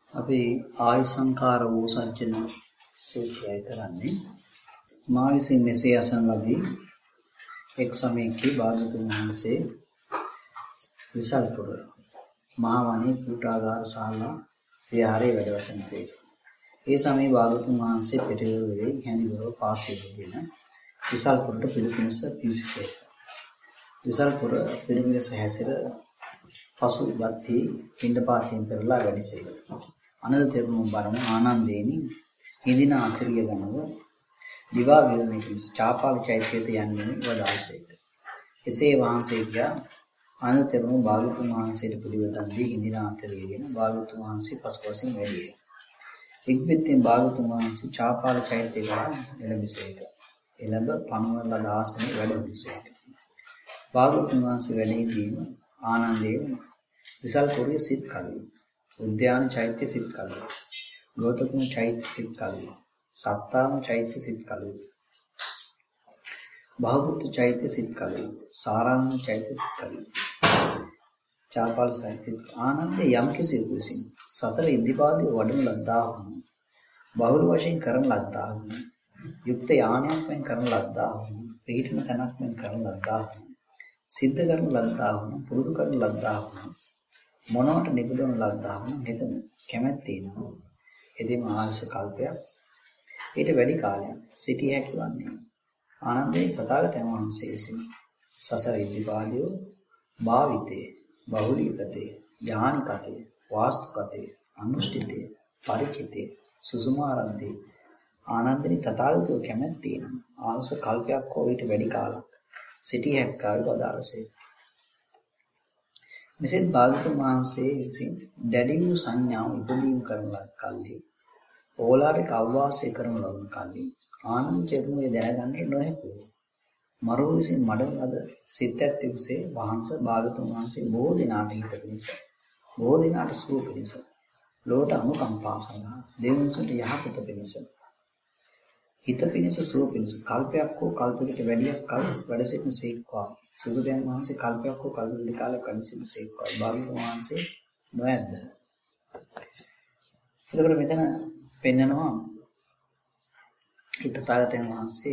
අපි ආයු සංඛාර වූ සත්‍යන සූත්‍රය කරන්නේ මා විසින් මෙසේ අසන ලදී එක් සමයකදී භාග්‍යවතුන් වහන්සේ විසල්පුර මහා වනයේ කුටාගාර ශාලා විහාරයේ වැඩ වසනසේ. ඒ සමයේ භාග්‍යවතුන් වහන්සේ පෙරවරුවේ හැඳින්වව පාසෙදගෙන විසල්පුරට පිළිපිනස පිවිසෙසේ. විසල්පුර පිළිපිනස හැසිර පසු බත්ති පින්ඩපාතයෙන් පෙරලා වැඩිසේක. අනද තෙරුණු බරණ ආනන්දේනි හිඳින අතිරිය ගනව දිවා විවරණය පිණිස චාපාල චෛත්‍යයට යන්නේ වදාළසේක. එසේ වහන්සේ ගියා අනද තෙරුණු භාග්‍යවතුන් වහන්සේට පිළිවෙතන් දී හිඳින අතිරියගෙන භාග්‍යවතුන් වහන්සේ පසුපසින් වැඩියේ. එක්බෙත්තෙන් භාග්‍යවතුන් වහන්සේ චාපාල චෛත්‍යය කරා එළඹසේක. එළඹ පනවන ලද ආසනයේ වැඩමසේක. භාග්‍යවතුන් වහන්සේ වැඩෙහිදීම ආනන්දයෙන් විසල්පුරයේ සිත් කලී. උද්‍යාන චෛත්‍ය සිත් කලී. ගෝතකුණ චෛත්‍ය සිත් කලී. සත්තාම චෛත්‍ය සිත් කලී. බහුපුත්‍ර චෛත්‍ය සිත් කලී. සාරාංග චෛත්‍ය සිත් කලී. චාපාල සිත් ආනන්දේ යම් කිසිවෙකු විසින් සතර ඉද්ධිපාදයේ වඩන ලද්දා වුණු බහුල වශයෙන් කරන ලද්දා වුණු යුක්ත යානයක් මෙන් කරන ලද්දා වුණු පිළිතුරු තනක් මෙන් කරන ලද්දා වුණු සිද්ධ කරන ලද්දා වුණු පුරුදු කරන ලද්දා වුණු මොනවට නිබදවන ලද්දා වුණු හෙතන කැමැත්තේනවා. එදෙම ආයුෂ කල්පයක් ඊට වැඩි කාලයක් සිටිය හැකි වන්නේ ආනන්දේ තථාගතයන් වහන්සේ විසින් සසර ඉද්ධිපාදයේ භාවිතේ බහුලීකතේ ඥානිකතේ වාස්තුකතේ අනුෂ්ඨිතේ පරිචිතේ සුසුමාරන්තේ ආනන්දනි තථාගතෝ කැමැත්තේන ආයුෂ කල්පයක් හෝ ඊට වැඩි කාලයක් සිටිය හැක්කාවේ වදාළසේ. මෙසේත් භාග්‍යවතුන් වහන්සේ විසින් දැඩි වූ සංඥාව ඉදදීම් කරන කල්හි ඕලාරික අවවාසය කරන ලබන කල්හි ආනන්ද චේතනයේ දැනගන්නට නොහැකිව මරෝ විසින් මඩන ලද සිත් ඇත්තෙකුසේ වහන්සේ භාග්‍යවතුන් වහන්සේ බොහෝ දිනාට හිත පිණිස බොහෝ දිනාට සුව පිණිස ලෝට අනුකම්පා සඳහා දෙවියන්ට යහපත පිණිස හිත පිණිස සුව පිණිස කල්පයක් හෝ කල්පයකට වැඩියක් කල වැඩ සිටින සේක්වා සුදුදයන් වහන්සේ කල්පයක් හෝ කල්පයකට කාලයක් වැඩ සිටින සේක්වා භාග්‍යවතුන් වහන්සේ නොඇද්ද. එතකොට මෙතන පෙන්නනවා තථාගතයන් වහන්සේ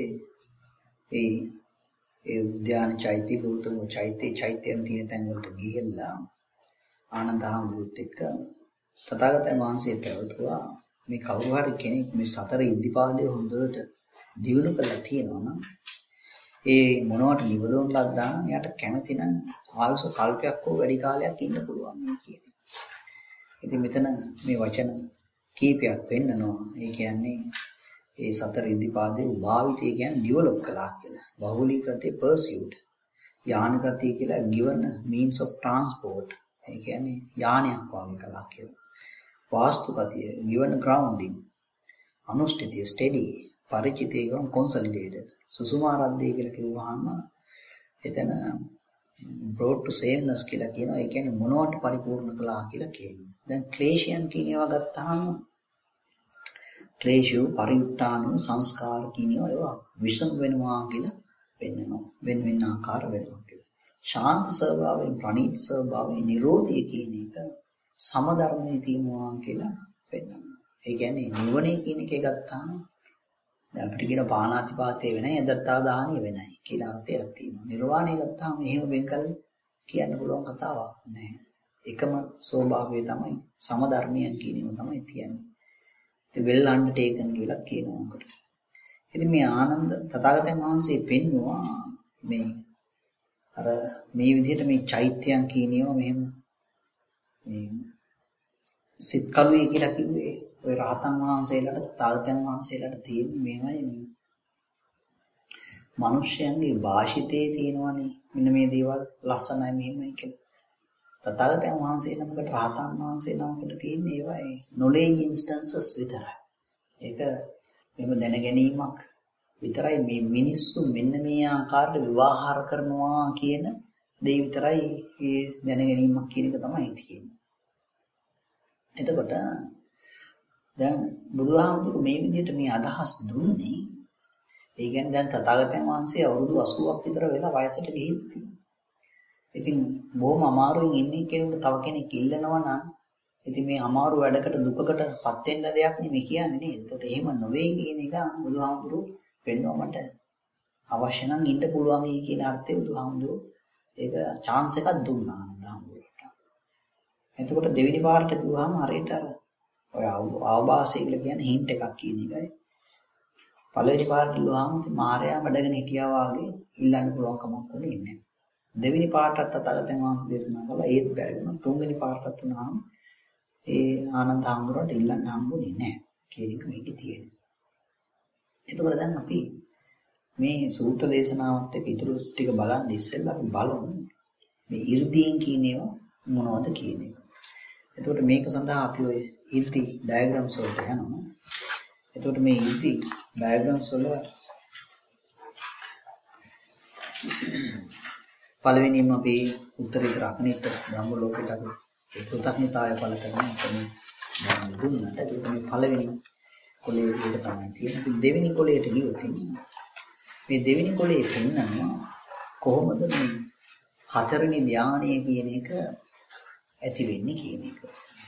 ඒ උද්‍යාන චෛත්‍ය ගෞතම චෛත්‍යයන් තියෙන තැන් වලට ගිහිල්ලා ආනන්ද හාමුදුරුවොත් එක්ක තථාගතයන් වහන්සේ පැවතුවා මේ කවුරු හරි කෙනෙක් මේ සතර ඉද්ධිපාදයේ හොඳට දියුණු කරලා තියෙනවා නම් ඒ මොනවට නිවදොන් ලද්දා නම් එයාට කැමති නම් ආයුෂ කල්පයක් හෝ වැඩි කාලයක් ඉන්න පුළුවන් නේ කියන්නේ. ඉතින් මෙතන මේ වචන කීපයක් වෙන්නනවා. ඒ කියන්නේ ඒ සතර ඉද්ධිපාදයේ භාවිතය කියන්නේ ඩෙවලොප් කළා කියලා. බහුලීකృతේ pursued. යානකృతේ කියලා given means of transport. ඒ කියන්නේ යානයක් වාගේ කළා කියලා. වාස්තුගතිය given grounding. අනුෂ්ඨිතය steady. පරිචිතය consolidated. සුසුමාරද්දේ කියලා කිව්වහම එතන brought to sameness කියලා කියනවා. ඒ කියන්නේ මොනවට පරිපූර්ණ කළා කියලා කියනවා. දැන් ක්ලේශයන් කියන ඒවා ගත්තාම ක්ලේශය පරිඋත්තාන සංස්කාර කියන ඒවා විෂම වෙනවා කියලා පෙන්වනවා. වෙන වෙන ආකාර වෙනවා කියලා. ශාන්ත ස්වභාවයෙන් ප්‍රණීත ස්වභාවයෙන් නිරෝධය කියන එක සමධර්මයේ තියෙනවා කියලා පෙන්වනවා. ඒ කියන්නේ නිවනේ කියන එක ගත්තාම දැන් අපිට කියන පාණාතිපාතේ වෙනයි අදත්තා දාහනිය වෙනයි කියලා අර්ථයක් තියෙනවා. නිර්වාණය ගත්තාම එහෙම වෙන් කරලා කියන්න පුළුවන් කතාවක් නෑ. එකම ස්වභාවය තමයි සමධර්මයන් කියන ඒවා තමයි තියෙන්නේ. well undertaken කියලා කියනවා උකට. ඉතින් මේ ආනන්ද තථාගතයන් වහන්සේ පෙන්වුවා මේ අර මේ විදිහට මේ චෛත්‍යයන් කියන ඒවා මෙහෙම මේ සිත් කලුයි කියලා කිව්වේ ඔය රහතන් වහන්සේලාට තථාගතයන් වහන්සේලාට තියෙන මේවයි මේ මිනිස්යන්ගේ භාෂිතේ තියෙනවනේ මෙන්න මේ දේවල් ලස්සනයි මෙහෙමයි කියලා. තථාගතයන් වහන්සේ නමකට රහතන් වහන්සේ නමකට තියෙන ඒවා knowledge instances විතරයි. ඒක මෙහෙම දැන ගැනීමක් විතරයි මේ මිනිස්සු මෙන්න මේ ආකාරයට විවාහාර කරනවා කියන දේ විතරයි මේ දැන ගැනීමක් කියන එක තමයි තියෙන්නේ. එතකොට දැන් බුදුහාමුදුරු මේ විදිහට මේ අදහස් දුන්නේ ඒ කියන්නේ දැන් තථාගතයන් වහන්සේ අවුරුදු 80ක් විතර වෙලා වයසට ගිහින් තියෙනවා. ඉතින් බොහොම අමාරුවෙන් ඉන්නේ කෙනෙකුට තව කෙනෙක් ඉල්ලනවා නම් ඉතින් මේ අමාරු වැඩකට දුකකටපත් වෙන්න දෙයක් නෙමෙයි කියන්නේ නේද? ඒකට එහෙම නොවේ කියන එක බුදුහාමුදුරු පෙන්වුවා මට. අවශ්‍ය නම් ඉන්න පුළුවන් කියන අර්ථය බුදුහාමුදුරු ඒක chance එකක් දුන්නා ආනන්දහාමුදුරුවන්ට. එතකොට දෙවෙනි පාරට කිව්වහම හරියට අර ඔය ආවාසය කියලා කියන්නේ හින්ට් එකක් කියන එකයි. පළවෙනි පාරට කිව්වහම මාර්යා වැඩගෙන හිටියා වාගේ ඉල්ලන්න පුළුවන් කමක් උනේ නැහැ. දෙවෙනි පාරටත් තථාගතයන් වහන්සේ දේශනා කළා ඒත් බැරි වුණා. තුන්වෙනි පාරටත් උනාම ඒ ආනන්ද හාමුදුරුවන්ට ඉල්ලන්න හම්බුනේ නැහැ කියන එක මේකේ තියෙනවා. එතකොට දැන් අපි මේ සූත්‍ර දේශනාවත් එක්ක ඊටු ටික බලන්න ඉස්සෙල්ලා අපි බලමු මේ 이르දීන් කියන ඒවා මොනවද කියන එක. එතකොට මේක සඳහා අපි ඔය 이르දි ඩයග්‍රෑම්ස් වලට යනවා. එතකොට මේ 이르දි ඩයග්‍රෑම්ස් වල පළවෙනිම අපි උත්තරීතර අකනිට බ්‍රහ්ම ලෝකයට අපි ඒ කෘතඥතාවය පළ කරන අපි දුන්නාට ඒක මේ පළවෙනි කොලේ එක තමයි තියෙන්නේ. ඉතින් දෙවෙනි කොලේට ගියොත් මේ දෙවෙනි කොලේ පෙන්නනවා කොහොමද මේ හතරවෙනි ධානය කියන එක ඇති වෙන්නේ කියන එක.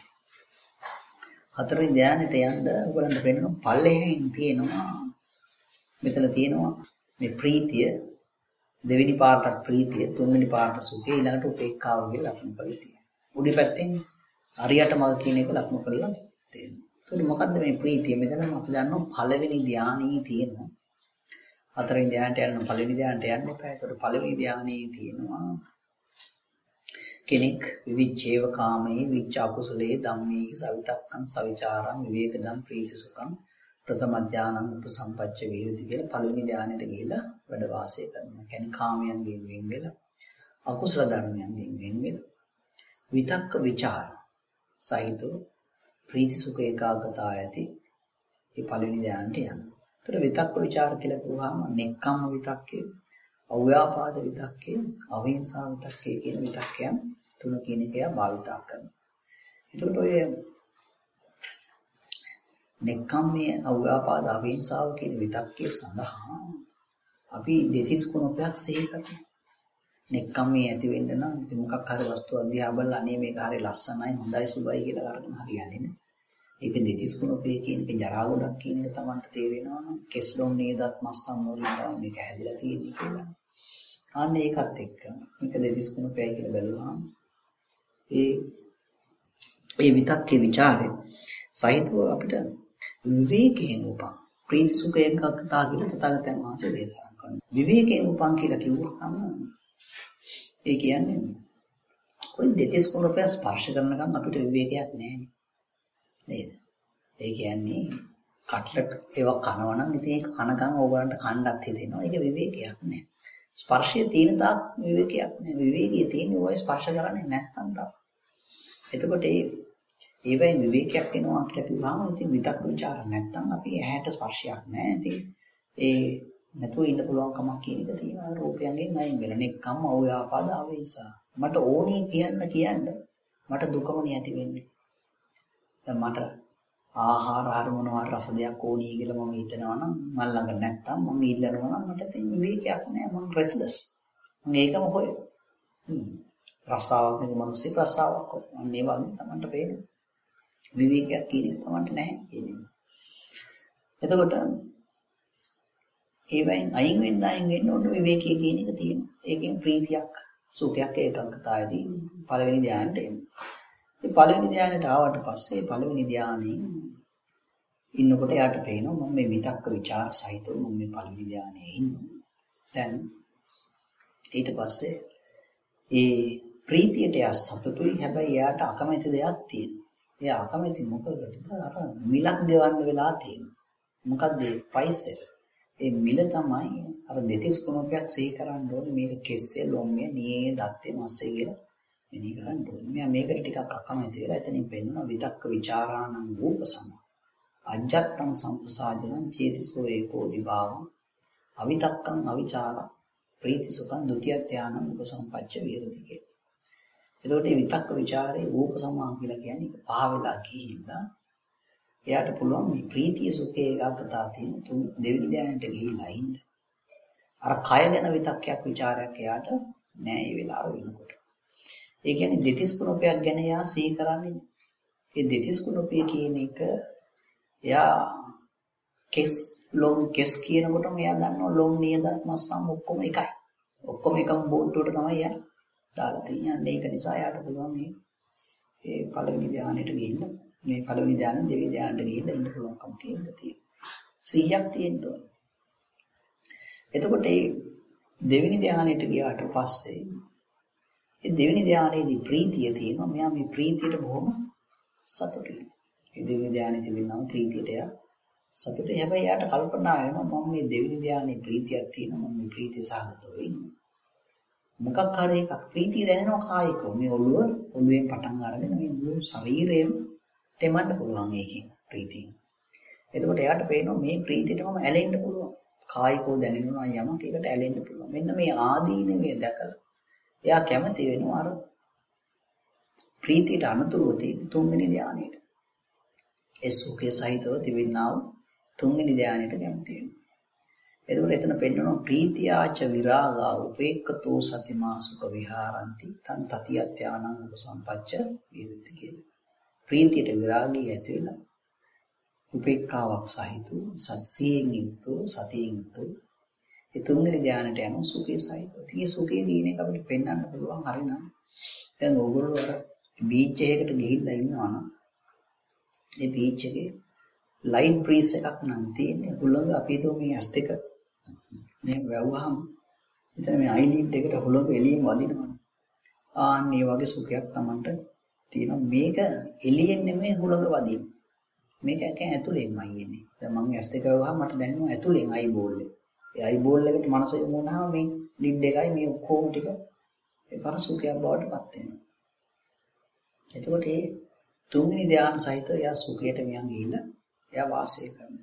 හතරවෙනි ධානයට යන්න ඔයගලන්ට පෙන්නන පල්ලෙහෙන් තියෙනවා මෙතන තියෙනවා මේ ප්‍රීතිය දෙවෙනි පාර්ටත් ප්‍රීතිය තුන්වෙනි පාර්ට සුඛය ඊළඟට උපේක්ඛාව කියලා ලක්ෂණ කරලා තියෙනවා. උඩි පැත්තෙන් අරියට මග කියන එක ලක්ෂණ කරලා තියෙනවා. ඒකට මොකද්ද මේ ප්‍රීතිය? මෙතන අපි දන්නවා පළවෙනි ධානයේ තියෙනවා. හතරවෙනි ධානයට යන්න පළවෙනි ධානයට යන්න එපා. ඒකට පළවෙනි ධානයේ තියෙනවා කෙනෙක් විවිච්ඡේව කාමයේ විච්ඡ අකුසලයේ ධම්මේ සවිතක්කං සවිචාරං විවේකදම් ප්‍රීති සුඛං ප්‍රථම ඥානං උපසම්පච්ච වේරති කියලා පළවෙනි ධානයට ගිහිලා වැඩ වාසය කරනවා. කියන්නේ කාමයන්ගෙන් වෙන් වෙලා අකුසල ධර්මයන්ගෙන් වෙන් වෙලා විතක්ක ਵਿਚාර සහිත ප්‍රීති සුඛ ඒකාග්‍රතාව ඇති මේ පළවෙනි ධානයට යනවා. ඒතර විතක්ක ਵਿਚාර කියලා කිව්වහම නෙක්ඛම්ම විතක්කේ, අව්‍යාපාද විතක්කේ, අවිහිංසා විතක්කේ කියන විතක්කයන් තුන කියන එක භාවිතා කරනවා. ඒකට ඔය නෙක්ඛම්මයේ අව්‍යාපාද අවිහිංසාව කියන විතක්කේ සඳහා අපි දෙතිස් කුණපයක් සිහි කරනවා. නෙක්ඛම්මයේ ඇති වෙන්න නම් ඉතින් මොකක් හරි වස්තුවක් දිහා බලලා අනේ මේක හරි ලස්සනයි හොඳයි සුබයි කියලා කරගෙන හරියන්නේ නැහැ. ඒක දෙතිස් කුණපේ කියන එක ජරා ගොඩක් කියන එක Tamanට තේරෙනවා නම් කෙස්ලොම් නේදත් මස්සම් වලින් තමයි මේක හැදිලා තියෙන්නේ කියලා. අන්න ඒකත් එක්ක මේක දෙතිස් කුණපයයි කියලා බැලුවාම ඒ විතක්කේ ਵਿਚාරේ සහිතව අපිට විවේකයෙන් උපන් ප්‍රීති සුඛ ඒකාග්‍රතාව කියලා තථාගතයන් වහන්සේ දේශනා කරනවා. විවේකයෙන් උපන් කියලා කිව්වහම ඒ කියන්නේ ඔය දෙතිස් කුණපය ස්පර්ශ කරනකම් අපිට විවේකයක් නැහැ නේද? ඒ කියන්නේ කට්ලට් ඒවා කනවා නම් ඉතින් ඒක කනකම් ඕගලන්ට කණ්ඩක් හිතෙනවා. ඒක විවේකයක් නෑ. ස්පර්ශයේ තියෙන තාක් විවේකයක් නෑ. විවේකයේ තියෙන්නේ ඔය ස්පර්ශ කරන්නේ නැත්නම් තමයි. එතකොට ඒවෙන් විවේකයක් වෙනවා කියලා කිව්වම ඉතින් විතක් ਵਿਚාර නැත්නම් අපි ඇහැට ස්පර්ශයක් නෑ. ඉතින් ඒ නැතුව ඉන්න පුළුවන් කමක් කියන එක තියෙනවා. රූපයන්ගෙන් අයින් වෙලා නෙක්කම් අව්‍යාපාද අවිහිංසා. මට ඕනි කියන්න මට දුකමනේ ඇති වෙන්නේ. දැන් මට ආහාර හරි මොනවා රස දෙයක් ඕනි කියලා මම හිතනවා නම් මම ළඟ නැත්තම් මම ඉල්ලනවා නම් මට තියෙන විවේකයක් නෑ. මම රෙස්ලස්. මම ඒකම හොයන. රසාවක් නැති මිනිස්සෙක් රසාවක් හොයන. අන්න ඒ වගේ තමන්ට පේනවා. විවේකයක් කියන එක තමන්ට නැහැ කියන එක. එතකොට ඒවෙන් අයින් වෙන්න ඕන විවේකයේ කියන එක තියෙනවා. ඒකෙන් ප්‍රීතියක් සුඛයක් ඒකාග්‍රතාවයදී පළවෙනි ධ්‍යානට එනවා. මේ පළවෙනි ධ්‍යානයට ආවට පස්සේ පළවෙනි ධ්‍යානයේ ඉන්නකොට යාට පේනවා මම මේ විතක්ක ਵਿਚාර සහිතව මම මේ පළවෙනි ධ්‍යානයේ ඉන්නවා. දැන් ඊට පස්සේ ඒ ප්‍රීතියට යා සතුටුයි. හැබැයි යාට අකමැති දෙයක් තියෙනවා. එයා අකමැති මොකකටද? අර මිලක් ගෙවන්න වෙලා තියෙනවා. මොකද්ද ඒ ප්‍රයිස් එක? ඒ මිල තමයි අර දෙතිස් කුණපයක් සිහි කරන්න ඕනේ. මේක කෙස්සේ ලොම්මේ නියේ දත්තේ මස්සේ කියලා මෙනි කරන්න ඕනේ. මෙයා මේකට ටිකක් අකමැති වෙලා එතනින් පෙන්නන විතක්ක ਵਿਚාරාණං රූපසම අජ්ජත්තං සම්පසාදනං චේතිසෝ ඒකෝ දිභාව අවිතක්කං අවිචාර ප්‍රීති සුඛං ဒုတိ ය ධානං උපසම්පච්ච විහෙරති කියලා. එතකොට මේ විතක්ක ਵਿਚාරේ රූපසමා කියලා කියන්නේ ඒක පහ වෙලා ගිහිල්ලා එයාට පුළුවන් මේ ප්‍රීතිය සුඛේ ඒකාග්‍රතාව තියෙන දෙවෙනි ධානයට ගිහිල්ලා ඉන්න. අර කය ගැන විතක්කයක් ਵਿਚාරයක් එයාට නෑ මේ වෙලාව වෙනකොට. ඒ කියන්නේ දෙතිස් කුණපයක් ගැන යා සිහි කරන්නේ. ඒ දෙතිස් කුණපිය කියන එක එයා කෙස් කියනකොටම එයා දන්නවා ලොම් නියදත් මස්සම් ඔක්කොම එකයි. ඔක්කොම එකම බෝට්ටුවට තමයි එයා දාලා තියෙන්නේ. ඒක නිසා එයාට පුළුවන් මේ පළවෙනි ධ්‍යානෙට ගිහිල්ලා මේ පළවෙනි ධ්‍යානෙ දෙවෙනි ධ්‍යානෙට ගිහිල්ලා ඉන්න පුළුවන්කම තියෙනවා. 100ක් තියෙන්න ඕන. එතකොට මේ දෙවෙනි ධ්‍යානෙට ගියාට පස්සේ ඒ දෙවෙනි ධ්‍යානයේදී ප්‍රීතිය තියෙනවා. මෙයා මේ ප්‍රීතියට බොහොම සතුටුයි. මේ දෙවෙනි ධ්‍යානෙ තිබෙනවා ප්‍රීතියට එයා සතුටුයි. හැබැයි එයාට කල්පනා වෙනවා මම මේ දෙවෙනි ධ්‍යානෙ ප්‍රීතියක් තියෙනවා. මම මේ ප්‍රීතිය සාගතව ඉන්නවා. මොකක් හරි එකක් ප්‍රීතිය දැනෙනවා කායිකව. මේ ඔළුවෙන් පටන් අරගෙන මේ මුළු ශරීරයම තෙමන්න පුළුවන් ඒකෙන් ප්‍රීතිය. එතකොට එයාට පේනවා මේ ප්‍රීතියට මම ඇලෙන්න පුළුවන්. කායිකව දැනෙනවා යමක් ඒකට ඇලෙන්න පුළුවන්. මෙන්න මේ ආදීනවේ දැකලා එයා කැමති වෙනවා අර ප්‍රීතියට අනුතුරුව තියෙන තුන්වෙනි ධානයට. ඒ සුඛය සහිතව තිබෙනා වූ තුන්වෙනි ධානයට කැමති වෙනවා. එතකොට එතන පෙන්වනවා ප්‍රීතියාච විරාගා උපේක්ඛතෝ සතිමා සුඛ විහාරಂತಿ තන් තතියත්‍යානං උපසම්පච්ච විහෙති කියලා. ප්‍රීතියට විරාගය ඇති වෙලා උපේක්ඛාවක් සහිතව සත්‍යයෙන් යුක්තව සතියෙන් යුක්තව ඒ තුන්වෙනි ධානයට යන සුඛේ සහිතව. ඉතින් මේ සුඛේ දින එක අපිට පෙන්වන්න පුළුවන් හරිනම් දැන් ඕගොල්ලෝ අර බීච් එකකට ගිහිල්ලා ඉන්නවා නම් ඒ බීච් එකේ ලයිට් බ්‍රීස් එකක් නම් තියෙන්නේ හුළඟ අපි හිතුව මේ ඇස් දෙක මේ වැව්වහම එතන මේ අයිලිඩ් එකට හුළඟ එළියෙන් වදිනවා. ආන් මේ වගේ සුඛයක් Tamanට තියෙනවා. මේක එළියෙන් නෙමෙයි හුළඟ වදින්නේ. මේක ඇතුලෙන්මයි එන්නේ. දැන් මම ඇස් දෙක වැව්වහම මට දැනෙනවා ඇතුලෙන් අයිබෝල් එක. ඒ අයිබෝල් එකට මනස යොමු වුණාම මේ ලිඩ් එකයි මේ ඔක්කොම ටික ඒකර සුඛයක් බවට පත් වෙනවා. එතකොට මේ තුන්වෙනි ධ්‍යාන සහිත එයා සුඛයට මියන් ගිහිල්ලා එයා වාසය කරනවා.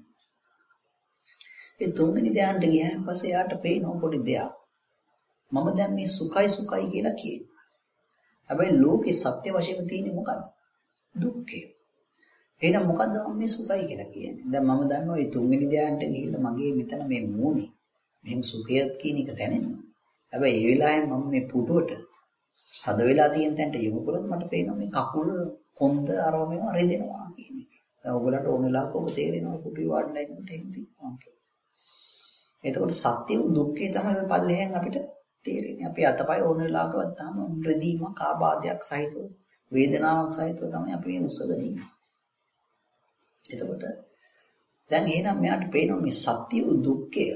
ඒ තුන්වෙනි ධ්‍යානට ගියාන් පස්සේ එයාට පේන පොඩි දෙයක්. මම දැන් මේ සුඛයි කියලා කියනවා. හැබැයි ලෝකේ සත්‍ය වශයෙන් තියෙන්නේ මොකද්ද? දුක්ඛය. එහෙනම් මොකද්ද මම මේ සුඛයි කියලා කියන්නේ? දැන් මම දන්නවා මේ තුන්වෙනි ධ්‍යානට ගිහිල්ලා මගේ මෙතන මේ මූණේ මෙහෙම සුඛයත් කියන එක දැනෙනවා. හැබැයි ඒ වෙලාවෙන් මම මේ පුටුවට හද වෙලා තියෙන තැනට යොමු කළොත් මට පේනවා මේ කකුල කොන්ද අරවමම රෙදෙනවා කියන එක. දැන් ඔයගලන්ට ඕන වෙලාවක ඔබ තේරෙනවා පුටුවේ වාඩිලා ඉන්නකොට එහෙමදී ඕකේ. එතකොට සත්‍ය දුක්ඛේ තමයි ඔය පල්ලෙහෙන් අපිට තේරෙන්නේ. අපි අතපය ඕන වෙලාවකවත් තාම රෙදීමක් ආබාධයක් සහිතව වේදනාවක් සහිතව තමයි අපි මේ උසගෙන ඉන්නේ. එතකොට දැන් එහෙනම් මෙයාට පේනවා මේ සත්‍ය දුක්ඛය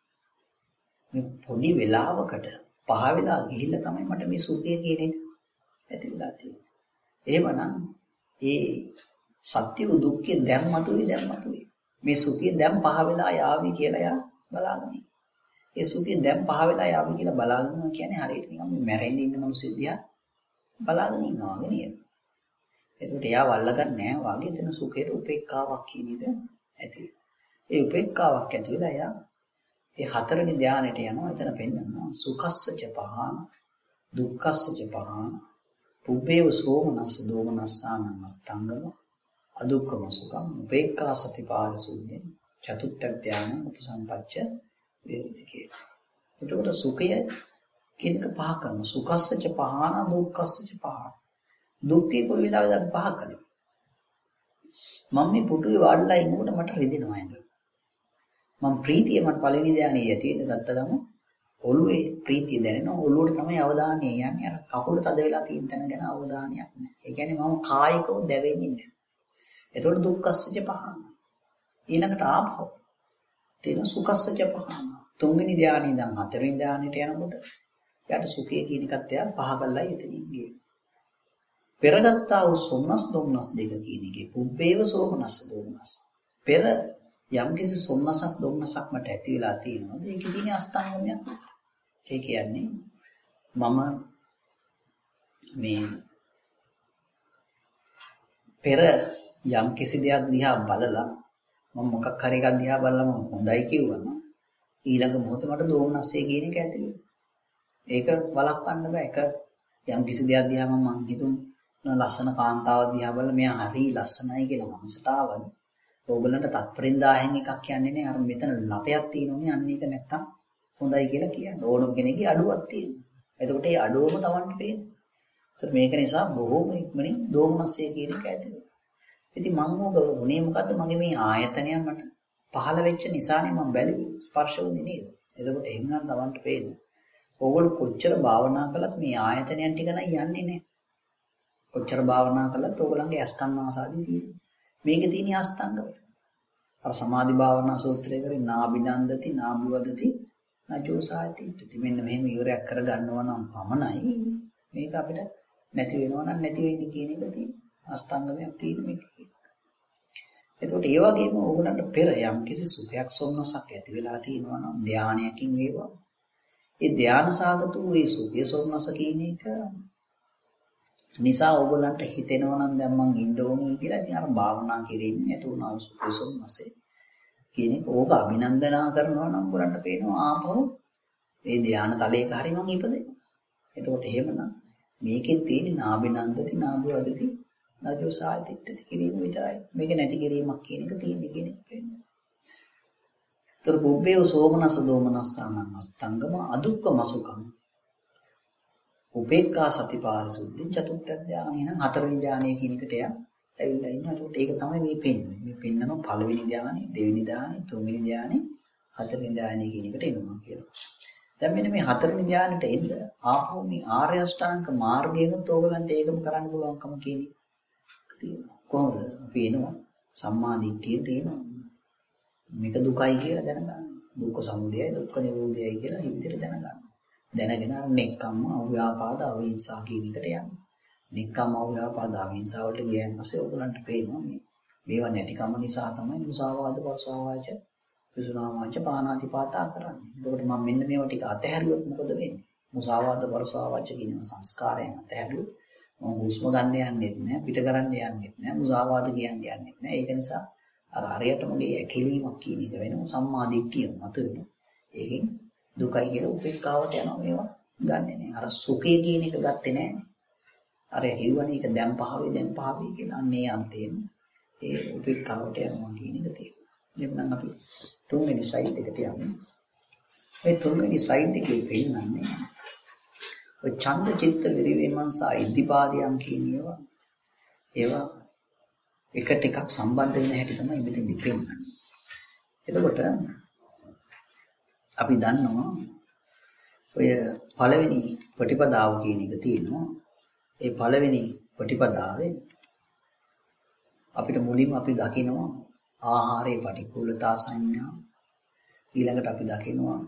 මේ පොඩි වෙලාවකට පහ වෙලා ගිහිල්ලා තමයි මට මේ සුඛය කියන එක ඇති වෙලා තියෙන්නේ. එහෙමනම් ඒ සත්‍ය දුක්ඛය දැන් මතුවේ. මේ සුඛය දැන් පහ වෙලා යාවි කියලා යා බලාගෙන ඉන්නේ. ඒ සුඛය දැන් පහ වෙලා යාවි කියලා බලාගෙන ඉන්නවා කියන්නේ හරියට නිකන් මේ මැරෙන්න ඉන්න මිනිස්සු දිහා බලාගෙන ඉන්නවා වගේ නේද? එතකොට එයා වල්ලගන්නේ නැහැ වාගේ එතන සුඛයට උපේක්ඛාවක් කියන එක ඇති වෙනවා. ඒ උපේක්ඛාවක් ඇති වෙලා එයා ඒ හතරවෙනි ධානයට යනවා. එතන පෙන්නනවා සුඛස්සච පහන දුක්ඛස්සච පහන පුබ්බේව සෝමනස්ස දෝමනස්සාන මත්තංගම අදුක්ඛම සුඛම් උපේක්ඛා සතිපාද සුද්ධෙන් චතුත්ථ ධාන උපසම්පච්ච වේදිත කියලා. එතකොට සුඛය කියන එක පහ කරන සුඛස්සච පහන දුක්ඛස්සච පහන. දුක්ඛේ කොයි වෙලාවෙද අපි පහ කරන්නේ? මම මේ පුටුවේ වාඩිලා ඉන්නකොට මට රිදෙනවා ඇඟ. මම ප්‍රීතිය මට පළවෙනි ධානයේ ඇති වෙන්න ගත්ත ගමන් ඔළුවේ ප්‍රීතිය දැනෙනවා. ඔළුවට තමයි අවධානය යන්නේ. අර කකුල තද වෙලා තියෙන තැන ගැන අවධානයක් නැහැ. ඒ කියන්නේ මම කායිකව දැවෙන්නේ නැහැ. එතකොට දුක්ඛස්සච පහන. ඊළඟට ආපහු තියෙන සුඛස්සච පහන. තුන්වෙනි ධානයේ ඉඳන් හතරවෙනි ධානයට යනකොට යාට සුඛය කියන එකත් එයා පහ කරලා එතනින් ගියේ. පෙරගත්තා වූ සොම්නස් දොම්නස් දෙක කියන එකේ පුබ්බේව සෝමනස්ස දොම්නස්. පෙර යම්කිසි සොම්නසක් දොම්නසක් මට ඇති වෙලා තියෙනවාද? ඒකේ තියෙන අස්තංගමයක්. ඒ කියන්නේ මම මේ පෙර යම්කිසි දෙයක් දිහා බලලා මම මොකක් හරි එකක් දිහා බලලා මම හොඳයි කිව්වම ඊළඟ මොහොතේ මට දෝමනස්සේ කියන එක ඇති වෙනවා. ඒක වළක්වන්න බෑ. ඒක යම්කිසි දෙයක් දිහා මම හිතුම් ලස්සන කාන්තාවක් දිහා බලලා මෙයා හරි ලස්සනයි කියලා මනසට ආවද ඕගලන්ට තත්පරින් 1000න් එකක් කියන්නේ නේ. අර මෙතන ලපයක් තියෙනුනේ අන්න ඒක නැත්තම් හොඳයි කියලා කියන්න ඕනම කෙනෙක්ගේ අඩුවක් තියෙනවා. එතකොට ඒ අඩුවම Tamanට පේනවා. ඒත් මේක නිසා බොහෝම ඉක්මනින් දෝමනස්සේ කියන එක ඇති වෙනවා. ඉතින් මම ඕක උනේ මොකද්ද මගේ මේ ආයතනයන් මට පහළ වෙච්ච නිසානේ මම බැලුවේ ස්පර්ශ වුනේ නේද? එතකොට එහෙමනම් තමන්ට පේන්නේ. ඕගොල්ලෝ කොච්චර භාවනා කළත් මේ ආයතනයන් ටික නම් යන්නේ නැහැ. කොච්චර භාවනා කළත් ඕගොල්ලන්ගේ අස්කන් වාසාදී තියෙන්නේ. මේකේ තියෙන අස්තංගම. අර සමාධි භාවනා සූත්‍රයේ කරේ නාබිනන්දති නාබුවදති නජෝසායති. මෙන්න මෙහෙම ඉවරයක් කරගන්නවා නම් පමණයි මේක අපිට නැති වෙනවා නම් නැති වෙන්නේ කියන එක තියෙන අස්තංගමයක් තියෙන මේක. එතකොට ඒ වගේම ඕගොල්ලන්ට පෙර යම් කිසි සුඛයක් සොම්නසක් ඇති වෙලා තියෙනවා නම් ධානයකින් වේවා. ඒ ධානසාගත වූ ඒ සුඛය සොම්නස කියන එක නිසා ඕගොල්ලන්ට හිතෙනවා නම් දැන් මං ඉන්න ඕනේ කියලා ඉතින් අර භාවනා කිරීමෙන් ඇති වුණා වූ සුඛය සොම්නසේ කියන එක ඕක අභිනන්දනා කරනවා නම් ඔයගොල්ලන්ට පේනවා ආපහු ඒ ධාන තලයක හරි මං ඉපදෙනවා. එතකොට එහෙමනම් මේකෙන් තියෙන්නේ නාබිනන්දති නාබුවදති නජෝ සායතිත්‍ත්‍ති කිරීම විතරයි. මේක නැති කිරීමක් කියන එක තියෙන්නේ කියන එක පේනවා. ඒතර බුබ්බේ සෝමනස දෝමනස්සානං අස්තංගම අදුක්කම සුඛං උපේක්ඛා සතිපාරිසුද්ධි චතුත්ථ ධානය නම් හතරවෙනි ධානය කියන එකට ඇවිල්ලා ඉන්නවා. ඒකට ඒක තමයි මේ පෙන්වන්නේ. මේ පෙන්නන පළවෙනි ධානය, දෙවෙනි ධානය, තුන්වෙනි ධානය, හතරවෙනි ධානය කියන එකට එනවා කියලා. දැන් මෙන්න මේ හතරවෙනි ධානයට එන්න ආපහු මේ ආර්ය අෂ්ටාංග මාර්ගයෙන් ඕගලන්ට ඒකම කරන්න පුළුවන්කම කියන එක තියෙනවා. කොහොමද? අපි එනවා සම්මා දිට්ඨිය තියෙනවා. මේක දුකයි කියලා දැනගන්න. දුක්ඛ සමුදයයි දුක්ඛ නිරෝධයයි කියලා මේ විදිහට දැනගන්න. දැනගෙන අර නෙක්ඛම්ම අව්‍යාපාද අවිහිංසා කියන එකට යන්න. නෙක්ඛම්ම අව්‍යාපාද අවිහිංසා වලට ගියන් පස්සේ ඕගලන්ට පේනවා මේවා නැතිකම නිසා තමයි මුසාවාද පරසාවාච පිසුනාවාච පානාතිපාතා කරන්නේ. එතකොට මම මෙන්න මේවා ටික අතහැරුවොත් මොකද වෙන්නේ? මුසාවාද පරසාවාච කියන සංස්කාරයන් අතහැරුවොත් මම හුස්ම ගන්න යන්නෙත් නෑ, පිට කරන්න යන්නෙත් නෑ, මුසාවාද කියන්නේ යන්නෙත් නෑ. ඒක නිසා අර හරියටම ගේ ඇකිලීමක් කියන එක වෙනවා සම්මා දිට්ඨිය මත වෙනවා. ඒකෙන් දුකයි කියලා උපේක්ඛාවට යනවා මේවා ගන්නෙ නෑ. අර සුඛය කියන එක ගත්තේ නෑනේ. අර හිවණේ ඒක දැන් පහවේ කියලා අන්නේ අන්තයෙන් ඒ උපේක්ඛාවට යනවා කියන එක තියෙනවා. එන්න අපි තුන්වෙනි ස්ලයිඩ් එකට යමු. මේ තුන්වෙනි ස්ලයිඩ් එකේ පෙන්නන්නේ ඔය ඡන්ද චිත්ත විරිවේමංසා ඉද්ධිපාදයන් කියන ඒවා එකට එකක් සම්බන්ධ වෙන හැටි තමයි මෙතෙන්දි පෙන්නන්නේ. එතකොට අපි දන්නවා ඔය පළවෙනි ප්‍රතිපදාව කියන එක තියෙනවා. ඒ පළවෙනි ප්‍රතිපදාවේ අපිට මුලින්ම අපි දකිනවා ආහාරයේ පටික්කුලතා සංඥා. ඊළඟට අපි දකිනවා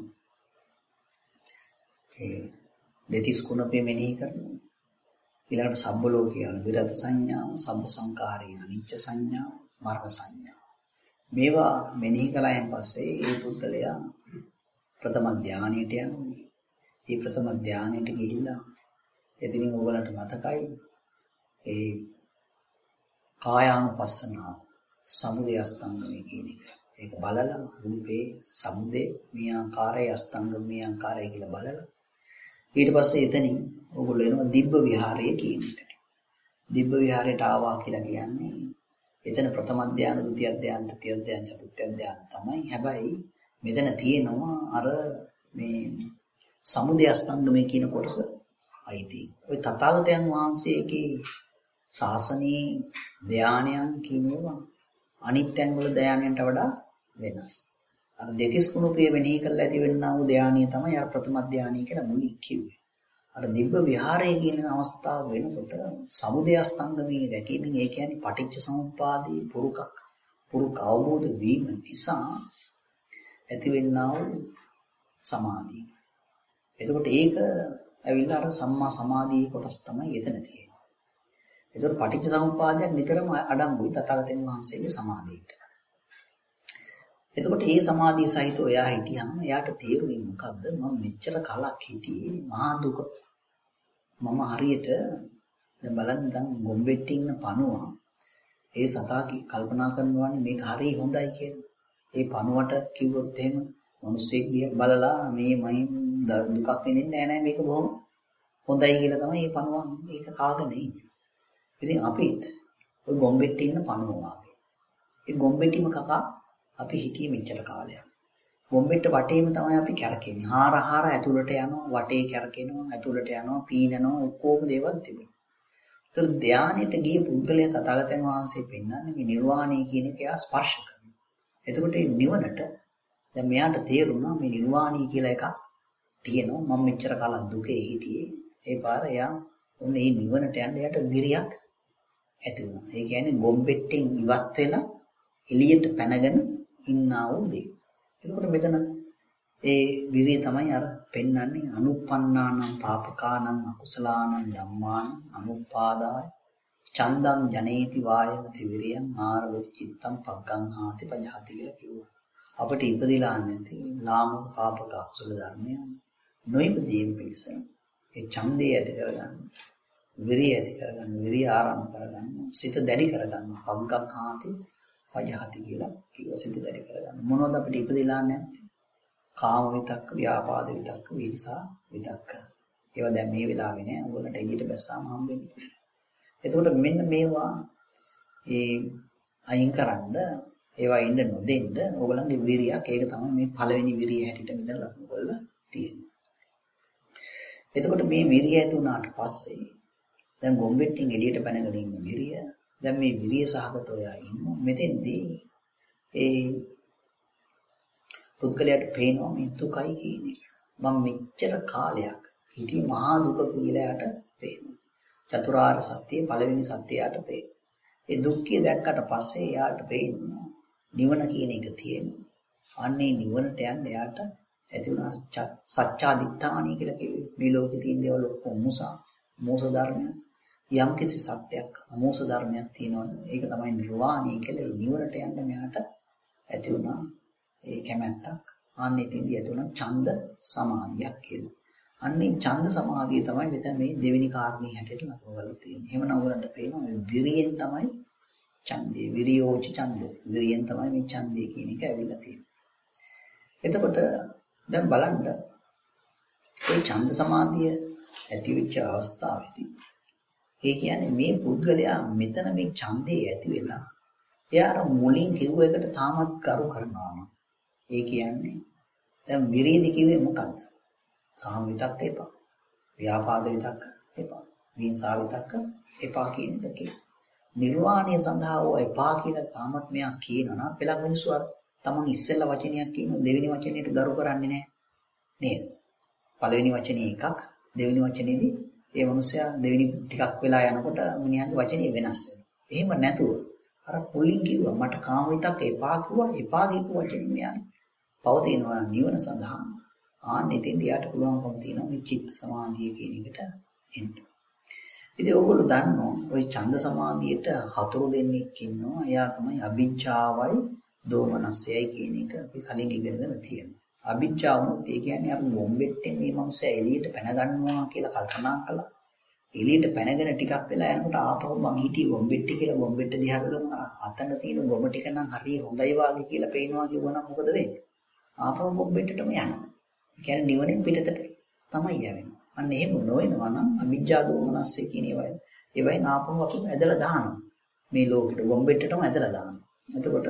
ඒ දෙතිස් කුණපේ මෙනෙහි කරනවා. ඊළඟට සබ්බ ලෝකේ අනිරත සංඥා, සබ්බ සංකාරේ අනිච්ච සංඥා, මරණ සංඥා. මේවා මෙනෙහි කළායින් පස්සේ ඒ පුද්ගලයා ප්‍රථම ධානයට යනවා. මේ ප්‍රථම ධානයට ගිහිල්ලා එතනින් ඕගලන්ට මතකයි ඒ කායානුපස්සනාව සමුදය අස්තංගමයි කියන එක. ඒක බලලා රූපේ සමුදය මේ ආකාරයේ අස්තංගම මේ ආකාරය කියලා බලලා ඊට පස්සේ එතනින් ඕගොල්ලෝ එනවා දිබ්බ විහාරයේ කියන එකට. දිබ්බ විහාරයට ආවා කියලා කියන්නේ එතන ප්‍රථම ධානය, ဒုတိ ය ධානය, තෘතිය ධානය, චතුර්ථ ධානය තමයි. හැබැයි මෙතන තියෙනවා අර මේ සමුදය අස්තංගමේ කියන කොටස අයිති. ওই තථාගතයන් වහන්සේගේ ශාසනයේ ධානයන් කියනවා අනිත්‍යං වල ධානයන්ට වඩා වෙනස්. අර දෙතිස් කුණුපේ වෙණී කරලා ඇති වෙන්නා වූ ධානය තමයි අර ප්‍රථම ධානය කියලා මුලින් කිව්වේ. අර දිබ්බ විහාරයේ කියන අවස්ථාව වෙනකොට සමුදය අස්තංගමේ දැකීමෙන් ඒ කියන්නේ පටිච්ච සමුප්පාදේ පුරුක අවබෝධ වීම නිසා ඇති වෙන්නා වූ සමාධිය. එතකොට ඒක ඇවිල්ලා අර සම්මා සමාධියේ කොටස් තමයි එතන තියෙන්නේ. එතකොට පටිච්ච සමුප්පාදයක් නිතරම අඩංගුයි තථාගතයන් වහන්සේගේ සමාධියට. එතකොට මේ සමාධිය සහිතව එයා හිටියම එයාට තේරුනේ මොකද්ද? මම මෙච්චර කලක් හිටියේ මහා දුක. මම හරියට දැන් බලන්න දැන් ගොම්බෙට්ටි ඉන්න පණුවා ඒ සතා කල්පනා කරනවානේ මේක හරිය හොඳයි කියලා. ඒ පණුවට කිව්වොත් එහෙම මිනිස්සෙක් දිහා බලලා මේ මම දුකක් විඳින්නේ නෑ මේක බොහොම හොඳයි කියලා තමයි මේ පණුවා මේක කාගෙන ඉන්නේ. ඉතින් අපිත් ওই ගොම්බෙට්ටි ඉන්න පණුවා වගේ. ඒ ගොම්බෙට්ටිම කකා අපි හිටියේ මෙච්චර කාලයක්. ගොම්බෙට්ට වටේම තමයි අපි කැරකෙන්නේ. හාර ඇතුළට යනවා, වටේ කැරකෙනවා, ඇතුළට යනවා, පීනනවා, ඔක්කොම දේවල් තිබෙනවා. ඒතර ධානයට ගිය පුද්ගලයා තථාගතයන් වහන්සේ පෙන්වන්නේ මේ නිර්වාණය කියන එක එයා ස්පර්ශ කරනවා. එතකොට මේ නිවනට දැන් මෙයාට තේරුණා මේ නිර්වාණය කියලා එකක් තියෙනවා. මම මෙච්චර කාලක් දුකේ හිටියේ. ඒ පාර එයා ඔන්න මේ නිවනට යන්න එයාට විරියක් ඇති වුණා. ඒ කියන්නේ ගොම්බෙට්ටෙන් ඉවත් වෙලා එළියට පැනගෙන ඉන්නා වූ දේ. එතකොට මෙතන ඒ විරිය තමයි අර පෙන්වන්නේ අනුප්පන්නානං පාපකානං අකුසලානං ධම්මානං අනුපාදාය චන්දං ජනේති වායමති විරියං ආරවති චිත්තං පග්ගං ආති පජහති කියලා කිව්වා. අපිට ඉපදිලා නැති ලාමක පාපක අකුසල ධර්මයන් නොයිපදීම් පිණිස ඒ ඡන්දේ ඇති කරගන්න, විරිය ඇති කරගන්න, විරිය ආරම්භ කරගන්න, සිත දැඩි කරගන්න, පග්ගං ආති පජහති කියලා කිව්වා. සිත දැඩි කරගන්න. මොනවද අපිට ඉපදිලා නැත්තේ? කාම විතක්ක, ව්‍යාපාද විතක්ක, විහිංසා විතක්ක. ඒවා දැන් මේ වෙලාවේ නෑ. උගලන්ට එළියට බැස්සාම හම්බෙන්නේ. එතකොට මෙන්න මේවා අයින් කරන්න, ඒවා ඉන්න නොදෙන්න ඕගලන්ගේ විරියක්. ඒක තමයි මේ පළවෙනි විරිය හැටියට මෙතන ලකුණු කරලා තියෙන්නේ. එතකොට මේ විරිය ඇති වුණාට පස්සේ දැන් ගොම්බෙට්ටින් එළියට පැනගෙන ඉන්න විරිය, දැන් මේ විරිය සහගතව යා ඉන්නවා. මෙතෙන්දී ඒ පුද්ගලයාට පේනවා මේ දුකයි කියන්නේ. මම මෙච්චර කාලයක් හිටියේ මහා දුක කියලා යට පේනවා. චතුරාර්ය සත්‍යයේ පළවෙනි සත්‍යයට පේනවා. ඒ දුක්ඛය දැක්කට පස්සේ එයාට පේනවා නිවන කියන එක තියෙනවා. අන්නේ නිවනට යන්න එයාට ඇති වුණා සත්‍යාදිත්‍යාණී කියලා කිව්වේ. මේ ලෝකේ තියෙන දේවල් ඔක්කොම මෝස ධර්මයක්. යම් කිසි සත්‍යයක් අමෝස ධර්මයක් තියෙනවද? ඒක තමයි නිර්වාණය කියලා. ඒ නිවනට යන්න මෙයාට ඇති වුණා ඒ කැමැත්තක්. අන්නේ තින්දී ඇති වුණා ඡන්ද සමාධියක් කියලා. අන්නේ ඡන්ද සමාධිය තමයි මෙතන මේ දෙවෙනි කාරණේ හැටියට ලකුණු කරලා තියෙන්නේ. එහෙමනම් ඔයගලන්ට පේනවා මේ විරියෙන් තමයි ඡන්දේ, විරියෝච ඡන්දෝ. විරියෙන් තමයි මේ ඡන්දේ කියන එක ඇවිල්ලා තියෙන්නේ. එතකොට දැන් බලන්න ඒ ඡන්ද සමාධිය ඇති වෙච්ච අවස්ථාවේදී ඒ කියන්නේ මේ පුද්ගලයා මෙතන මේ ඡන්දේ ඇති වෙලා එයාර මුලින් කිව්ව එකට තාමත් කරු කරනවා. ඒ කියන්නේ දැන් විරියදි කිව්වේ මොකද්ද? කාම විතක්ක එපා. ව්‍යාපාද විතක්ක එපා. විහිංසා විතක්ක එපා කියන එක කියනවා. නිර්වාණය සඳහා ඕ එපා කියලා තාමත් මෙයා කියනවා නම් පෙළක් මිනිස්සු අර තමන් ඉස්සෙල්ලා වචනයක් කියනවා දෙවෙනි වචනේට ගරු කරන්නේ නැහැ නේද? පළවෙනි වචනේ එකක් දෙවෙනි වචනේදී ඒ මනුස්සයා දෙවෙනි ටිකක් වෙලා යනකොට මිනිහාගේ වචනේ වෙනස් වෙනවා. එහෙම නැතුව අර පුලින් කිව්වා මට කාම විතක්ක එපා කිව්වා එපා කියපු වචනේ මෙයා පවතිනවා නිවන සඳහා. ආන්නේ තෙන්දී යාට පුළුවන්කම තියෙනවා මේ චිත්ත සමාධිය කියන එකට එන්න. ඉතින් ඕගොල්ලෝ දන්නවා ওই ඡන්ද සමාධියට හතුරු දෙන්නෙක් ඉන්නවා. එයා තමයි අභිජ්ජාවයි දෝමනස්සයයි කියන එක අපි කලින් ඉගෙනගෙන තියෙනවා. අභිජ්ජාවුත් ඒ කියන්නේ අපි බොම්බෙට්ටෙන් මේ මනුස්සයා එළියට පැන ගන්නවා කියලා කල්පනා කළා. එළියට පැනගෙන ටිකක් වෙලා යනකොට ආපහු මං හිටියේ බොම්බෙට්ටි කියලා බොම්බෙට්ට දිහා බලලා අතන තියෙන බොම ටික නම් හරිය හොඳයි වාගේ කියලා පේනවා කිව්වනම් මොකද වෙන්නේ? ආපහු බොම්බෙට්ටටම යනවා. ඒ කියන්නේ නිවනෙන් පිටතට තමයි යවෙන්නේ. අන්න එහෙම නොවෙනවා නම් අවිජ්ජා දෝමනස්සේ කියන ඒවයින් ආපහු අපි ඇදලා දානවා. මේ ලෝකෙට බොම්බෙට්ටටම ඇදලා දානවා. එතකොට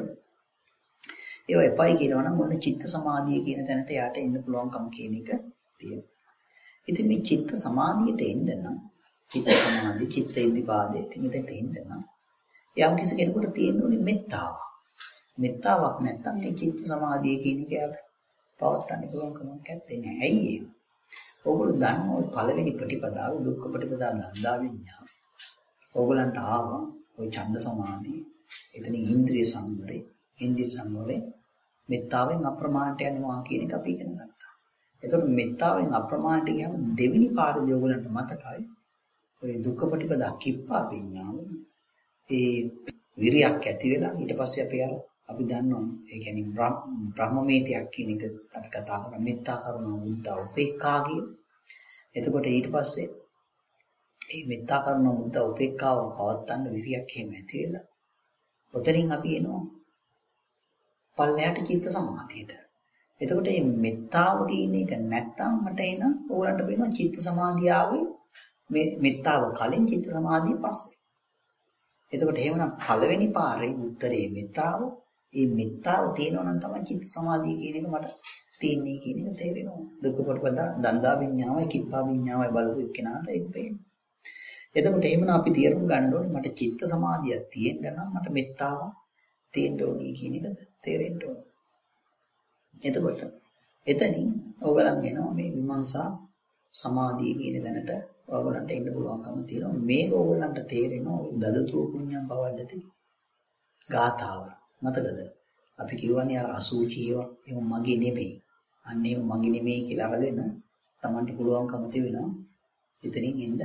ඒව එපයි කියනවා නම් මොන චිත්ත සමාධිය කියන තැනට යාට එන්න පුළුවන්කම කියන එක තියෙනවා. ඉතින් මේ චිත්ත සමාධියට එන්න නම් චිත්ත සමාධි චිත්ත ඉද්ධිපාදේ මෙතෙන්ට එන්න නම් යම් කිසි කෙනෙකුට තියෙන්න ඕනේ මෙත්තාව. මෙත්තාවක් නැත්නම් මේ චිත්ත සමාධිය කියන එක යාට පවත්වන්න පුළුවන් කමක් නැත්තේ. ඇයි ඒ? ඕගොල්ලෝ දන්නවා ඔය පළවෙනි ප්‍රතිපදාව දුක්ඛ ප්‍රතිපදා දන්දා විඤ්ඤාණ. ඕගොල්ලන්ට ආවා ඔය ඡන්ද සමාධිය. එතනින් ඉන්ද්‍රිය සංවරේ, ඉන්ද්‍රිය සංවරේ මෙත්තාවෙන් අප්‍රමාණයට යනවා කියන එක අපි ඉගෙන ගත්තා. එතකොට මෙත්තාවෙන් අප්‍රමාණයට ගියාම දෙවෙනි පාරදී ඕගොල්ලන්ට මතකයි ඔය දුක්ඛ ප්‍රතිපදා කිප්පා විඤ්ඤාණ. ඒ විරියක් ඇති වෙලා ඊට පස්සේ අපි දන්නවා ඒ කියන්නේ බ්‍රහ්මමේතයක් කියන එක අපි කතා කරා මෙත්තා කරුණා මුද්දා උපේක්ඛා කියන. එතකොට ඊට පස්සේ මේ මෙත්තා කරුණා මුද්දා උපේක්ඛාව පවත්තන්න විරියක් එහෙම ඇති වෙලා ඔතනින් අපි එනවා පල්ලයට චිත්ත සමාධියට. එතකොට මේ මෙත්තාව කියන එක නැත්තම් මට එන ඕගලන්ට වෙනවා චිත්ත සමාධිය ආවේ මේ මෙත්තාව කලින් චිත්ත සමාධිය පස්සේ. එතකොට එහෙමනම් පළවෙනි පාරේ උත්තරේ මෙත්තාව. මේ මෙත්තාව තියෙනවා නම් තමයි චිත්ත සමාධිය කියන එක මට තියෙන්නේ කියන එක තේරෙනවා. දුක්ඛ ප්‍රතිපදා දන්දා විඤ්ඤාවයි කිප්පා විඤ්ඤාවයි බලපු එක්කෙනාට ඒක පේනවා. එතකොට එහෙමනම් අපි තේරුම් ගන්න ඕනේ මට චිත්ත සමාධියක් තියෙන්න නම් මට මෙත්තාව තියෙන්න ඕනේ කියන එක තේරෙන්න ඕනේ. එතකොට එතනින් ඕගලන් එනවා මේ විමර්ශා සමාධිය කියන දැනට ඕගලන්ට එන්න පුළුවන්කම තියෙනවා. මේක ඕගලන්ට තේරෙනවා දදතෝ පුඤ්ඤම් බවද්දති ගාථාව. මතකද? අපි කියවනේ අර අසුචියව එහෙම මගේ නෙමෙයි. අන්න එහෙම මගේ නෙමෙයි කියලා අරගෙන Tamanට පුළුවන්කම තිබෙනවා. එතනින් එන්න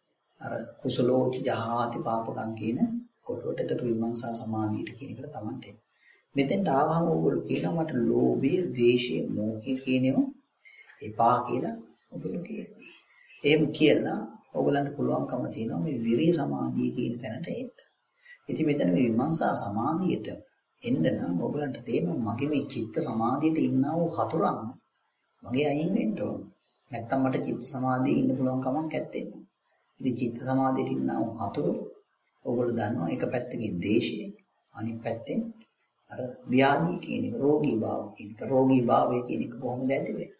අර කුසලෝච ජහාති පාපකම් කියන කොටුවට ඒකට විමර්ශා සමාධියට කියන එකට Tamanට එන්න. මෙතෙන්ට ආවම ඕගොල්ලෝ කියනවා මට ලෝභය, ද්වේෂය, මෝහය කියනවා එපා කියලා ඔයගොල්ලෝ කියනවා. එහෙම කියලා ඕගලන්ට පුළුවන්කම තියෙනවා මේ විරිය සමාධිය කියන තැනට එන්න. ඉතින් මෙතන මේ විමර්ශා සමාධියට එන්න නම් ඕගලන්ට තේරෙනවා මගේ මේ චිත්ත සමාධියට ඉන්නා වූ හතුරන් මගේ අයින් වෙන්න ඕන. නැත්තම් මට චිත්ත සමාධියේ ඉන්න පුළුවන් කමක් නැත්තේ. ඉතින් චිත්ත සමාධියට ඉන්නා වූ හතුරු ඕගොල්ලෝ දන්නවා එක පැත්තකින් දේශය අනිත් පැත්තෙන් අර ව්‍යාධි කියන එක රෝගී භාව කියන එක රෝගී භාවය කියන එක කොහොමද ඇති වෙන්නේ?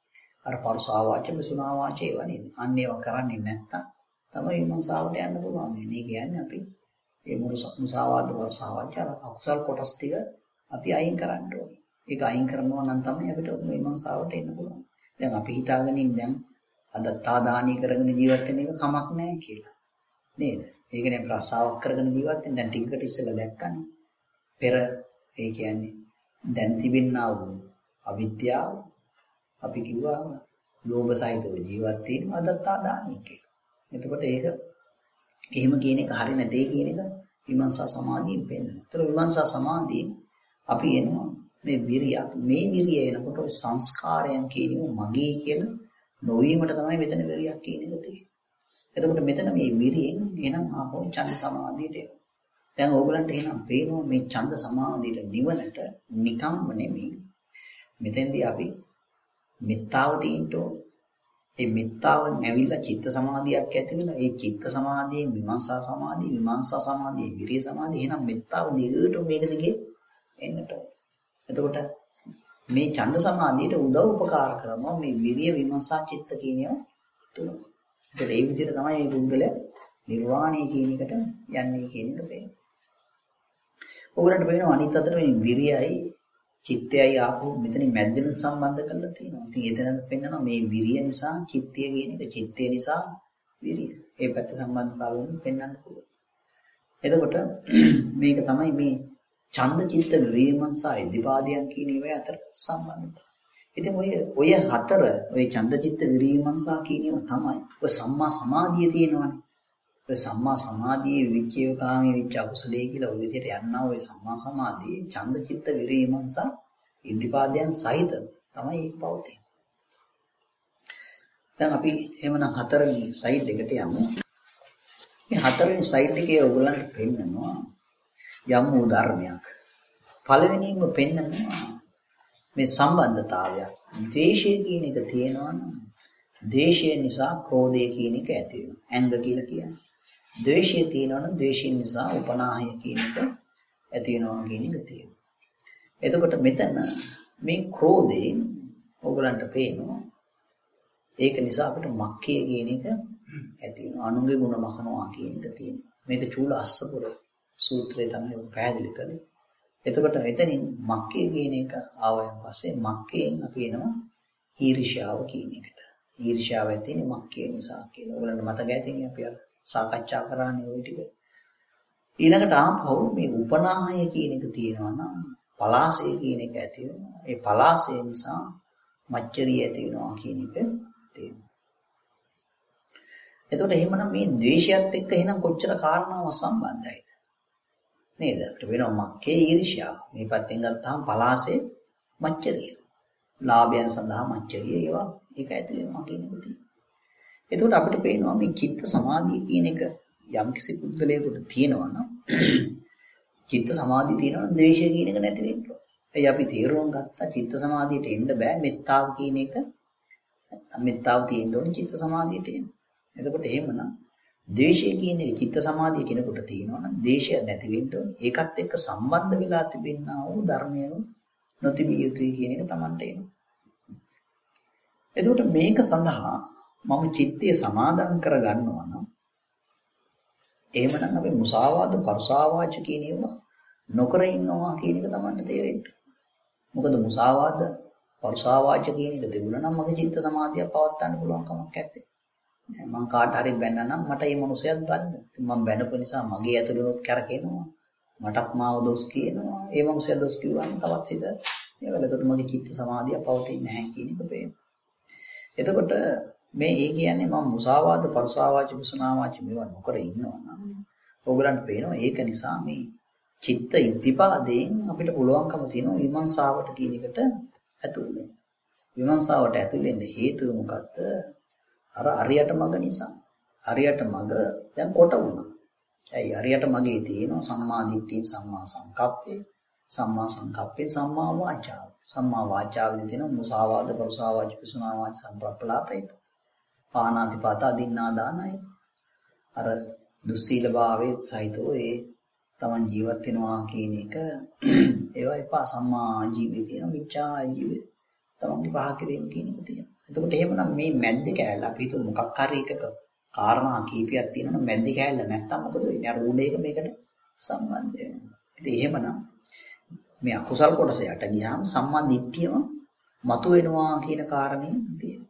අර පරසා වාච බසුනා වාච ඒවා නේද? අන්න ඒවා කරන්නේ නැත්තම් තමයි විමර්ශාවට යන්න පුළුවන්. මේ කියන්නේ අපි ඒ මුසාවාද පරසා වාච අකුසල් කොටස් ටික අපි අයින් කරන්න ඕනේ. ඒක අයින් කරනවා නම් තමයි අපිට උතුම් විමර්ශාවට එන්න පුළුවන්. දැන් අපි හිතාගෙන ඉන්නේ අදත්තා දානී කරගෙන ජීවත් වෙන එක කමක් නැහැ කියලා. නේද? ඒ කියන්නේ ප්‍රසාවක් කරගෙන ජීවත් වෙන දැන් ටිකකට ඉස්සෙල්ලා දැක්කනේ. පෙර ඒ කියන්නේ දැන් තිබෙනා වූ අවිද්‍යාව අපි කිව්වා ලෝභ සහිතව ජීවත් වීම අදත්තා දානී කියලා. එතකොට ඒක එහෙම කියන එක හරිය නැtei කියන එක විමර්ශා සමාධියෙන් පෙන්නනවා. ඒතර විමර්ශා සමාධියෙන් අපි එනවා මේ විරිය එනකොට ඔය සංස්කාරයන් කියනවා මගේ කියලා නොවීමට තමයි මෙතන විරියක් කියන එක තියෙන්නේ. එතකොට මෙතන මේ විරියෙන් එනම් ආපහු ඡන්ද සමාධියට එනවා. දැන් ඕගලන්ට එහෙනම් පේනවා මේ ඡන්ද සමාධියට නිවනට නිකම්ම නෙමෙයි. මෙතෙන්දී අපි මෙත්තාව තියෙන්න ඕන. ඒ මෙත්තාවෙන් ඇවිල්ලා චිත්ත සමාධියක් ඇති වෙලා ඒ චිත්ත සමාධියෙන් විමර්ශා සමාධිය, විරිය සමාධිය එහෙනම් මෙත්තාව දිගට මේක දිගේ එන්නට ඕන. එතකොට මේ ඡන්ද සමාධියට උදව් උපකාර කරනවා මේ විරිය විමර්ශා චිත්ත කියන ඒවා තුන. ඒකට ඒ විදිහට තමයි මේ පුද්ගලයා නිර්වාණය කියන එකට යන්නේ කියන එක පේන්නේ. ඔයගලන්ට පේනවා අනිත් අතට මේ විරියයි චිත්තයයි ආපහු මෙතනින් මැද්දෙනුත් සම්බන්ධ කරලා තියෙනවා. ඉතින් එතනද පෙන්නනවා මේ විරිය නිසා චිත්තය කියන එක, චිත්තය නිසා විරිය. ඒ පැත්ත සම්බන්ධතාවයෙන් පෙන්වන්න පුළුවන්. එතකොට මේක තමයි මේ ඡන්ද චිත්ත විරියමංසා ඉදිපාදයන් කියන ඒවා අතර සම්බන්ධතාවය. ඉතින් ඔය හතර ඔය ඡන්ද චිත්ත විරියමංසා කියන ඒවා තමයි ඔය සම්මා සමාධිය තියෙනවානේ. ඔය සම්මා සමාධියේ විචේවකාමී විච අකුසලයේ කියලා ඔය විදිහට යනවා ඔය සම්මා සමාධියේ ඡන්ද චිත්ත විරියමංසා ඉදිපාදයන් සහිත තමයි ඒක පවතින්නේ. දැන් අපි එhmenan හතරවෙනි ස්ලයිඩ් එකට යමු. මේ හතරවෙනි ස්ලයිඩ් එකේ ඔයගොල්ලන්ට පෙන්නනවා යම් වූ ධර්මයක්. පළවෙනියෙන්ම පෙන්නනවා මේ සම්බන්ධතාවය. ද්වේෂය කියන එක තියෙනවා නම් ද්වේෂය නිසා ක්‍රෝධය කියන එක ඇති වෙනවා. ඇඟ කියලා කියන්නේ. ද්වේෂය තියෙනවා නම් ද්වේෂය නිසා උපනාහය කියන එක ඇති වෙනවා කියන එක තියෙනවා. එතකොට මෙතන මේ ක්‍රෝධයෙන් ඕගලන්ට පේනවා ඒක නිසා අපිට මක්ඛය කියන එක ඇති වෙනවා. අනුන්ගේ ගුණ මකනවා කියන එක තියෙනවා. මේක චූල අස්සපුර සූත්‍රයේ තමයි පැහැදිලි කරන්නේ. එතකොට එතනින් මක්ඛය කියන එක ආවයන් පස්සේ මක්ඛයෙන් අපි එනවා ඊර්ෂ්‍යාව කියන එකට. ඊර්ෂ්‍යාව ඇති වෙන්නේ මක්ඛය නිසා කියලා. ඔයගලන්ට මතක ඇතිනේ අපි අර සාකච්ඡා කරන්නේ ওই ටික. ඊළඟට ආපහු මේ උපනාහය කියන එක තියෙනවා නම් පලාසය කියන එක ඇති වෙනවා. ඒ පලාසය නිසා මච්චරිය ඇති වෙනවා කියන එක තියෙනවා. එතකොට එහෙමනම් මේ ද්වේෂයත් එක්ක එහෙනම් කොච්චර කාරණාවක් සම්බන්ධයිද? නේද? අපිට වෙනවා මක්කේ ඊර්ෂ්‍යාව. මේ පැත්තෙන් ගත්තාම පලාසය මච්චරිය. ලාභයන් සඳහා මච්චරිය ඒවා ඒක ඇති වෙනවා කියන එක තියෙනවා. එතකොට අපිට පේනවා මේ චිත්ත සමාධිය කියන එක යම්කිසි පුද්ගලයෙකුට තියෙනවා නම් චිත්ත සමාධිය තියෙනවා නම් ද්වේෂය කියන එක නැති වෙන්න ඕන. එයි අපි තීරුම් ගත්තා චිත්ත සමාධියට එන්න බෑ මෙත්තාව කියන එක. මෙත්තාව තියෙන්න ඕනේ චිත්ත සමාධියට එන්න. එතකොට එහෙමනම් ද්වේෂය කියන එක චිත්ත සමාධිය කෙනෙකුට තියෙනවා නම් ද්වේෂය නැති වෙන්න ඕනේ. ඒකත් එක්ක සම්බන්ධ වෙලා තිබෙනා වූ ධර්මය නොතිබිය යුතුයි කියන එක Tamanට එනවා. එතකොට මේක සඳහා මම චිත්තය සමාදන් කර ගන්නවා නම් එහෙමනම් අපි මුසාවාද පරුසාවාච කියන ඒවා නොකර ඉන්නවා කියන එක තමයි තේරෙන්නේ. මොකද මුසාවාද පරුසාවාච කියන එක තිබුණා නම් මගේ චිත්ත සමාධිය පවත්වා ගන්න පුළුවන් කමක් නැත්තේ. මම කාට හරි බැන්නා නම් මට මේ මොනසයත් බන්න. මම බැනපු නිසා මගේ ඇතුළේනොත් කරකිනවා. මටත් මාව දොස් කියනවා. ඒ මොනසය දොස් කිව්වම තවත් හිත ඒවලකට මගේ චිත්ත සමාධිය පවතින්නේ නැහැ කියන එක පේනවා. එතකොට මේ කියන්නේ මම මුසාවාද පරුසාවාච විසුනාවාච මේවා නොකර ඉන්නවා නම් ඕගලන්ට පේනවා ඒක නිසා මේ චිත්ත ඉද්ධිපාදයෙන් අපිට පුළුවන්කම තියෙනවා විමර්ශාවට කියන එකට ඇතුල් වෙන්න. විමර්ශාවට ඇතුල් වෙන්න හේතුව මොකද්ද? අර අරියට මග නිසා. අරියට මග දැන් කොට වුණා. ඇයි අරියට මගේ තියෙනවා සම්මා දිට්ඨිය සම්මා සංකප්පේ සම්මා සංකප්පේ සම්මා වාචාව. සම්මා වාචාවෙදි තියෙනවා මුසාවාද පරුසාවාච විසුනාවාච සම්ප්‍රප්පලාපේ. පානාතිපාත අදින්නා දානයි. අර දුස්සීලභාවයේ සහිතව ඒ තමන් ජීවත් වෙනවා කියන එක ඒවා එපා සම්මා ජීවිතය තියෙනවා මිච්ඡා ජීවිතය තමන්ගේ පහ කිරීම කියන එක තියෙනවා. එතකොට එහෙමනම් මේ මැද්ද කෑල්ල අපි හිතුව මොකක් හරි එකක කාරණා කීපයක් තියෙනවනේ මැද්ද කෑල්ල නැත්තම් මොකද වෙන්නේ? අර උඩේක මේකට සම්බන්ධ වෙනවා. ඉතින් එහෙමනම් මේ අකුසල් කොටස යට ගියාම සම්මා දිට්ඨියම මතුවෙනවා කියන කාරණේ තියෙනවා.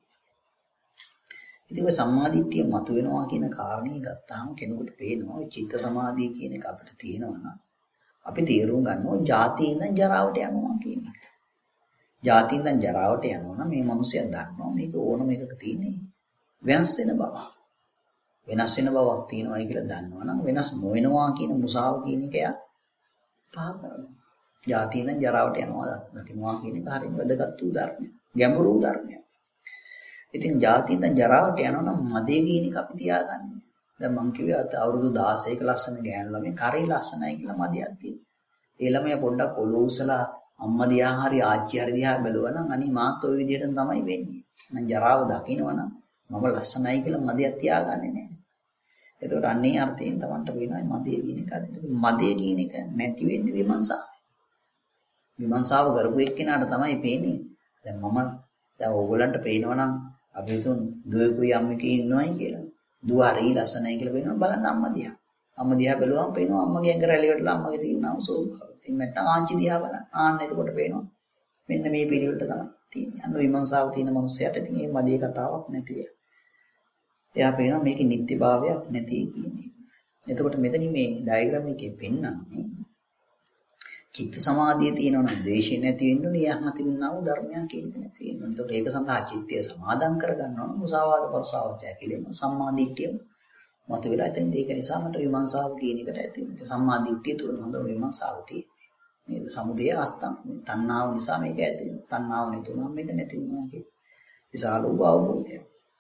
ඉතින් ඔය සම්මාදිට්ඨිය මතුවෙනවා කියන කාරණේ ගත්තාම කෙනෙකුට පේනවා චිත්ත සමාධිය කියන එක අපිට තියෙනවා නම් අපි තේරුම් ගන්නවා ජාතිය ඉඳන් ජරාවට යනවා කියන එක. ජාතිය ඉඳන් ජරාවට යනවා නම් මේ මිනිස්සයා දන්නවා මේක ඕනම එකක තියෙන්නේ වෙනස් වෙන බව. වෙනස් වෙන බවක් තියෙනවායි කියලා දන්නවා නම් වෙනස් නොවෙනවා කියන මුසාව කියන එක යා පහ කරනවා. ජාතිය ඉඳන් ජරාවට යනවා දකින්නවා කියන එක හරියට වැදගත් උදාහරණයක්. ගැඹුරු උදාහරණයක්. ඉතින් ජාතිය ඉඳන් ජරාවට යනවා නම් මදේ කියන එක අපි තියාගන්නේ. දැන් මං කිව්වේ අත අවුරුදු 16ක ලස්සන ගෑනු ළමයි කරේ ලස්සනයි කියලා මදියක් තියෙනවා. ඒ ළමයා පොඩ්ඩක් ඔලුව උසලා අම්මා දිහා හරි ආච්චි හරි දිහා බැලුවා නම් අනේ මාත් ওই විදිහට තමයි වෙන්නේ. නම් ජරාව දකින්නවනම් මම ලස්සනයි කියලා මදියක් තියාගන්නේ නැහැ. එතකොට අන්නේ අර්ථයෙන් Tamanට වෙනවා මදේ කියන එක අදින්න. මදේ කියන එක නැති වෙන්නේ විමර්ශාවයි. විමර්ශාව කරපු එක්කෙනාට තමයි පේන්නේ. දැන් ඕගොල්ලන්ට පේනවනම් අපි හිතුන් දුවකුයි අම්මකේ ඉන්නවයි කියලා. දුව හරි ලස්සනයි කියලා වෙනවා බලන්න අම්මා දිහා. අම්මා දිහා බැලුවම පේනවා අම්මගේ ඇඟ රැලි වලට අම්මගේ තියෙනම ස්වභාවය. ඉතින් නැත්තම් ආච්චි දිහා බලන්න. ආන්න එතකොට පේනවා මෙන්න මේ පිළිවෙලට තමයි තියෙන්නේ. අන්න විමර්ශාව තියෙන මනුස්සයාට ඉතින් මේ මදියේ කතාවක් නැති වෙලා. එයා පේනවා මේකේ නිත්‍යභාවයක් නැති කියන්නේ. එතකොට මෙතනින් මේ ඩයග්‍රෑම් එකේ පෙන්නන්නේ චිත්ත සමාධිය තියෙනවා නම් ද්වේෂය නැති වෙන්න ඕනේ. යහන තිබුණා වූ ධර්මයන් කියන එක නැති වෙන්න ඕනේ. එතකොට ඒක සඳහා චිත්තය සමාදම් කරගන්න ඕන. මුසාවාද පරුසාවාචය කියලා සම්මා දිට්ඨිය මතුවලා ඉතින් ඒක නිසා මට විමර්ශාව කියන එකට ඇති වෙනවා. සම්මා දිට්ඨිය තුල හොඳ විමර්ශාව තියෙනවා. නේද? සමුදය අස්තම්. තණ්හාව නිසා මේක ඇති වෙනවා. තණ්හාව නැතුනම මේක නැති වෙනවා කියන විශාල වූ අවබෝධය.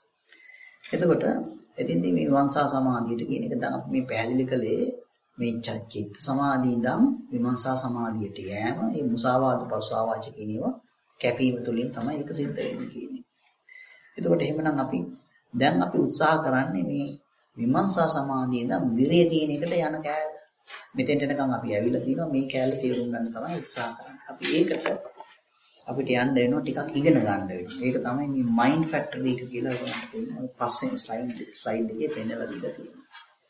එතකොට එතින්දී මේ විමර්ශා සමාධියට කියන එක දැන් අපි මේ පැහැදිලි කළේ මේ චිත්ත සමාධිය ඉඳන් විමර්ශා සමාධියට යෑම මේ මුසාවාද පරුසාවාච කියන ඒවා කැපීම තුළින් තමයි ඒක සිද්ධ වෙන්නේ කියන්නේ. එතකොට එහෙමනම් දැන් අපි උත්සාහ කරන්නේ මේ විමර්ශා සමාධිය ඉඳන් විරිය කියන එකට යන කෑල්ල. මෙතෙන්ට එනකන් අපි ඇවිල්ලා තිනවා මේ කෑල්ල තේරුම් ගන්න තමයි උත්සාහ කරන්නේ. අපි ඒකට අපිට යන්න වෙනවා ටිකක් ඉගෙන ගන්න වෙනවා. ඒක තමයි මේ මයින්ඩ් ෆැක්ටරි එක කියලා කියනවා. පස්සේ ස්ලයිඩ් එකේ පෙන්නලා දීලා තියෙනවා.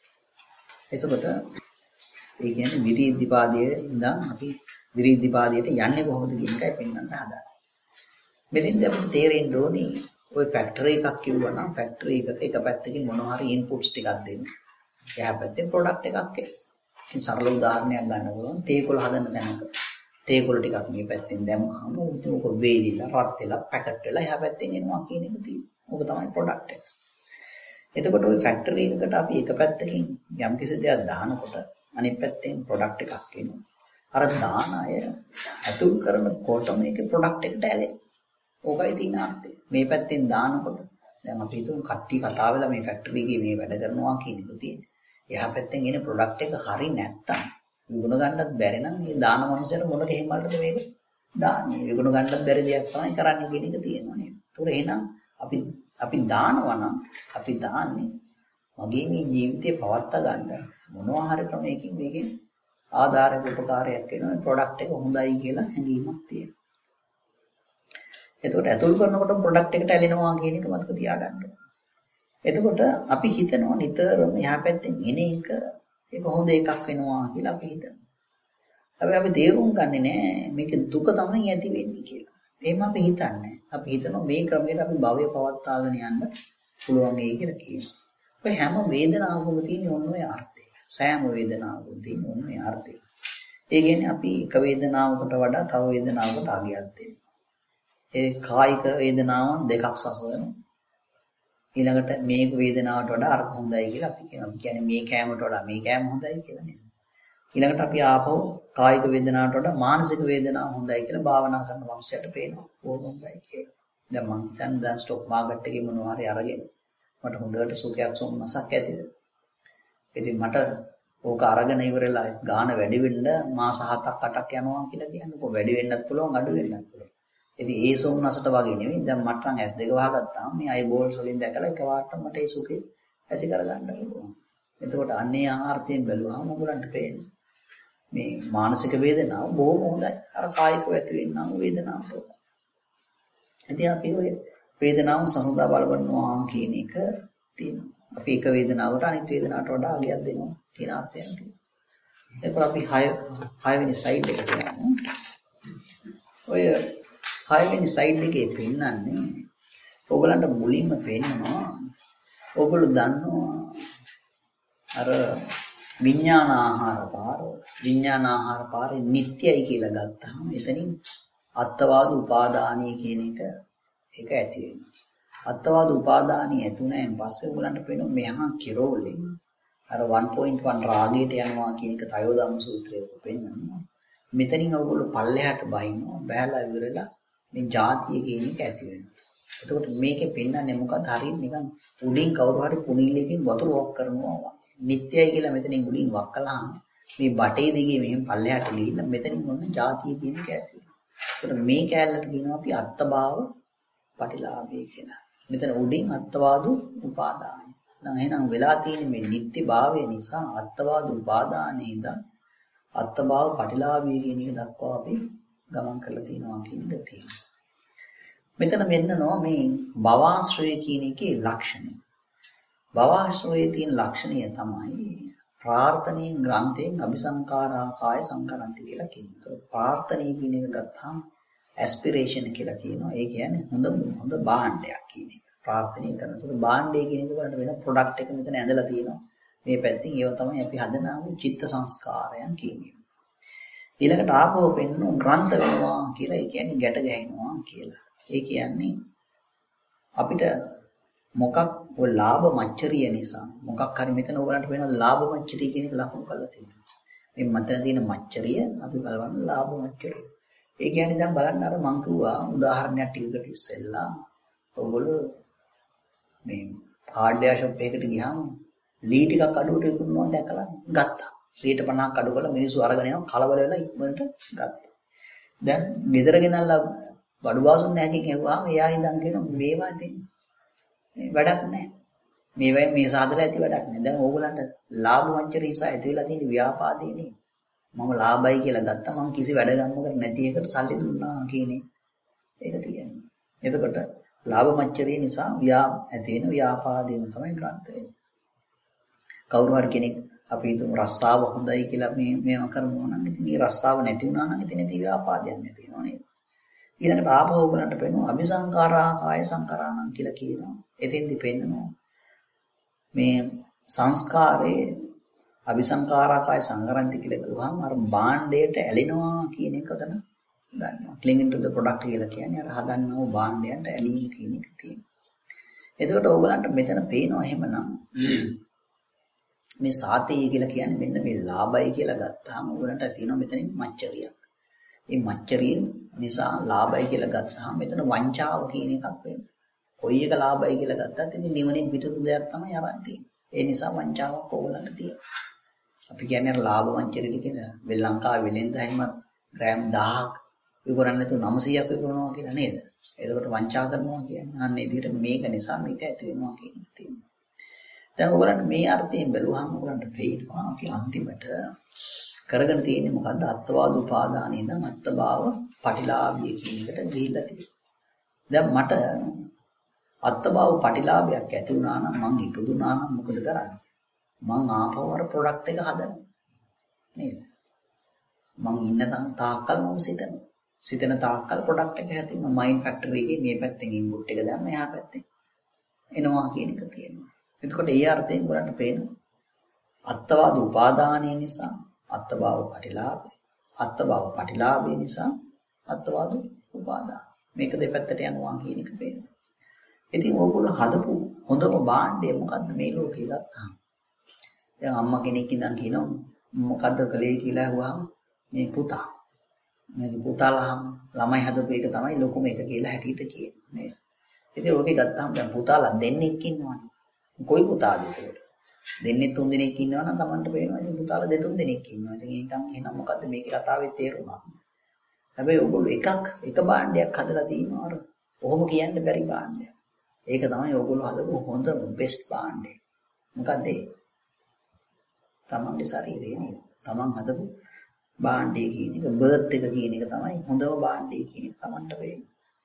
එතකොට ඒ කියන්නේ විරිද්ධිපාදයේ ඉඳන් අපි විරිද්ධිපාදයට යන්නේ කොහොමද කියන එකයි පෙන්වන්න හදන්නේ. මෙතෙන්දී අපිට තේරෙන්න ඕනේ ওই ෆැක්ටරි එකක් කිව්වා නම් ෆැක්ටරි එකට එක පැත්තකින් මොනවා හරි ඉන්පුට්ස් ටිකක් දෙන්න. එහා පැත්තෙන් ප්‍රොඩක්ට් එකක් එයි. ඉතින් සරල උදාහරණයක් ගන්න පුළුවන් තේකොළ හදන තැනක. තේකොළ ටිකක් මේ පැත්තෙන් දැම්මහම උක වේලිලා රත් වෙලා පැකට් වෙලා එහා පැත්තෙන් එනවා කියන එක තියෙනවා. ඕක තමයි ප්‍රොඩක්ට් එක. එතකොට ওই ෆැක්ටරි එකකට අපි එක පැත්තකින් යම් කිසි දෙයක් දානකොට අනිත් පැත්තෙන් ප්‍රොඩක්ට් එකක් එනවා. අර දාන අය ඇතුල් කරනකොට මේකේ ප්‍රොඩක්ට් එකට ඇලෙන. ඕකයි තියෙන අර්ථය. මේ පැත්තෙන් දානකොට දැන් අපි හිතමු කට්ටිය කතා වෙලා මේ ෆැක්ටරි එකේ මේ වැඩ කරනවා කියන එක තියෙන්නේ. එහා පැත්තෙන් එන ප්‍රොඩක්ට් එක හරි නැත්තම් විකුණ ගන්නත් බැරි නම් මේ දාන මනුස්සයර මොන ගෙහිම් වලටද මේක දාන්නේ. විකුණ ගන්නත් බැරි දෙයක් තමයි කරන්නේ කියන එක තියෙනවා නේද? ඒතකොට එහෙනම් අපි දානවා නම් අපි දාන්නේ මගේ මේ ජීවිතේ පවත්වා ගන්න මොනවා හරි ක්‍රමයකින් මේකෙන් ආධාරක උපකාරයක් වෙනවා. ප්‍රොඩක්ට් එක හොඳයි කියලා හැඟීමක් තියෙනවා. එතකොට ඇතුල් කරනකොට ප්‍රොඩක්ට් එකට ඇලෙනවා කියන එක මතක තියාගන්න ඕනේ. එතකොට අපි හිතනවා නිතරම එහා පැත්තෙන් එන එක ඒක හොඳ එකක් වෙනවා කියලා අපි හිතනවා. හැබැයි අපි තේරුම් ගන්නේ නැහැ මේක දුක තමයි ඇති වෙන්නේ කියලා. එහෙම අපි හිතන්නේ. අපි හිතනවා මේ ක්‍රමයට අපි භවය පවත්වාගෙන යන්න පුළුවන් ඒ කියලා කියනවා. ඔය හැම වේදනාවකම තියෙන ඔන්න ඔය අර්ථය. සෑම වේදනාවකම තියෙන ඔන්න ඔය අර්ථය. ඒ කියන්නේ අපි එක වේදනාවකට වඩා තව වේදනාවකට අගයක් දෙනවා. ඒ කායික වේදනාවන් දෙකක් සසඳනවා. ඊළඟට මේ වේදනාවට වඩා අර හොඳයි කියලා අපි කියනවා. කියන්නේ මේ කෑමට වඩා මේ කෑම හොඳයි කියලා නේද? ඊළඟට අපි ආපහු කායික වේදනාවට වඩා මානසික වේදනාව හොඳයි කියලා භාවනා කරන මනුස්සයට පේනවා. ඕක හොඳයි කියලා. දැන් මං හිතන්නේ දැන් ස්ටොක් මාකට් එකේ මොනවා හරි අරගෙන මට හොඳට සුඛයක් සොම්නසක් ඇති වෙනවා. ඉතින් මට ඕක අරගෙන ඉවරලා ගාන වැඩි වෙන්න මාස 7ක් 8ක් යනවා කියලා කියන්නකො. වැඩි වෙන්නත් පුළුවන් අඩු වෙන්නත් පුළුවන්. ඉතින් ඒ සොම්නසට වගේ නෙවෙයි. දැන් මට නම් S2 වහගත්තාම මේ අයිබෝල්ස් වලින් දැකලා එකපාරට මට ඒ සුඛය ඇති කරගන්න පුළුවන්. එතකොට අන්නේ ආහාරයෙන් බැලුවාම ඔයගලන්ට පේන්නේ මේ මානසික වේදනාව බොහොම හොඳයි. අර කායිකව ඇති වෙනා වේදනාවට වඩා. ඉතින් අපි ඔය වේදනාව සසඳා බලනවා කියන එක තියෙනවා. අපි එක වේදනාවකට අනිත් වේදනාවට වඩා අගයක් දෙනවා කියන අර්ථයක් තියෙනවා. එතකොට අපි 6 වෙනි ස්ලයිඩ් එකට යමු. ඔය 6 වෙනි ස්ලයිඩ් එකේ පෙන්නන්නේ ඔයගලන්ට මුලින්ම පේනවා ඔයගොල්ලෝ දන්නවා අර විඥාන ආහාර පාරේ නිට්ටයයි කියලා ගත්තාම එතනින් අත්වාද උපාදානීය කියන එක ඇති වෙනවා. අත්වාද උපාදානීය ඇතුණෙන් පස්සේ ඔයගලන්ට පේනවා මෙහා කිරෝලෙන් අර 1.1 රාගයට යනවා කියන එක තයෝදම් සූත්‍රයේ පෙන්නනවා. මෙතනින් ඔයගොල්ලෝ පල්ලෙහාට බහිනවා. බහැලා ඉවරලා මේ ಜಾතිය කියන එක ඇති වෙනවා. එතකොට මේකේ පෙන්නන්නේ මොකද? හරියට නිකන් උඩින් කවුරු හරි පුනිල්ලකින් වතුර වක් කරනවා වගේ. නිට්ටයයි කියලා මෙතනින් උඩින් වක් කළාම මේ බටේ දිගේ මෙහෙම පල්ලෙහාට ගිහිල්ලා මෙතනින් ඔන්න ಜಾතිය කියන එක ඇති වෙනවා. එතකොට මේ කැලලට කියනවා අපි අත්භාව පටිලාභය කියලා. මෙතන උඩින් අත්වාදු උපාදානයි. එහෙනම් වෙලා තියෙන මේ නිට්ටි භාවය නිසා අත්වාද උපාදානයේ ඉඳන් අත්භාව පටිලාභය කියන එක දක්වා අපි ගමන් කරලා තියෙනවා කියන එක තියෙනවා. මෙතන මෙන්නනවා මේ භවආශ්‍රය කියන එකේ ලක්ෂණය. භවආශ්‍රයේ තියෙන ලක්ෂණය තමයි ප්‍රාර්ථනීය ග්‍රන්ථයෙන් අபிසංකාරාකාය සංකරන්ති කියලා කියනවා. ප්‍රාර්ථනීය කියන එක ගත්තාම ඇස්පිරේෂන් කියලා කියනවා. ඒ කියන්නේ හොඳ භාණ්ඩයක් කියන එක. ප්‍රාර්ථනීය කරන. ඒක භාණ්ඩය කියන එක වලට වෙන ප්‍රොඩක්ට් එක මෙතන ඇඳලා තියෙනවා. මේ පැත්තෙන් ඒව තමයි අපි හදනාම චිත්ත සංස්කාරයන් කියන්නේ. ඊළඟට ආපහු වෙන්න ග්‍රන්ථ වෙනවා කියලා. ඒ කියන්නේ ගැට ගැහෙනවා කියලා. ඒ කියන්නේ අපිට මොකක් ඔය ලාභ මච්චරිය නිසා මොකක් හරි මෙතන ඔයගලන්ට වෙනවා ලාභ මච්චරිය කියන එක ලකුණු කරලා තියෙනවා. මේ මතන තියෙන මච්චරිය අපි බලවන්න ලාභ මච්චරිය. ඒ කියන්නේ දැන් බලන්න අර මං කිව්වා උදාහරණයක් ටිකකට ඉස්සෙල්ලා ඔයගොල්ලෝ මේ හાર્ඩ්වෙයාර් ෂොප් එකකට ගියාම ලී ටිකක් අඩුවට විකුණනවා දැකලා ගත්තා. 150ක් අඩු කරලා මිනිස්සු අරගෙන යනවා කලබල වෙලා ඉක්මනට ගත්තා. දැන් ගෙදර ගෙනල්ලා බඩු වාසුන් නැකින් ඇහුවාම එයා ඉඳන් කියන මේවා ඉතින් වැඩක් නැහැ. මේවයි මේ සාදලා ඇති වැඩක් නැහැ. දැන් ඕගලන්ට ලාභ වංචර නිසා ඇති වෙලා තියෙන ව්‍යාපාදේ නේ. මම ලාභයි කියලා ගත්තා මම කිසි වැඩ ගන්නකට නැති එකට සල්ලි දුන්නා කියන එක තියෙනවා. එතකොට ලාභ මච්චරිය නිසා ඇති වෙන ව්‍යාපාදේම තමයි ග්‍රන්ථය. කවුරු හරි කෙනෙක් අපි හිතමු රස්සාව හොඳයි කියලා මේව කරනවා නම් ඉතින් මේ රස්සාව නැති වුණා නම් ඉතින් ඉතින් ව්‍යාපාදයක් නැති වෙනවා නේද? ඊළඟට ආපහු ඔයගලන්ට පේනවා අபிසංකාරා කාය සංකරාණං කියලා කියනවා. එතෙන්දි පෙන්නනවා මේ සංස්කාරයේ අபிසංකාරා කාය සංකරන්ති කියලා කිව්වහම අර භාණ්ඩයට ඇලෙනවා කියන එක උතන ගන්නවා. clinging to the product කියලා කියන්නේ අර හදන්නව භාණ්ඩයන්ට ඇලීම කියන එක තියෙනවා. එතකොට ඔයගලන්ට මෙතන පේනවා එහෙමනම් මේ සාතේ කියලා කියන්නේ මෙන්න මේ ලාභයි කියලා ගත්තාම ඔයගලන්ට තියෙනවා මෙතනින් මච්චරියක්. මේ මච්චරිය නිසා ලාභයි කියලා ගත්තාම මෙතන වංචාව කියන එකක් වෙනවා. කොයි එක ලාභයි කියලා ගත්තත් ඉතින් නිවනේ පිටු දෙයක් තමයි අරන් තියෙන්නේ. ඒ නිසා වංචාවක් ඕගලන්ට තියෙනවා. අපි කියන්නේ අර ලාභ වංචරියට කියන වෙල් ලංකාවේ වෙලෙන්ද එහෙම ග්‍රෑම් 1000ක් විකුණන්නේ නැතුව 900ක් විකුණනවා කියලා නේද? එතකොට වංචා කරනවා කියන්නේ අන්න ඒ විදිහට මේක නිසා මේක ඇති වෙනවා කියන එක තියෙනවා. දැන් ඔයගලන්ට මේ අර්ථයෙන් බැලුවහම ඔයගලන්ට පේනවා අපි අන්තිමට කරගෙන තියෙන්නේ මොකද්ද? අත්වාද උපාදානයේ ඉඳන් අත්භාව පටිලාභිය කියන එකට ගිහිල්ලා තියෙනවා. දැන් මට අත්භාව පටිලාභයක් ඇති වුණා නම් මං ඉපදුනා නම් මොකද කරන්නේ? මං ආපහු අර ප්‍රොඩක්ට් එක හදනවා නේද? මං ඉන්න තාක්කල් මම සිතන තාක්කල් ප්‍රොඩක්ට් එක හැදෙනවා. මයින්ඩ් ෆැක්ටරි එකේ මේ පැත්තෙන් ඉන්පුට් එක දාන්න එහා පැත්තෙන් එනවා කියන එක තියෙනවා. එතකොට ඒ අර්ථයෙන් උගලන්ට පේනවා අත්වාද උපාදානය නිසා අත්භව පටිලාභය. අත්භව පටිලාභය නිසා අත්වාද උපාදාන. මේක දෙපැත්තට යනවා කියන එක පේනවා. ඉතින් ඕගොල්ලෝ හදපු හොඳම භාණ්ඩය මොකද්ද මේ ලෝකේ ගත්තාම? දැන් අම්මා කෙනෙක් ඉඳන් කියනවා මොකද්ද කලේ කියලා අහුවාම මේ පුතා. මේ පුතාලා ළමයි හදපු එක තමයි ලොකුම එක කියලා හැටියට කියන්නේ නේද? ඉතින් ඕකේ ගත්තාම දැන් පුතාලා දෙන්නෙක් ඉන්නවනේ. කොයි පුතාද ඒකට? දෙන්නේ තුන් දෙනෙක් ඉන්නවා නම් Tamanට පේනවා ඉතින් පුතාලා දෙතුන් දෙනෙක් ඉන්නවා. ඉතින් ඒකන් එහෙනම් මොකද්ද මේකේ කතාවේ තේරුමක්? හැබැයි ඕගොල්ලෝ එක භාණ්ඩයක් හදලා තිනවා අර. කොහොම කියන්න බැරි භාණ්ඩයක්. ඒක තමයි ඕගොල්ලෝ හදපු හොඳ බෙස්ට් භාණ්ඩය. මොකද්ද ඒ? තමන්ගේ ශරීරය නේද? තමන් හදපු භාණ්ඩය කියන එක බර්ත් එක කියන එක තමයි හොඳම භාණ්ඩය කියන එක තමන්ට වෙන්නේ.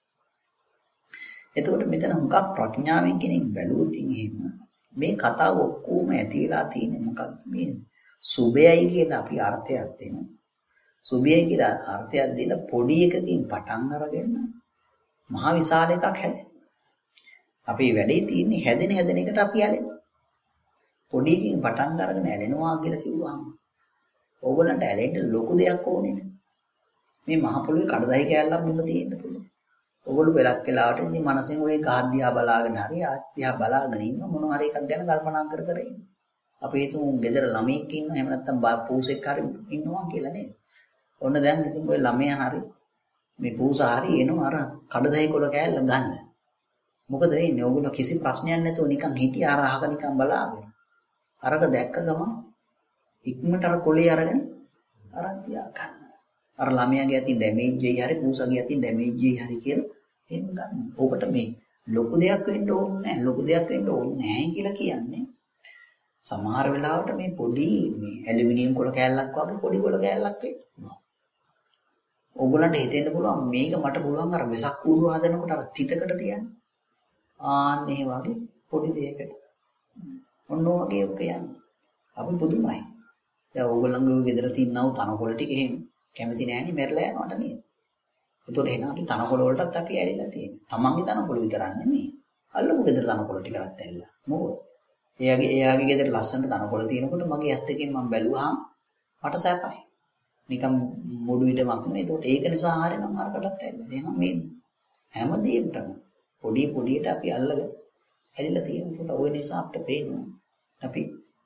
එතකොට මෙතන හුඟක් ප්‍රඥාවෙන් කෙනෙක් බැලුවොත් එහෙම මේ කතාව ඔක්කොම ඇති වෙලා තියෙන්නේ මොකද්ද? මේ සුභයයි කියලා අපි අර්ථයක් දෙනවා. සුභයයි කියලා අර්ථයක් දෙන පොඩි එකකින් පටන් අරගෙන මහ විශාල එකක් හැදෙනවා. අපේ වැඩේ තියෙන්නේ හැදෙන එකට අපි ඇලෙනවා. පොඩි එකකින් පටන් අරගෙන ඇලෙනවා කියලා කිව්වහම ඕගොල්ලන්ට ඇලෙන්න ලොකු දෙයක් ඕනේ නේ. මේ මහ පොළොවේ කඩදායි කෑල්ලක් මුල තියෙන්න පුළුවන්. ඕගොල්ලෝ වෙලක් වෙලාවට ඉතින් මනසෙන් ඔය ගහදියා බලාගෙන හරි ආත්‍යා බලාගෙන ඉන්න මොන හරි එකක් ගැන කල්පනා කර කර ඉන්න. අපි හිතමු ගෙදර ළමයෙක් ඉන්නවා එහෙම නැත්නම් පූසෙක් හරි ඉන්නවා කියලා නේද? ඔන්න දැන් ඉතින් ඔය ළමයා හරි මේ පූසා හරි එනවා අර කඩදායි කොළ කෑල්ල ගන්න. මොකද වෙන්නේ? ඕගොල්ලෝ කිසි ප්‍රශ්නයක් නැතුව නිකන් හිටියා අර අහක නිකන් බලාගෙන. අරක දැක්ක ගමන් ඉක්මනට අර කොලේ අරගෙන අරන් තියා ගන්න. අර ළමයාගේ අතින් ඩැමේජ් වෙයි හරි පූසාගේ අතින් ඩැමේජ් වෙයි හරි කියලා එහෙම ගන්න. ඕකට මේ ලොකු දෙයක් වෙන්න ඕනේ නැහැ. ලොකු දෙයක් වෙන්න ඕනේ නැහැ කියලා කියන්නේ. සමහර වෙලාවට මේ පොඩි මේ ඇලුමිනියම් කොළ කෑල්ලක් වගේ පොඩි කොළ කෑල්ලක් වෙනවා. ඕගොල්ලන්ට හිතෙන්න පුළුවන් මේක මට පුළුවන් අර වෙසක් කූඩුව හදනකොට අර තිතකට තියන්න. ආන්න ඒ වගේ පොඩි දෙයකට. ඔන්න ඔයගේ ඔක යන්නේ. අපි පුදුමයි. දැන් ඕගොල්ලන්ගේ ගෙදර තියනව තනකොළ ටික එහෙම කැමති නෑනේ මැරලා යනවට නේද? ඒතකොට එහෙනම් අපි තනකොළ වලටත් අපි ඇලිලා තියෙනවා. තමන්ගේ තනකොළ විතරක් නෙමෙයි. අල්ලපු ගෙදර තනකොළ ටිකවත් ඇලිලා. මොකද? එයාගේ ගෙදර ලස්සනට තනකොළ තියෙනකොට මගේ ඇස් දෙකෙන් මම බැලුවාම මට සැපයි. නිකන් මොඩු විඩමක් නෙමෙයි. ඒතකොට ඒක නිසා හරිනම් අරකටත් ඇලිලා. එහෙනම් මේ හැමදේටම පොඩියට අපි අල්ලගෙන ඇලිලා තියෙනවා. ඒතකොට ওই නිසා අපිට පේනවා අපි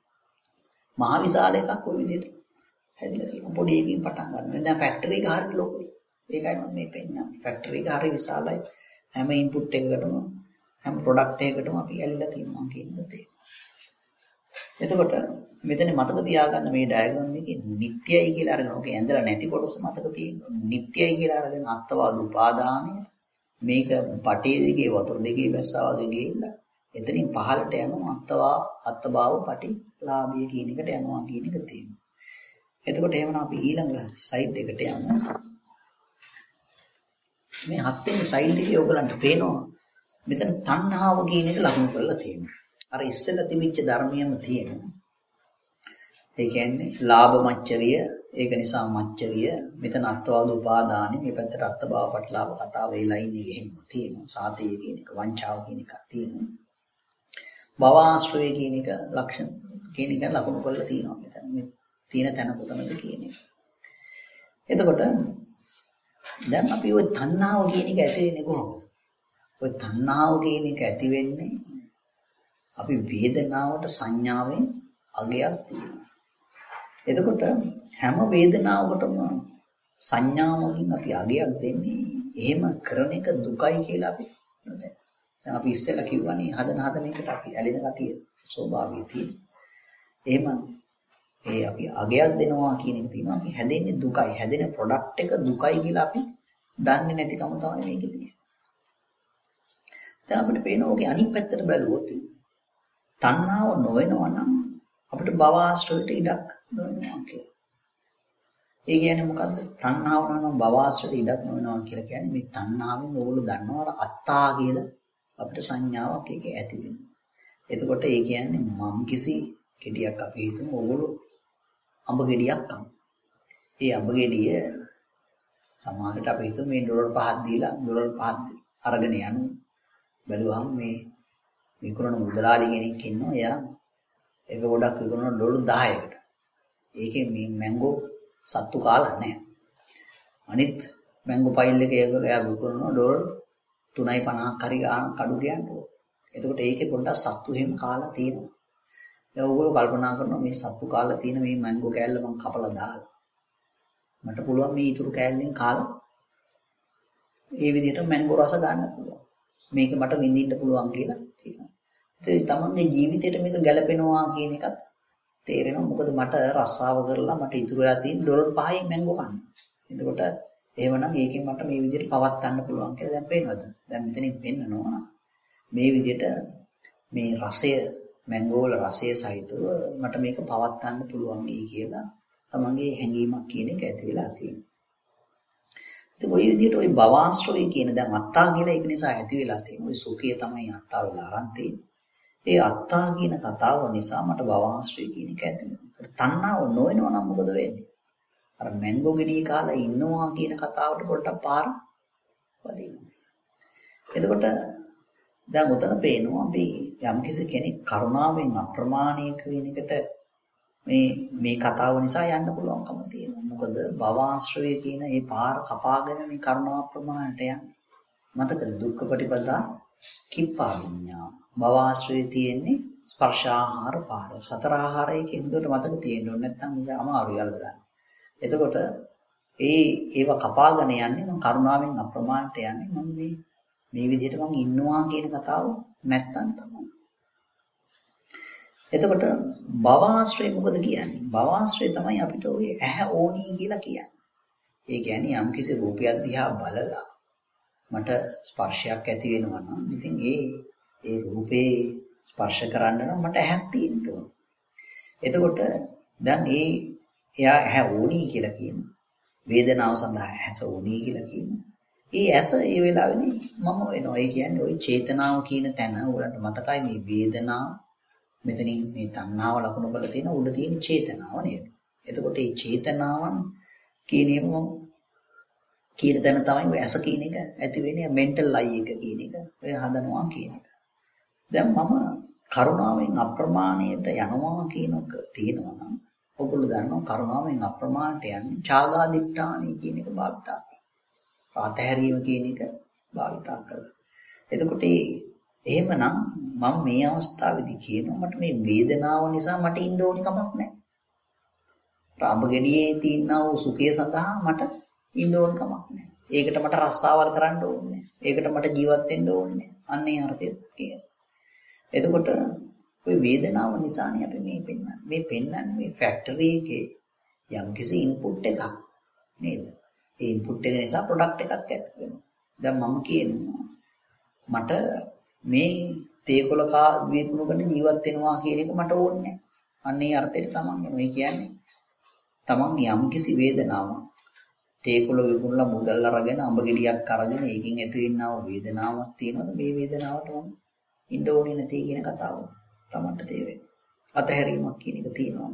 මහ විශාල එකක් ওই විදිහට හැදිලා තියෙනවා. පොඩි එකකින් පටන් ගන්නවා. දැන් ෆැක්ටරි එක හරිය ලොකුයි. ඒකයි මම මේ පෙන්නන්නේ. ෆැක්ටරි එක හරිය විශාලයි. හැම ඉන්පුට් එකකටම හැම ප්‍රොඩක්ට් එකකටම අපි ඇලිලා තියෙනවා කියන එක තේරෙනවා. එතකොට මෙතන මතක තියාගන්න මේ ඩයග්‍රෑම් එකේ නිට්ටයයි කියලා අරගෙන ඔකේ ඇඳලා නැති කොටස මතක තියෙනවා. නිට්ටයයි කියලා අරගෙන අත්වාද උපාදානය මේක පටේ දිගේ වතුර දිගේ බැස්සා වගේ ගිහිල්ලා එතනින් පහළට යනවා අත්භව පටිලාභය කියන එකට යනවා කියන එක තියෙනවා. එතකොට එහෙනම් අපි ඊළඟ ස්ලයිඩ් එකට යමු. මේ 7 වෙනි ස්ලයිඩ් එකේ ඔයගලන්ට පේනවා මෙතන තණ්හාව කියන එක ලකුණු කරලා තියෙනවා. අර ඉස්සෙල්ලා තිබිච්ච ධර්මයේම තියෙනවා. ඒ කියන්නේ ලාභ මච්චරිය, ඒක නිසා මච්චරිය, මෙතන අත්වාද උපාදානෙ, මේ පැත්තට අත්භව පටිලාභ කතාව වෙලා ඉන්නේ එහෙම තියෙනවා. සාතේ කියන එක, වංචාව කියන එකක් තියෙනවා. භව ආශ්‍රය කියන එක ලක්ෂණ කියන එක ලකුණු කරලා තියෙනවා මෙතන. මේ තියෙන තැන කොතනද කියන එක. එතකොට දැන් අපි ওই තණ්හාව කියන එක ඇති වෙන්නේ කොහොමද? ওই තණ්හාව කියන එක ඇති වෙන්නේ අපි වේදනාවට සංඥාවෙන් අගයක් තියෙනවා. එතකොට හැම වේදනාවකටම සංඥාවකින් අපි අගයක් දෙන්නේ එහෙම කරන එක දුකයි කියලා අපි නේද? දැන් අපි ඉස්සෙල්ලා කිව්වනේ හදන එකට අපි ඇලෙන ගතිය ස්වභාවය තියෙන. එහෙම අපි අගයක් දෙනවා කියන එක තියෙනවා. අපි හැදෙන්නේ දුකයි. හැදෙන ප්‍රොඩක්ට් එක දුකයි කියලා අපි දන්නේ නැතිකම තමයි මේකේ තියෙන්නේ. දැන් අපිට පේන ඕකේ අනිත් පැත්තට බැලුවොත් තණ්හාව නොවෙනවා නම් අපිට භව ආශ්‍රයයට ඉඩක් නොවෙනවා කියලා. ඒ කියන්නේ මොකද්ද? තණ්හාව නම් භව ආශ්‍රයයට ඉඩක් නොවෙනවා කියලා කියන්නේ මේ තණ්හාවෙන් ඕගොල්ලෝ දන්නවා අත්තා කියලා අපිට සංඥාවක් ඒක ඇති වෙනවා. එතකොට ඒ කියන්නේ මම කිසි ගෙඩියක් අපි හිතමු ඕගොල්ලෝ අඹ ගෙඩියක් කන. ඒ අඹ ගෙඩිය සමහරට අපි හිතමු මේ ඩොලර් 5ක් දීලා ඩොලර් 5ක් අරගෙන යනවා. බැලුවහම මේ විකුණන මුදලාලි කෙනෙක් ඉන්නවා. එයා ඒක ගොඩක් විකුණන ඩොලර් 10කට. ඒකේ මේ මැංගෝ සත්තු කාලා නැහැ. අනිත් මැංගෝ ෆයිල් එකේ එයා විකුණන ඩොලර් 3.50ක් හරි ගන්න කඩු කියනවා. එතකොට ඒකේ පොඩ්ඩක් සත්තු එහෙම කාලා තියෙනවා. දැන් ඕගොල්ලෝ කල්පනා කරනවා මේ සත්තු කාලා තියෙන මේ මැංගෝ කෑල්ල මම කපලා දාලා මට පුළුවන් මේ ඊතුරු කෑල්ලෙන් කාලා ඒ විදිහට මැංගෝ රස ගන්න පුළුවන්. මේක මට විඳින්න පුළුවන් කියලා තියෙනවා. ඒ තමන්ගේ ජීවිතේට මේක ගැලපෙනවා කියන එකත් තේරෙනවා. මොකද මට රස්සාව කරලා මට ඉතුරු වෙලා තියෙන ඩොලර් 5න් මැංගෝ කන්න. එතකොට එහෙමනම් ඒකෙන් මට මේ විදිහට පවත්වන්න පුළුවන් කියලා දැන් පේනවද? දැන් මෙතනින් පෙන්නනවා මේ විදිහට මේ රසය මැංගෝ වල රසය සහිතව මට මේක පවත්වන්න පුළුවන් කියලා තමන්ගේ හැඟීමක් කියන එක ඇති වෙලා තියෙනවා. ඉතින් ওই විදිහට ওই භවආශ්‍රය කියන දැන් අත්තා කියලා ඒක නිසා ඇති වෙලා තියෙනවා. ওই සුඛය තමයි අත්තා වෙලා අරන් තියෙන්නේ. ඒ අත්තා කියන කතාව නිසා මට භවආශ්‍රය කියන එක ඇති වෙනවා. තණ්හාව නොවෙනවා නම් මොකද වෙන්නේ? අර මැංගෝ ගෙඩිය කාලා ඉන්නවා කියන කතාවට පොඩ්ඩක් පාර වදිනවා. එතකොට දැන් උතන පේනවා අපි යම්කිසි කෙනෙක් කරුණාවෙන් අප්‍රමාණීය කියන එකට මේ කතාව නිසා යන්න පුළුවන්කම තියෙනවා. මොකද භවආශ්‍රය කියන ඒ පාර කපාගෙන මේ කරුණා ප්‍රමාණයට යන්නේ. මතකද දුක්ඛ පටිපදා කිප්පා විඤ්ඤා. භවආශ්‍රය තියෙන්නේ ස්පර්ශාහාර පාර. සතර ආහාරයේ කෙන්දුවට මතක තියෙන්න ඕනේ නැත්නම් මේක අමාරුයි අල්ලගන්න. එතකොට ඒව කපාගෙන යන්නේ මම කරුණාවෙන් අප්‍රමාණයට යන්නේ මම මේ විදිහට මම ඉන්නවා කියන කතාව නැත්තම් තමයි. එතකොට භවආශ්‍රය මොකද කියන්නේ? භවආශ්‍රය තමයි අපිට ඔය ඇහැ ඕනී කියලා කියන්නේ. ඒ කියන්නේ යම්කිසි රූපයක් දිහා බලලා මට ස්පර්ශයක් ඇති වෙනවා නම් ඉතින් ඒ රූපේ ස්පර්ශ කරන්න නම් මට ඇහක් තියෙන්න ඕන. එතකොට දැන් එයා ඇහැ ඕනී කියලා කියනවා. වේදනාව සඳහා ඇස ඕනී කියලා කියනවා. ඒ ඇස ඒ වෙලාවේදී මම වෙනවා. ඒ කියන්නේ ওই චේතනාව කියන තැන උලන්ට මතකයි මේ වේදනාව මෙතනින් මේ තණ්හාව ලකුණු කරලා තියෙන උඩ තියෙන චේතනාව නේද? එතකොට මේ චේතනාවන් කියන තැන තමයි ඔය ඇස කියන එක ඇති වෙන්නේ මෙන්ටල් අයි එක කියන එක ඔය හදනවා කියන එක. දැන් මම කරුණාවෙන් අප්‍රමාණයට යනවා කියනක තියෙනවා නම් ඔයගොල්ලෝ දන්නවා කරුණාවෙන් අප්‍රමාණයට යන්නේ ඡාගාදිට්ඨානයි කියන එක භාවිතා කරනවා. අතහැරීම කියන එක භාවිතා කරලා. එතකොට එහෙමනම් මම මේ අවස්ථාවේදී කියනවා මට මේ වේදනාව නිසා මට ඉන්න ඕනි කමක් නැහැ. රාඹ ගෙඩියේ තියෙනා වූ සුඛය සඳහා මට ඉන්න ඕනි කමක් නැහැ. ඒකට මට රස්සාවල් කරන්න ඕනේ නැහැ. ඒකට මට ජීවත් වෙන්න ඕනේ නැහැ. අන්න ඒ අර්ථයත් කියනවා. එතකොට ওই වේදනාව නිසානේ අපි මේ පෙන්වන්නේ. මේ පෙන්වන්නේ මේ ෆැක්ටරි එකේ යම්කිසි ඉන්පුට් එකක් නේද? ඒ ඉන්පුට් එක නිසා ප්‍රොඩක්ට් එකක් ඇති වෙනවා. දැන් මම කියනවා මට මේ තේකොළ විකුණු කරන ජීවත් වෙනවා කියන එක මට ඕනේ නැහැ. අන්න ඒ අර්ථයට තමන් එනවා. ඒ කියන්නේ තමන් යම්කිසි වේදනාවක් තේකොළ විකුණලා මුදල් අරගෙන අඹ ගෙඩියක් අරගෙන ඒකෙන් ඇති වෙනා වේදනාවක් තියෙනවද? මේ වේදනාවට මම ඉන්න ඕනේ නැති කියන කතාව තමන්ට තේරෙනවා. අතහැරීමක් කියන එක තියෙනවා.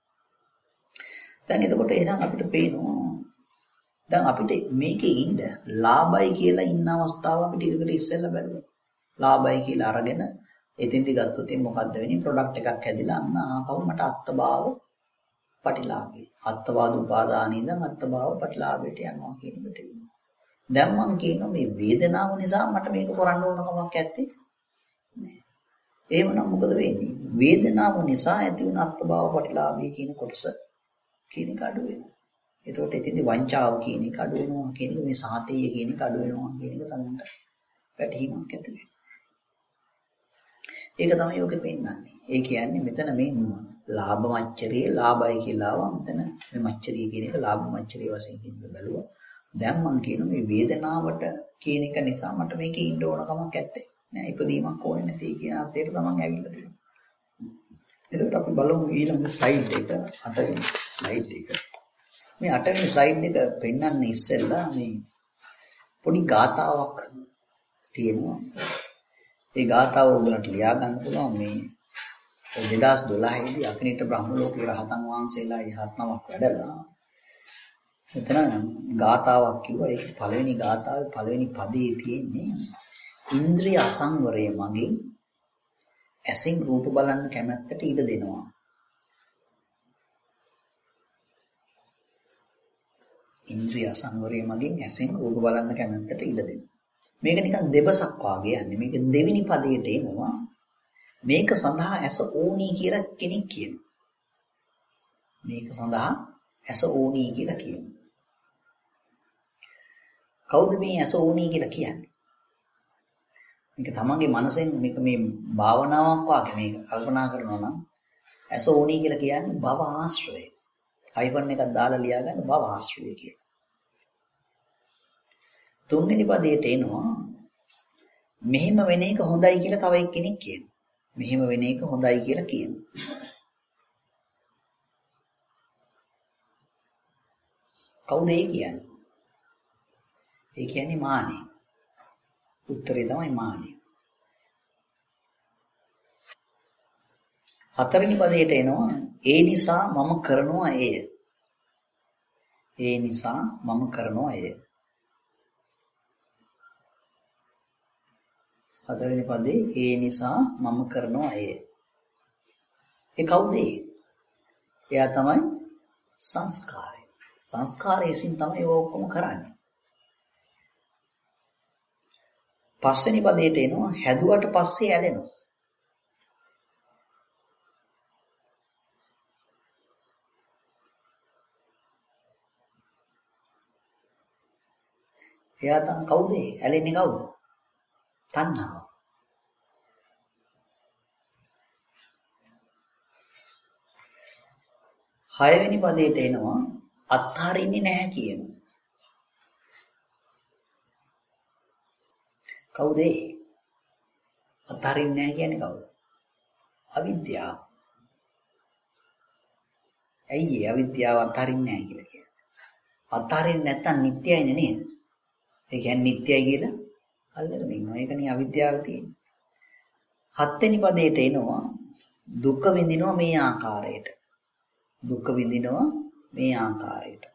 දැන් එතකොට එහෙනම් අපිට පේනවා දැන් අපිට මේකේ ඉන්න ලාභයි කියලා ඉන්න අවස්ථාව අපි ටිකකට ඉස්සෙල්ලා බලමු. ලාභයි කියලා අරගෙන එතෙන්දි ගත්තොත් මොකද්ද වෙන්නේ? ප්‍රොඩක්ට් එකක් හැදිලා අන්න ආපහු මට අත්භාව පටිලාභේ. අත්වාද උපාදානී ඉඳන් අත්භාව පටිලාභයට යනවා කියන එක තේරෙනවා. දැන් මම කියනවා මේ වේදනාව නිසා මට මේක කරන්න ඕන කමක් නැත්තේ නෑ. එහෙමනම් මොකද වෙන්නේ? වේදනාව නිසා ඇති වෙන අත්භාව පටිලාභය කියන කොටස කියන එක අඩු වෙනවා. එතකොට එතෙන්දි වංචාව කියන එක අඩු වෙනවා කියන එක මේ සාතේය කියන එක අඩු වෙනවා කියන එක තමයි පැටහීමක් ඇති වෙන්නේ. ඒක තමයි ඔකේ පෙන්නන්නේ. ඒ කියන්නේ මෙතන මේ ලාභ මච්චරිය ලාභයි කියලා ආවා. මෙතන මේ මච්චරිය කියන එක ලාභ මච්චරිය වශයෙන් කියන බැලුවා. දැන් මම කියනවා මේ වේදනාවට කියන එක නිසා මට මේකේ ඉන්න ඕන කමක් නැත්තේ. නෑ ඉපදීමක් ඕනේ නැති කියන අර්ථයට තමයි ඇවිල්ලා තියෙන්නේ. එතකොට අපි බලමු ඊළඟ ස්ලයිඩ් එක 8 වෙනි ස්ලයිඩ් එක. මේ 8 වෙනි ස්ලයිඩ් එක පෙන්වන්නේ ඉස්සෙල්ලා මේ පොඩි ගාතාවක් තියෙනවා. ඒ ගාතාව ඔයගලන්ට ලියා ගන්න පුළුවන් මේ 2012 දී අකිනිට බ්‍රහ්ම ලෝකේ රහතන් වහන්සේලා යහත්නමක් වැඩලා එතන ගාතාවක් කිව්වා. ඒක පළවෙනි ගාතාවේ පළවෙනි පදයේ තියෙන්නේ ඉන්ද්‍රිය අසංවරය මගින් ඇසින් රූප බලන්න කැමැත්තට ඉඩ දෙනවා. ඉන්ද්‍රිය අසංවරය මගින් ඇසින් රූප බලන්න කැමැත්තට ඉඩ දෙනවා. මේක නිකන් දෙබසක් වාගේ යන්නේ. මේක දෙවෙනි පදයට එනවා. මේක සඳහා ඇස ඕනි කියලා කෙනෙක් කියනවා. මේක සඳහා ඇස ඕනි කියලා කියනවා. කවුද මේ ඇස ඕනි කියලා කියන්නේ? මේක තමන්ගේ මනසෙන් මේක මේ භාවනාවක් වාගේ මේක කල්පනා කරනවා නම් ඇස ඕනි කියලා කියන්නේ භව ආශ්‍රය. හයිෆන් එකක් දාලා ලියා ගන්න භව ආශ්‍රය කියලා. තුන්වෙනි පදයට එනවා මෙහෙම වෙන එක හොඳයි කියලා තව එක්කෙනෙක් කියනවා. මෙහෙම වෙන එක හොඳයි කියලා කියනවා. කවුද ඒ කියන්නේ? ඒ කියන්නේ මානෙ. උත්තරේ තමයි මානෙ. හතරවෙනි පදයට එනවා ඒ නිසා මම කරනවා එය. ඒ නිසා මම කරනවා එය. හතරවෙනි පදේ ඒ නිසා මම කරනවා එය. ඒ කවුද ඒ? එයා තමයි සංස්කාරය. සංස්කාරය විසින් තමයි ඒක ඔක්කොම කරන්නේ. පස්වෙනි පදයට එනවා හැදුවට පස්සේ ඇලෙනවා. එයා තමයි කවුද? ඇලෙන්නේ කවුද? තණ්හාව. හයවෙනි පදයට එනවා අත්හරින්නේ නැහැ කියනවා. කවුද ඒ? අත්හරින්නේ නැහැ කියන්නේ කවුද? අවිද්‍යාව. ඇයි ඒ අවිද්‍යාව අත්හරින්නේ නැහැ කියලා කියන්නේ? අත්හරින්නේ නැත්තම් නිට්ටයයිනේ නේද? ඒ කියන්නේ නිට්ටයයි කියලා අල්ලගෙන ඉන්නවා. ඒකනේ අවිද්‍යාව තියෙන්නේ. හත්වෙනි පදයට එනවා දුක විඳිනවා මේ ආකාරයට. දුක විඳිනවා මේ ආකාරයට.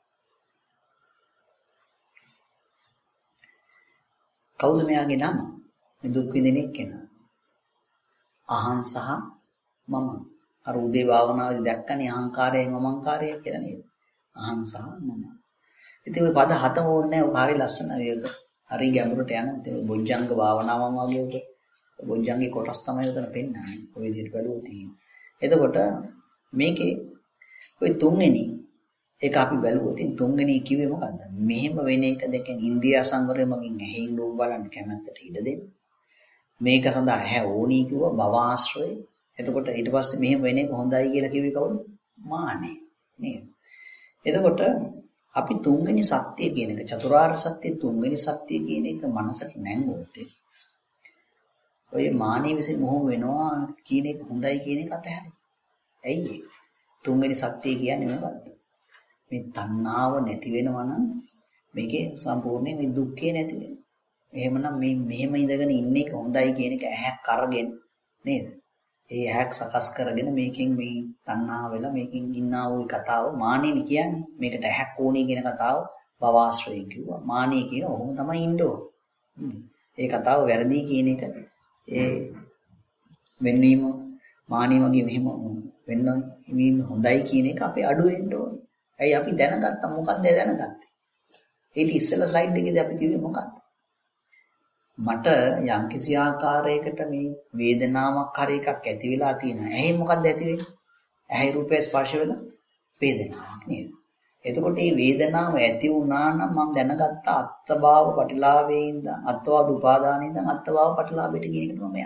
කවුද මෙයාගේ නම? මේ දුක් විඳින එක්කෙනා. අහං සහ මම. අර උදේ භාවනාවේදී දැක්කනේ අහංකාරයයි මමංකාරයයි කියලා නේද? අහං සහ මම. ඉතින් ওই පද හතම ඕනේ නැහැ. ඔක හරි ලස්සනයි ඒක. හරි ගැඹුරට යන ඉතින් බොජ්ජංග භාවනාවම වගේ ඔක බොජ්ජංගේ කොටස් තමයි උතන පෙන්නන්නේ. ඔය විදිහට බැලුවොත් එතකොට මේකේ ඔය තුන්වෙනි ඒක අපි බැලුවොත් තුන්වෙනි කිව්වේ මොකද්ද? මෙහෙම වෙන එක දෙකෙන් ඉන්දියා සංවරය මගින් ඇහෙන් රූප බලන්න කැමැත්තට ඉඩ දෙන්න. මේක සඳහා ඇහැ ඕනි කිව්වා භව ආශ්‍රය. එතකොට ඊට පස්සේ මෙහෙම වෙන එක හොඳයි කියලා කිව්වේ කවුද? මානෙ නේද? එතකොට අපි තුන්වෙනි සත්‍ය කියන එක චතුරාර්ය සත්‍ය තුන්වෙනි සත්‍ය කියන එක මනසට නැංගුවොත් ඔය මානෙ විසින් මොහොම වෙනවා කියන එක හොඳයි කියන එක අතහැරෙනවා. ඇයි ඒ? තුන්වෙනි සත්‍ය කියන්නේ මොකද්ද? මේ තණ්හාව නැති වෙනවා නම් මේකේ සම්පූර්ණයෙන් මේ දුක්ඛේ නැති වෙනවා. එහෙමනම් මේ මෙහෙම ඉඳගෙන ඉන්න එක හොඳයි කියන එක ඇහැක් අරගෙන නේද? ඒ ඇහැක් සකස් කරගෙන මේකෙන් මේ තණ්හාව වෙලා මේකෙන් ඉන්නා වූ කතාව මානෙනි කියන්නේ. මේකට ඇහැක් ඕනේ කියන කතාව භවආශ්‍රයෙන් කිව්වා. මානෙ කියන ඔහොම තමයි ඉන්න ඕන. ඒ කතාව වැරදි කියන එක ඒ වෙන්වීම මානෙ වගේ මෙහෙම වෙන්න වීම හොඳයි කියන එක අපේ අඩු වෙන්න ඕනේ. ඇයි අපි දැනගත්තා මොකක්ද දැනගත්තේ? ඊට ඉස්සෙල්ලා ස්ලයිඩ් එකේදී අපි කිව්වේ මොකක්ද? මට යම්කිසි ආකාරයකට මේ වේදනාවක් හරි එකක් ඇති වෙලා තියෙනවා. ඇයි මොකක්ද ඇති වෙන්නේ? ඇයි රූපය ස්පර්ශ වෙලා වේදනාවක් නේද? එතකොට මේ වේදනාව ඇති වුණා නම් මම දැනගත්තා අත්ථභාව පටිලාභයේ ඉඳන් අත්වාද උපාදානයේ ඉඳන් අත්ථභාව පටිලාභයට කියන එකට මම යනවා.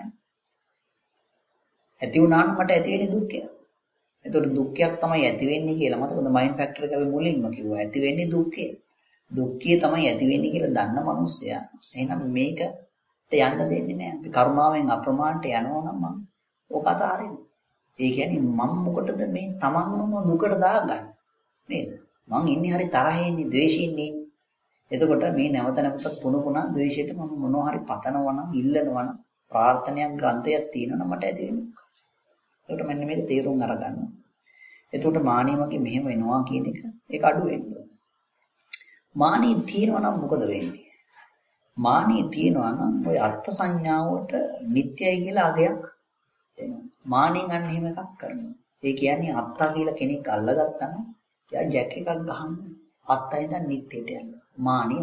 ඇති වුණා නම් මට ඇති වෙන්නේ දුක්ඛය. එතකොට දුක්ඛයක් තමයි ඇති වෙන්නේ කියලා මතකද මයින්ඩ් ෆැක්ටර් එක අපි මුලින්ම කිව්වා. ඇති වෙන්නේ දුක්ඛය. දුක්ඛය තමයි ඇති වෙන්නේ කියලා දන්න මනුස්සයා. එහෙනම් මේකට යන්න දෙන්නේ නැහැ. කරුණාවෙන් අප්‍රමාණට යනවා නම් මම ඕක අතහරිනවා. ඒ කියන්නේ මම මොකටද මේ තමන්ම දුකට දාගන්නේ නේද? මං ඉන්නේ හරි තරහින්නේ, ද්වේෂින්නේ. එතකොට මේ නැවත නැවතත් පුණුපුණා ද්වේෂයට මම මොනවා හරි පතනවා නම්, ඉල්ලනවා නම්, ප්‍රාර්ථනයක් ග්‍රන්ථයක් තියෙනවා නම් මට ඇති වෙන්නේ. ඒකට මෙන්න මේක තේරුම් අරගන්න. එතකොට මානිය වගේ මෙහෙම වෙනවා කියන එක ඒක අඩු වෙන්න ඕන. මානිය තියෙනවා නම් මොකද වෙන්නේ? මානිය තියෙනවා නම් ওই අර්ථ සංඥාවට නිට්ටයයි කියලා අගයක් දෙනවා. මානියෙන් අන්න එහෙම එකක් කරනවා. ඒ කියන්නේ අත්තා කියලා කෙනෙක් අල්ලගත්තා නම් එයා ජැක් එකක් ගහන්න අත්තයි දැන් නිට්ටයට යනවා. මානිය.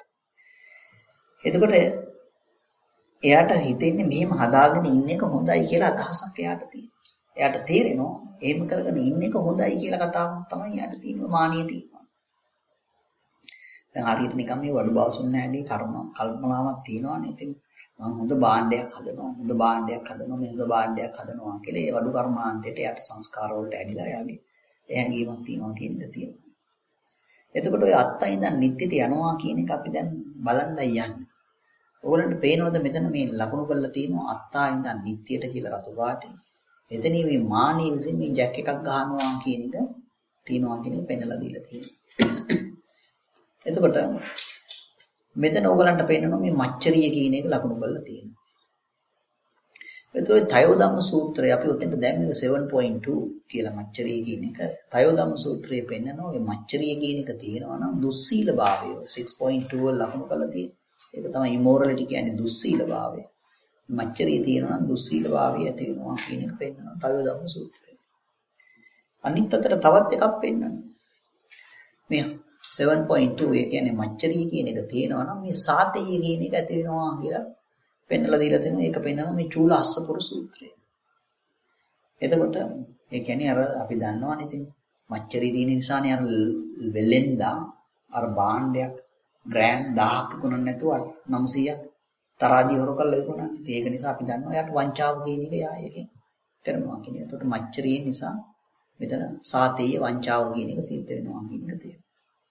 එතකොට එයාට හිතෙන්නේ මෙහෙම හදාගෙන ඉන්න එක හොඳයි කියලා අදහසක් එයාට තියෙනවා. එයාට තේරෙනවා එහෙම කරගෙන ඉන්න එක හොඳයි කියලා කතාවක් තමයි එයාට තියෙනවා මානිය තියෙනවා. දැන් හරියට නිකන් මේ වඩු බාසුන්නෑගේ කල්පනාවක් තියෙනවානේ. ඉතින් මම හොඳ භාණ්ඩයක් හදනවා මේ හොඳ භාණ්ඩයක් හදනවා කියලා ඒ වඩු කර්මාන්තයට එයාට සංස්කාර වලට ඇදිලා එයාගේ හැඟීමක් තියෙනවා කියන එක තියෙනවා. එතකොට ඔය අත්තයි ඉඳන් නිත්‍යට යනවා කියන එක අපි දැන් බලන්නයි යන්නේ. ඕගොල්ලන්ට පේනවද මෙතන මේ ලකුණු කරලා තියෙනවා අත්තා ඉඳන් නිත්‍යයට කියලා රතු පාටේ. එතනින් මේ මානිය විසින් මේ ජැක් එකක් ගහනවා කියන එක තියෙනවා කියන එක පෙන්නලා දීලා තියෙනවා. එතකොට මෙතන ඕගොල්ලන්ට පේනවා මේ මච්චරිය කියන එක ලකුණු කරලා තියෙනවා. එතකොට තයෝ ධම්ම සූත්‍රය අපි උතෙන්ට දැම්මේ 7.2 කියලා මච්චරිය කියන එක. තයෝ ධම්ම සූත්‍රයේ පෙන්නනවා මේ මච්චරිය කියන එක තියෙනවා නම් දුස්සීල භාවය 6.2 වල ලකුණු කරලා තියෙනවා. ඒක තමයි ඉමෝරලිටි කියන්නේ දුස්සීල භාවය. මච්චරිය තියෙනවා නම් දුස්සීල භාවය ඇති වෙනවා කියන එක පෙන්නනවා තයෝ ධම්ම සූත්‍රයේ. අනිත් අතට තවත් එකක් පෙන්නනවා. මේ 7.2 ඒ කියන්නේ මච්චරිය කියන එක තියෙනවා නම් මේ සාතේය කියන එක ඇති වෙනවා කියලා පෙන්නලා දීලා තියෙනවා. ඒක පෙන්නනවා මේ චූල අස්සපුර සූත්‍රය. එතකොට ඒ කියන්නේ අර අපි දන්නවනේ ඉතින් මච්චරිය තියෙන නිසානේ අර වෙලෙන්දා අර භාණ්ඩයක් ග්‍රෑම් 1000ක් විකුණන්න නැතුව 900ක් තරාදී හොර කරලා විකුණන්නේ. ඒක නිසා අපි දන්නවා යාට වංචාව කියන එක යා එකෙන් කරනවා කියන එක. එතකොට මච්චරිය නිසා මෙතන සාතේය වංචාව කියන එක සිද්ධ වෙනවා කියන එක තියෙනවා.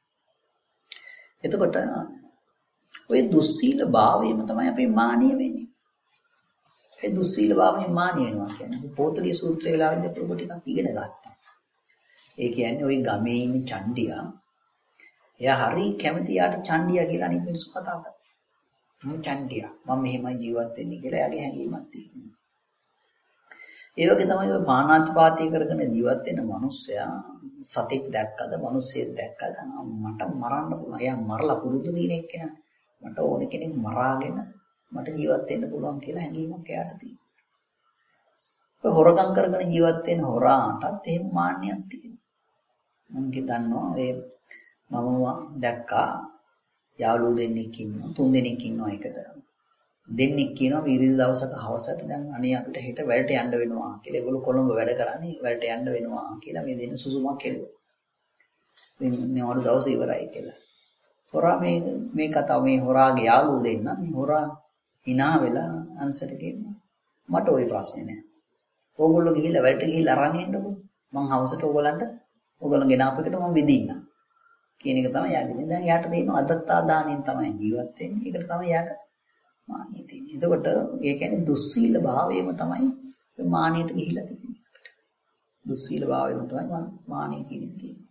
එතකොට ඔය දුස්සීල භාවයම තමයි අපේ මානිය වෙන්නේ. ඒ දුස්සීල භාවයෙන් මානිය වෙනවා කියන්නේ පොතලිය සූත්‍රය වෙලාවෙදී අපි ඔබ ටිකක් ඉගෙන ගත්තා. ඒ කියන්නේ ওই ගමේ ඉන්න චණ්ඩියා එයා හරි කැමති යාට චණ්ඩියා කියලා අනිත් මිනිස්සු කතා කරනවා. මම චණ්ඩියා. මම මෙහෙමයි ජීවත් වෙන්නේ කියලා එයාගේ හැඟීමක් තියෙනවා. ඒ වගේ තමයි ඔය පාණාතිපාතය කරගෙන ජීවත් වෙන මිනිස්සයා සතෙක් දැක්කද මිනිස්සෙක් දැක්කද මට මරන්න පුළුවන්. එයා මරලා පුරුදු දින එක්කෙනා. මට ඕන කෙනෙක් මරාගෙන මට ජීවත් වෙන්න පුළුවන් කියලා හැඟීමක් එයාට තියෙනවා. ඔය හොරකම් කරගෙන ජීවත් වෙන හොරාටත් එහෙම මාන්නයක් තියෙනවා. මම දන්නවා මම දැක්කා යාළුවෝ දෙන්නෙක් ඉන්නවා 3 දෙනෙක් ඉන්නවා එකට. දෙන්නෙක් කියනවා විරිද දවසක හවසට දැන් අනේ අපිට හෙට වැඩට යන්න වෙනවා කියලා. ඒගොල්ලෝ කොළඹ වැඩ කරන්නේ වැඩට යන්න වෙනවා කියලා මේ දෙන්න සුසුමක් කෙරුවා. ඉතින් නේවලු දවස ඉවරයි කියලා. හොරා මේ කතාව මේ හොරාගේ යාළුවෝ දෙන්න මේ හොරා hina වෙලා අන්සරට කියනවා මට ওই ප්‍රශ්නේ නෑ. ඕගොල්ලෝ ගිහිල්ලා වැඩට ගිහිල්ලා අරන් එන්නකෝ. මං හවසට ඕගොල්ලෝ ගෙනාපු එකට මම විදින්නම්. කියන එක තමයි යාගේ. දැන් යාට තියෙන අදත්තා දාණයෙන් තමයි ජීවත් වෙන්නේ. ඒකට තමයි යාට මානිය තියෙන්නේ. එතකොට ඒ කියන්නේ දුස්සීල භාවයම තමයි මානියට ගිහිලා තියෙන්නේ. දුස්සීල භාවයම තමයි මානිය කියන්නේ තියෙන්නේ.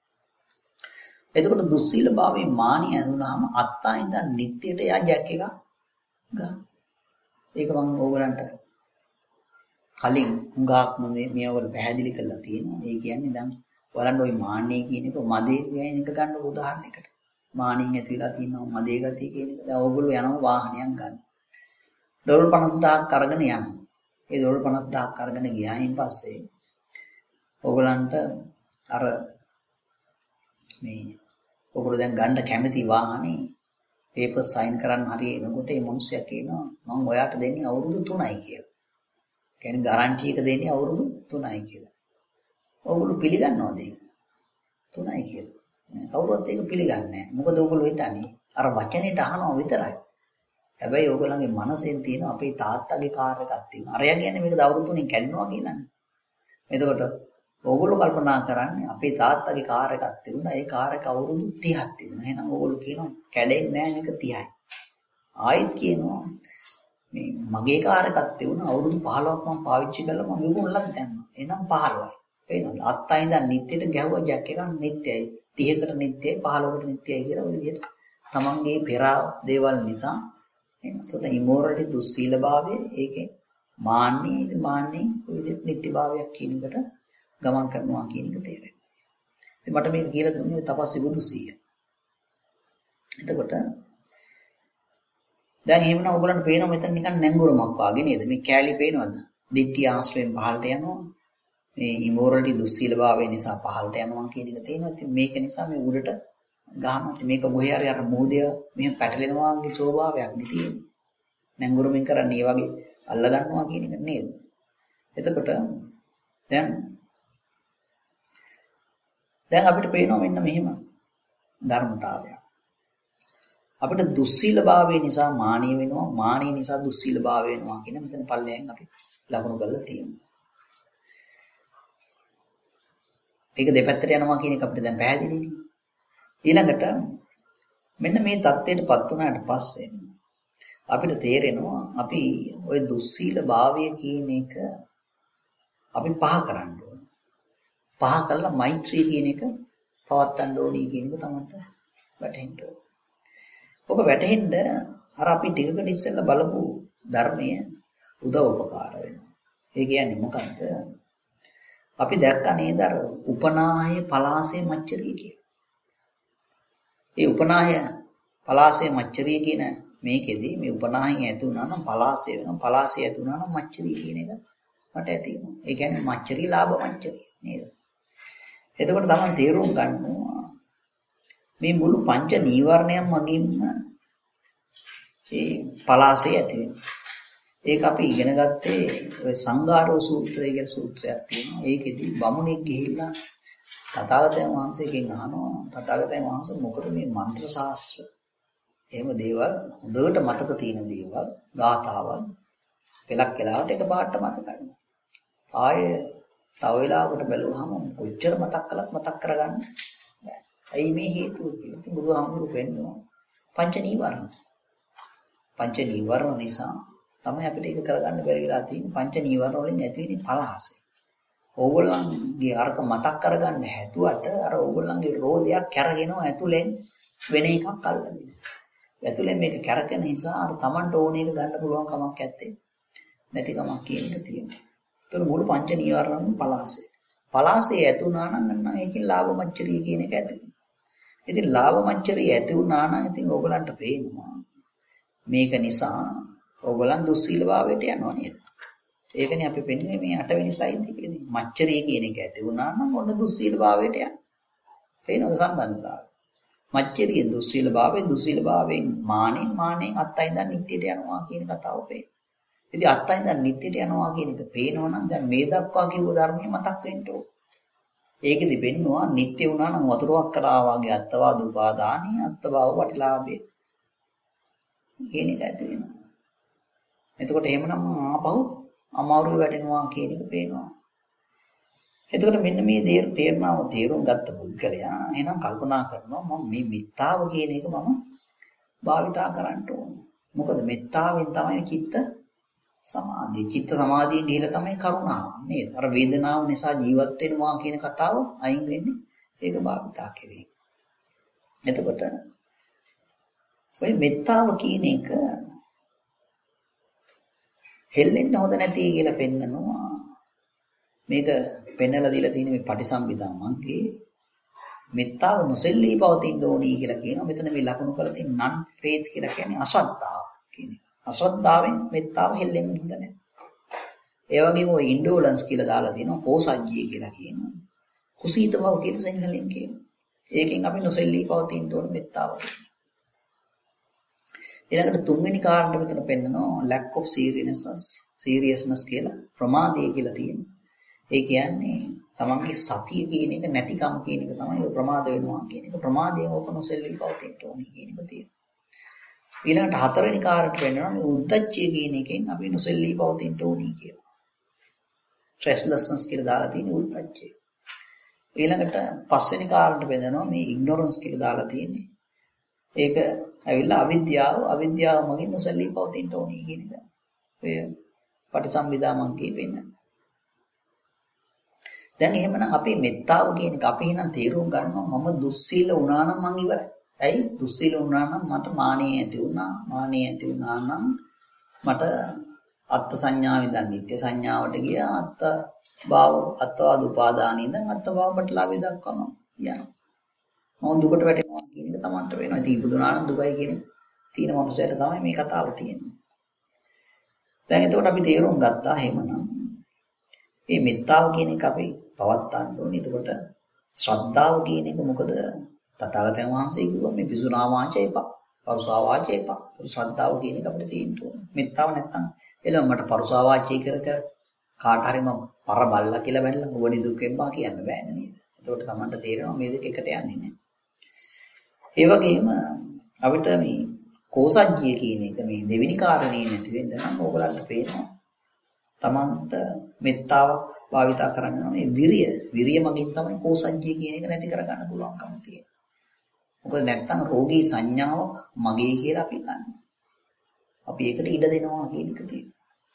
එතකොට දුස්සීල භාවයේ මානිය ඇඳුනහම අත්තා ඉඳන් නිට්ටයට යා ජැක් එක ගන්න. ඒක මම ඕගලන්ට කලින් හුඟක්ම මේවල පැහැදිලි කරලා තියෙනවා. ඒ කියන්නේ දැන් බලන්න ওই මාන්නේ කියන එක මදේ කියන එක ගන්න උදාහරණයකට. මානියෙන් ඇති වෙලා තියෙනවා මදේ ගතිය කියන එක. දැන් ඕගොල්ලෝ යනවා වාහනයක් ගන්න. ඩොලර් 50000ක් අරගෙන යනවා. ඒ ඩොලර් 50000ක් අරගෙන ගියායින් පස්සේ ඕගලන්ට අර මේ ඔයගොල්ලෝ දැන් ගන්න කැමති වාහනේ පේපර් සයින් කරන්න හරි එනකොට මේ මිනිස්සයා කියනවා මම ඔයාට දෙන්නේ අවුරුදු 3යි කියලා. කියන්නේ ගාරන්ටි එක දෙන්නේ අවුරුදු 3යි කියලා. ඔයගොල්ලෝ පිළිගන්නවද ඒක? 3යි කියලා. නෑ කවුරුවත් ඒක පිළිගන්නේ නෑ. මොකද ඔයගොල්ලෝ හිතන්නේ අර වචනේට අහනවා විතරයි. හැබැයි ඔයගොල්ලන්ගේ මනසෙන් තියෙන අපේ තාත්තගේ කාර් එකක් තියෙනවා. අරයා කියන්නේ මේක අවුරුදු 3න් කැඩනවා කියලානේ. එතකොට ඕගොල්ලෝ කල්පනා කරන්නේ අපේ තාත්තගේ කාර් එකක් තිබුණා. ඒ කාර් එක අවුරුදු 30ක් තිබුණා. එහෙනම් ඕගොල්ලෝ කියනවා කැඩෙන්නේ නැහැ මේක 30යි. ආයෙත් කියනවා මේ මගේ කාර් එකක් තිබුණා අවුරුදු 15ක් මම පාවිච්චි කළා මම විකුණලා දැම්මා. එහෙනම් 15යි. පේනවද? අත්තා ඉඳන් නිත්‍යයට ගැහුවා ජැක් එකක් නිත්‍යයි. 30කට නිත්‍යයි 15කට නිත්‍යයි කියලා ඔය විදිහට තමන්ගේ පෙර දේවල් නිසා එනතොට ඉමෝරලිටි දුස්සීලභාවය ඒකේ මාන්නේ විදිහට නිත්‍යභාවයක් කියන එකට ගමන් කරනවා කියන එක තේරෙනවා. ඉතින් මට මේක කියලා දුන්නේ තපස්සි බුදු සීය. එතකොට දැන් එහෙමනම් ඔයගලන්ට පේනවා මෙතන නිකන් නැංගුරමක් වාගේ නේද? මේ කෑලි පේනවද? දිට්ඨිය ආශ්‍රයෙන් පහළට යනවා. මේ ඉමෝරලිටි දුස්සීලභාවය නිසා පහළට යනවා කියන එක තේනවා. ඉතින් මේක නිසා මේ උඩට ගහනවා. ඉතින් මේක කොහේ හරි අර මොහොතය මෙහෙම පැටලෙනවා වගේ ස්වභාවයක් නේ තියෙන්නේ. නැංගුරමින් කරන්නේ මේ වගේ අල්ල ගන්නවා කියන එක නේද? එතකොට දැන් අපිට පේනවා මෙන්න මෙහෙම ධර්මතාවයක්. අපිට දුස්සීලභාවය නිසා මානිය වෙනවා, මානිය නිසා දුස්සීලභාවය වෙනවා කියන මෙතන පල්ලෙයන් අපි ලකුණු කරලා තියෙනවා. මේක දෙපැත්තට යනවා කියන එක අපිට දැන් පැහැදිලිනේ. ඊළඟට මෙන්න මේ தත්ත්වයටපත් වුණාට පස්සේ අපිට තේරෙනවා අපි ওই දුස්සීලභාවය කියන එක අපි පහ කරන්න ඕන. පහ කළා මෛත්‍රිය කියන එක පවත්වන්න ඕනි කියන එක තමයි වැටහෙන්න ඕන. ඔක වැටහෙන්න අර අපි ටිකකට ඉස්සෙල්ලා බලපු ධර්මයේ උදව් උපකාර වෙනවා. ඒ කියන්නේ මොකද්ද? අපි දැක්කා නේද අර උපනාහය පලාසය මච්චරිය කියලා. ඒ උපනාහය පලාසය මච්චරිය කියන මේකෙදී මේ උපනාහය ඇති වුණා නම් පලාසය වෙනවා. පලාසය ඇති වුණා නම් මච්චරිය කියන එක මට ඇති වෙනවා. ඒ කියන්නේ මච්චරිය ලාභ මච්චරිය නේද? එතකොට තමයි තේරුම් ගන්නවා මේ මුළු පංච නීවරණයන් මගින්ම ඒ පලාසය ඇති වෙනවා. ඒක අපි ඉගෙන ගත්තේ ඔය සංඝාරෝ සූත්‍රය කියලා සූත්‍රයක් තියෙනවා. ඒකෙදි බමුණෙක් ගිහිල්ලා තථාගතයන් වහන්සේගෙන් අහනවා තථාගතයන් වහන්සේ මොකද මේ මන්ත්‍ර ශාස්ත්‍ර එහෙම දේවල් හොඳට මතක තියෙන දේවල් ගාථාවල් පෙලක් වෙලාවට එකපාරට මතකයි. ආයේ තව වෙලාවකට බැලුවාම කොච්චර මතක් කළත් මතක් කරගන්න බෑ. ඇයි මේ හේතුව කියලා. ඉතින් බුදුහාමුදුරුවෝ පෙන්නනවා පංච නීවරණ. පංච නීවරණ නිසා තමයි අපිට ඒක කරගන්න බැරි වෙලා තියෙන්නේ. පංච නීවරණ වලින් ඇති වෙන්නේ පලාසය. ඕගොල්ලන්ගේ අරක මතක් කරගන්න හැදුවට අර ඕගොල්ලන්ගේ රෝදයක් කැරගෙනවා ඇතුලෙන් වෙන එකක් අල්ලගෙන. ඇතුලෙන් මේක කැරගෙන නිසා අර Tamanට ඕන එක ගන්න පුළුවන් කමක් නැත්තේ. නැති කමක් කියන එක තියෙනවා. ඒතර මුළු පංච නීවරණ පලාසය. පලාසය ඇති වුණා නම් ඒකෙන් ලාභ මච්චරිය කියන එක ඇති වෙනවා. ඉතින් ලාභ මච්චරිය ඇති වුණා නම් ඉතින් ඕගොල්ලන්ට පේනවා මේක නිසා ඕගොල්ලන් දුස්සීලභාවයට යනවා නේද? ඒකනේ අපි පෙන්වන්නේ මේ 8 වෙනි ස්ලයිඩ් එකේදී. මච්චරිය කියන එක ඇති වුණා නම් ඔන්න දුස්සීලභාවයට යනවා. පේනවද සම්බන්ධතාවය? මච්චරිය දුස්සීලභාවයෙන් මානෙන් අත්තයින්දන් නිට්ටියට යනවා කියන කතාව පේනවා. ඉතින් අත්තයින්දන් නිට්ටියට යනවා කියන එක පේනවනම් දැන් මේ දක්වා කිව්ව ධර්මයේ මතක් වෙන්න ඕන. ඒකෙදි පෙන්නවා නිට්ටය වුණා නම් වතුරක් කරා වගේ අත්තවාද උපාදානී අත්තභාව ප්‍රතිලාභය කියන එක ඇති වෙනවා. එතකොට එහෙමනම් ආපහු අමාරුව වැටෙනවා කියන එක පේනවා. එතකොට මෙන්න මේ තේරුම් ගත්ත පුද්ගලයා එහෙනම් කල්පනා කරනවා මම මේ මෙත්තාව කියන එක මම භාවිතා කරන්න ඕන. මොකද මෙත්තාවෙන් තමයි චිත්ත සමාධියෙන් ගිහිලා තමයි කරුණාව නේද? අර වේදනාව නිසා ජීවත් වෙනවා කියන කතාව අයින් වෙන්නේ ඒක භාවිතා කරේ. එතකොට ඔය මෙත්තාව කියන එක හෙල්ලෙන්න හොඳ නැති කියලා පෙන්නනවා. මේක පෙන්නලා දීලා තියෙන මේ පටිසම්භිදා මග්ගේ මෙත්තාව නොසෙල්ලී පවතින්න ඕනි කියලා කියනවා. මෙතන මේ ලකුණු කරලා තියෙන non faith කියලා කියන්නේ අශ්‍රද්ධාව කියන එක. අශ්‍රද්ධාවෙන් මෙත්තාව හෙල්ලෙන්න හොඳ නැහැ. ඒ වගේම ඔය indolence කියලා දාලා තියෙනවා පෝසජ්ජිය කියලා කියනවා. කුසීත බව කියලා සිංහලෙන් කියනවා. ඒකෙන් අපි නොසෙල්ලී පවතින්න ඕන මෙත්තාව. ඊළඟට තුන්වෙනි කාරණය මෙතන පෙන්නනවා lack of seriousness කියලා ප්‍රමාදය කියලා තියෙනවා. ඒ කියන්නේ තමන්ගේ සතිය කියන එක නැතිකම කියන එක තමයි ඔය ප්‍රමාද වෙනවා කියන එක. ප්‍රමාදයෙන් ඔක නොසෙල්ලී පවතින්න ඕනේ කියන එක තියෙනවා. ඊළඟට හතරවෙනි කාරණයට පෙන්නනවා මේ උද්දච්චය කියන එකෙන් අපි නොසෙල්ලී පවතින්න ඕනේ කියලා. restlessness කියලා දාලා තියෙන උද්දච්චය. ඊළඟට පස්වෙනි කාරණයට පෙන්නනවා මේ ignorance කියලා දාලා තියෙන්නේ. ඒක ඇවිල්ලා අවිද්‍යාව මගින් නොසැලී පවතින්න ඕනේ කියන එක. ඔය පටිසම්භිදා මග්ගේ පෙන්නන. දැන් එහෙමනම් අපි මෙත්තාව කියන එක අපි එහෙනම් තේරුම් ගන්නවා මම දුස්සීල වුණා නම් මං ඉවරයි. ඇයි? දුස්සීල වුණා නම් මට මානිය ඇති වුණා. මානිය ඇති වුණා නම් මට අත්ත් සංඥාවෙන් ඉඳන් නිත්‍ය සංඥාවට ගියා අත්වාද උපාදානෙ ඉඳන් අත්වාව ප්‍රතිලාභය දක්වම යනවා. මොන දුකට වැටෙනවා කියන එක Tamanට වෙනවා. ඉතින් ඉපදුනා නම් දුකයි කියන තියෙන මනුස්සයට තමයි මේ කතාව තියෙන්නේ. දැන් එතකොට අපි තේරුම් ගත්තා එහෙමනම් මේ මෙත්තාව කියන එක අපි පවත්වන්න ඕනේ. එතකොට ශ්‍රද්ධාව කියන එක මොකද තථාගතයන් වහන්සේ කිව්වා මේ පිසුනා වාචය එපා. පරුසා වාචය එපා. ඒක ශ්‍රද්ධාව කියන එක අපිට තියෙන්න ඕනේ. මෙත්තාව නැත්තම් එළම මට පරුසා වාචය කර කාට හරි මම පර බල්ලා කියලා බැලලා උවනි දුක් වෙම්බා කියන්න බෑනේ නේද? එතකොට Tamanට තේරෙනවා මේ දෙක එකට යන්නේ නැහැ. ඒ වගේම අපිට මේ කෝසජ්ජිය කියන එක මේ දෙවෙනි කාරණේ නැති වෙන්න නම් ඕගලන්ට පේනවා Tamanට මෙත්තාවක් භාවිතා කරන්න නම් මේ විරිය මගින් තමයි කෝසජ්ජිය කියන එක නැති කරගන්න පුළුවන්කම තියෙන්නේ. මොකද නැත්තම් රෝගී සංඥාවක් මගේ කියලා අපි ගන්න. අපි ඒකට ඉඩ දෙනවා කියන එක තියෙනවා.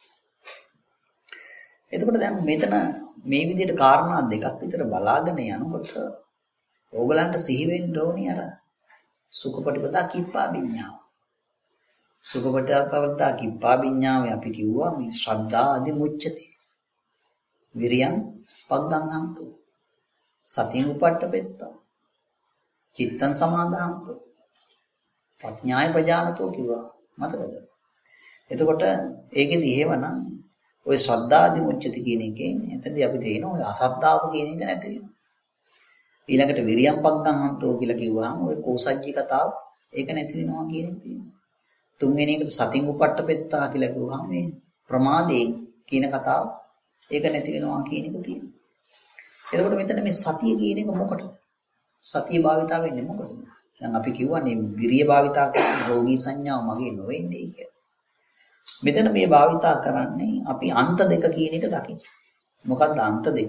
එතකොට දැන් මෙතන මේ විදිහට කාරණා දෙකක් විතර බලාගෙන යනකොට ඕගලන්ට සිහි වෙන්න ඕනේ අර සුඛපටිපදා කිප්පා විඤ්ඤාව. සුඛපටිපදා කිප්පා විඤ්ඤාවේ අපි කිව්වා මේ ශ්‍රද්ධා අධි මුච්චති. විරියං පග්ගංහන්තු. සතින් උපට්ඨපෙත්තා. චිත්තං සමාදාහන්තු. ප්‍රඥාය ප්‍රජානතෝ කිව්වා. මතකද? එතකොට ඒකෙදි එහෙමනම් ඔය ශ්‍රද්ධාදි මුච්චති කියන එකෙන් එතනදී අපි තේිනවා ඔය අසද්ධාව කියන එක නැති වෙනවා. ඊළඟට විරියම් පග්ගංහන්තෝ කියලා කිව්වහම ඔය කෝසජ්ජි කතාව ඒක නැති වෙනවා කියන එක තියෙනවා. තුන්වෙනි එකට සතින් උපට්ඨපෙත්තා කියලා කිව්වහම මේ ප්‍රමාදේ කියන කතාව ඒක නැති වෙනවා කියන එක තියෙනවා. එතකොට මෙතන මේ සතිය කියන එක මොකටද? සතිය භාවිතා වෙන්නේ මොකටද? දැන් අපි කියවනේ විරිය භාවිතා කරන රෝගී සංඥාව මගේ නොවෙන්නේ කියලා. මෙතන මේ භාවිතා කරන්නේ අපි අන්ත දෙක කියන එක දකින්න. මොකක්ද අන්ත දෙක?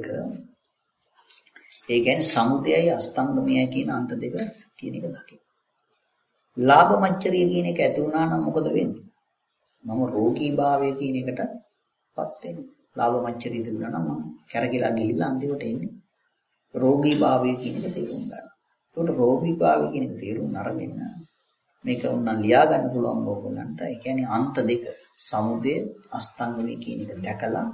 ඒ කියන්නේ සමුදයයි අස්තංගමයයි කියන අන්ත දෙක කියන එක දකින්න. ලාභ මච්චරිය කියන එක ඇති වුණා නම් මොකද වෙන්නේ? මම රෝගී භාවය කියන එකටපත් වෙනවා. ලාභ මච්චරිය තිබුණා නම් මම කැරකිලා ගිහිල්ලා අන්තිමට එන්නේ රෝගී භාවය කියන එක තේරුම් ගන්න. ඒකට රෝගී භාවය කියන එක තේරුම් අරගෙන මේක උන්නම් ලියා ගන්න පුළුවන් ඕගොල්ලන්ට. ඒ කියන්නේ අන්ත දෙක සමුදය අස්තංගමය කියන එක දැකලා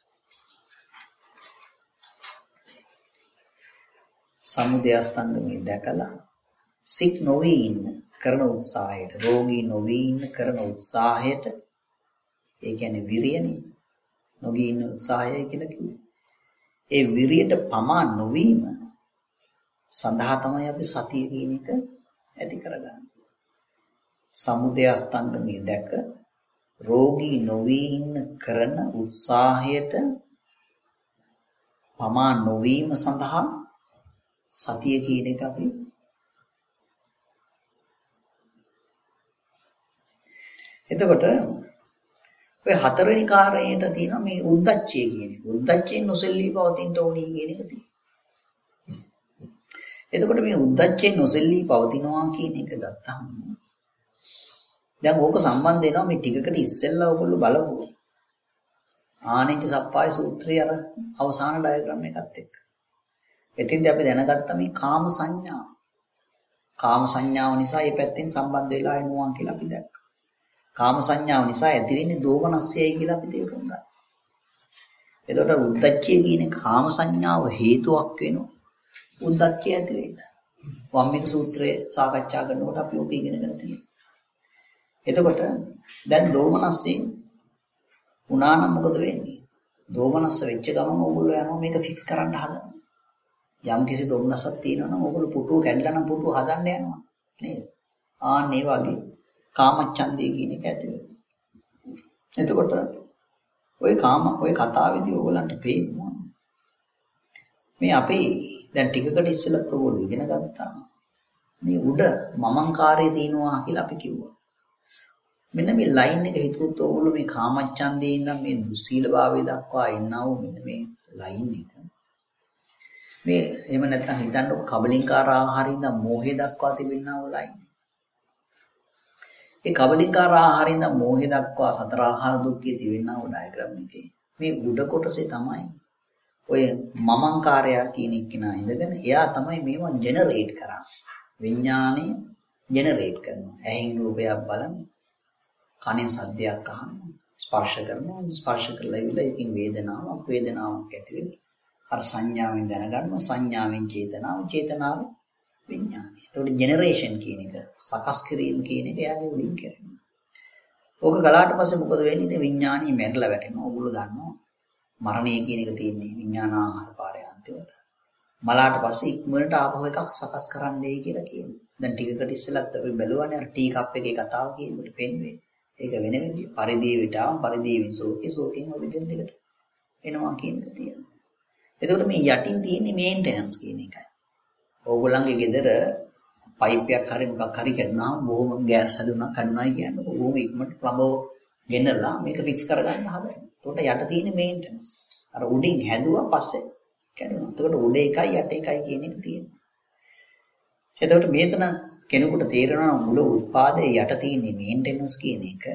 සමුදය අස්තංගමය දැකලා සික් නොවි ඉන්න කරන උත්සාහයට රෝගී නොවි ඉන්න කරන උත්සාහයට ඒ කියන්නේ විරියනේ නොගී ඉන්න උත්සාහය කියලා කිව්වේ. ඒ විරියට පමා නොවීම සඳහා තමයි අපි සතිය කියන එක ඇති කරගන්නේ. සමුදය අස්තංගමය දැක රෝගී නොවි ඉන්න කරන උත්සාහයට පමා නොවීම සඳහා සතිය කියන එක අපි එතකොට ඔය හතරවෙනි කාර්යයට තියෙනවා මේ උද්දච්චය කියන එක. උද්දච්චයෙන් නොසෙල්ලී පවතින්න ඕනි කියන එක තියෙනවා. එතකොට මේ උද්දච්චයෙන් නොසෙල්ලී පවතිනවා කියන එක ගත්තහම දැන් ඕක සම්බන්ධ වෙනවා මේ ටිකකට ඉස්සෙල්ලා ඔයගොල්ලෝ බලමු. ආනෙච්ච සප්පාය සූත්‍රයේ අර අවසාන ඩයග්‍රෑම් එකත් එක්ක. එතින්දී අපි දැනගත්තා මේ කාම සංඥා. කාම සංඥාව නිසා මේ පැත්තෙන් සම්බන්ධ වෙලා එනවා කියලා අපි දැක්කා. කාම සංඥාව නිසා ඇති වෙන්නේ දෝමනස්සයයි කියලා අපි තේරුම් ගත්තා. එතකොට උද්දච්චය කියන කාම සංඥාව හේතුවක් වෙනවා. උද්දච්චය ඇති වෙන්න. වම්මික සූත්‍රයේ සාකච්ඡා කරනකොට අපි ඔක ඉගෙනගෙන තියෙනවා. එතකොට දැන් දෝමනස්සේ වුණා නම් මොකද වෙන්නේ? දෝමනස්ස වෙච්ච ගමන් ඕගොල්ලෝ යනවා මේක ෆික්ස් කරන්න හදනවා. යම් කිසි දෝමනස්සක් තියෙනවා නම් ඕගොල්ලෝ පුටුව කැඩලා නම් පුටුව හදන්න යනවා. නේද? ආන් ඒ වගේ කාමච්ඡන්දය කියන එක ඇති වෙනවා. එතකොට ওই කතාවේදී ඕගොල්ලන්ට පේනවා මේ අපේ දැන් ටිකකට ඉස්සෙල්ලත් ඕගොල්ලෝ ඉගෙන ගත්තා. මේ උඩ මමංකාරය දිනනවා කියලා අපි කිව්වා. මෙන්න මේ ලයින් එක හිතුවොත් ඕගොල්ලෝ මේ කාමච්ඡන්දේ ඉඳන් මේ දුස්සීලභාවය දක්වා එන්නව මෙන්න මේ ලයින් එක. මේ එහෙම නැත්නම් හිතන්නකො කබලින්කාර ආහාරයෙන් ඉඳන් මෝහය දක්වා තිබෙනා වූ ලයින්. ඒ කබලින්කාර ආහාරයෙන් ඉඳන් මෝහය දක්වා සතර ආහාර දුක්ඛයේ තිබෙනා වූ ඩයග්‍රෑම් එකේ මේ උඩ කොටසේ තමයි ඔය මමංකාරය කියන එක්කෙනා ඉඳගෙන එයා තමයි මේවා ජෙනරේට් කරන්නේ. විඥානය ජෙනරේට් කරනවා. ඇහෙන් රූපයක් බලන්න, කනෙන් සද්දයක් අහන්න, ස්පර්ශ කරනවා. ස්පර්ශ කරලා ඉවිලා ඉතින් වේදනාවක් ඇති වෙනවා. අර සංඥාවෙන් දැනගන්නවා. සංඥාවෙන් චේතනාව විඥානය. ඒතකොට ජෙනරේෂන් කියන එක සකස් කිරීම කියන එක යාගේ උඩින් කරනවා. ඕක ගලාට පස්සේ මොකද වෙන්නේ? ඉතින් විඥානීය මැරලා වැටෙනවා. ඔගොල්ලෝ දන්නවා. මරණය කියන එක තියෙන්නේ විඥානාහාර පාරේ අන්තිමට. මලාට පස්සේ ඉක්මනට ආපහු එකක් සකස් කරන්නයි කියලා කියනවා. දැන් ටිකකට ඉස්සෙල්ලත් අපි බැලුවානේ අර ටී කප් එකේ කතාව කියනකොට පෙන්වේ. ඒක වෙන විදිහ. පරිදීවිට ආවම පරිදීවින් සෝකයෙන් ඔය විදිහට දෙකට එනවා කියන එක තියෙනවා. එතකොට මේ යටින් තියෙන්නේ මේන්ටෙනන්ස් කියන එකයි. ඕගොල්ලන්ගේ ගෙදර පයිප් එකක් හරි මොකක් හරි කරනවා බොහොම ගෑස් කඩුනායි කියන්නේ බොහොම ඉක්මනට ප්ලම්බර් ගෙනලා මේක ෆික්ස් කරගන්න හදනවා. එතකොට යට තියෙන්නේ මේන්ටෙනන්ස්. අර උඩින් හැදුවා පස්සේ කැඩුනා. එතකොට උඩ එකයි යට එකයි කියන එක තියෙනවා. එතකොට මේතන කෙනෙකුට තේරෙනවා මුල උත්පාදයේ යට තියෙන්නේ මේන්ටෙනන්ස් කියන එක.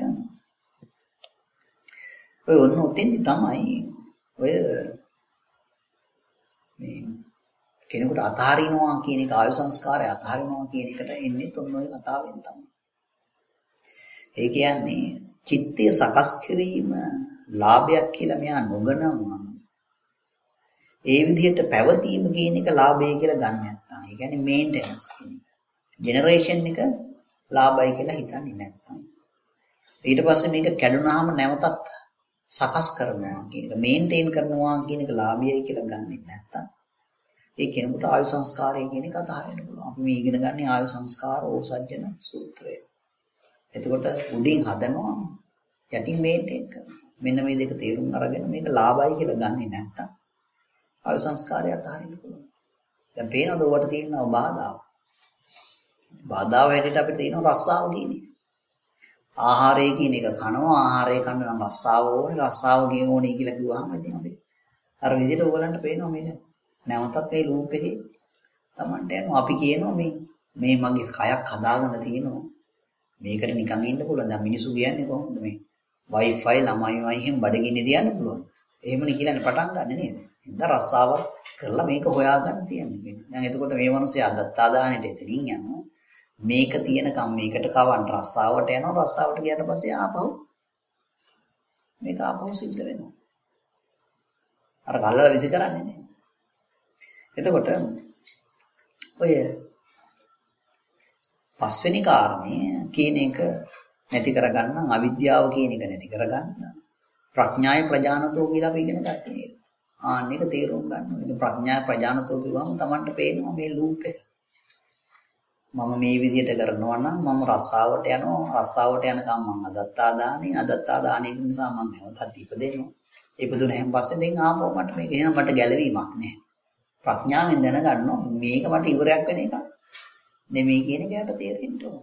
ඔය ඔන්න උතෙන්දි තමයි ඔය මේ කෙනෙකුට අතහරිනවා කියන එක ආයු සංස්කාරය අතහරිනවා කියන එකට එන්නේ ඔන්න ඔය කතාවෙන් තමයි. ඒ කියන්නේ චිත්තය සකස් කිරීම ලාභයක් කියලා මෙයා නොගනවා. ඒ විදිහට පැවතීම කියන එක ලාභය කියලා ගන්න නැත්නම්. ඒ කියන්නේ මේන්ටෙනන්ස් කියන එක. ජෙනරේෂන් එක ලාභයි කියලා හිතන්නේ නැත්නම්. ඊට පස්සේ මේක කැඩුනහම නැවතත් සකස් කරනවා කියන එක මේන්ටේන් කරනවා කියන එක ලාභයයි කියලා ගන්නෙ නැත්නම්. ඒ කෙනෙකුට ආයු සංස්කාරය කියන එක අතහරින්න පුළුවන්. අපි මේ ඉගෙන ගන්න ආයු සංස්කාර ඕසජ්ජන සූත්‍රය. එතකොට උඩින් හදනවා යටින් මේන්ටේන් කරනවා. මෙන්න මේ දෙක තේරුම් අරගෙන මේක ලාභයි කියලා ගන්නෙ නැත්නම් ආයු සංස්කාරය අතහරින්න පුළුවන්. දැන් පේනවද ඔයාලට තියෙනව බාධාව? බාධාව හැටියට අපිට තියෙන රස්සාව කියන එක. ආහාරය කියන එක කනවා ආහාරය කන්න නම් රස්සාව ඕනේ රස්සාව ගේම ඕනේ කියලා කිව්වහම ඉතින් අපි අර විදිහට ඔයගලන්ට පේනවා මේක නැවතත් මේ ලූප් එකේ Tamanට යනවා. අපි කියනවා මේ මගේ කයක් හදාගන්න තියෙනවා. මේකට නිකන් ඉන්න පුළුවන්. දැන් මිනිස්සු කියන්නේ කොහොමද මේ Wi-Fi ළමයි එහෙම බඩගින්නේ තියන්න පුළුවන්. එහෙමනේ කියන්නේ පටන් ගන්න නේද? ඉතින් රස්සාව කරලා මේක හොයාගන්න තියන්නේ. දැන් එතකොට මේ මිනිස්සයා අදත්තාදානෙට එතනින් යනවා. මේක තියෙනකම් මේකට කවන්න රස්සාවට යනවා. රස්සාවට ගියට පස්සේ ආපහු මේක ආපහු සිද්ධ වෙනවා. අර කල්ලල විසි කරන්නේ නේ. එතකොට ඔය පස්වෙනි කාරණේ කියන එක නැති කරගන්න අවිද්‍යාව කියන එක නැති කරගන්න ප්‍රඥාය ප්‍රජානතෝ කියලා අපි ඉගෙන ගත්තේ නේද? ආන්න එක තේරුම් ගන්න. ඉතින් ප්‍රඥාය ප්‍රජානතෝ කියවම Tamanට පේනවා මේ ලූප් එක. මම මේ විදිහට කරනවා නම් මම රස්සාවට යනවා. රස්සාවට යනකම් මම අදත්තා දානේ නිසා මම නැවතත් ඉපදෙනවා. ඉපදුන හැම පස්සේ දැන් ආපහු මට මේක එහෙනම් මට ගැලවීමක් නැහැ. ප්‍රඥාවෙන් දැනගන්නවා මේක මට ඉවරයක් වෙන එකක් නෙමෙයි කියන එකට තේරෙන්න ඕන.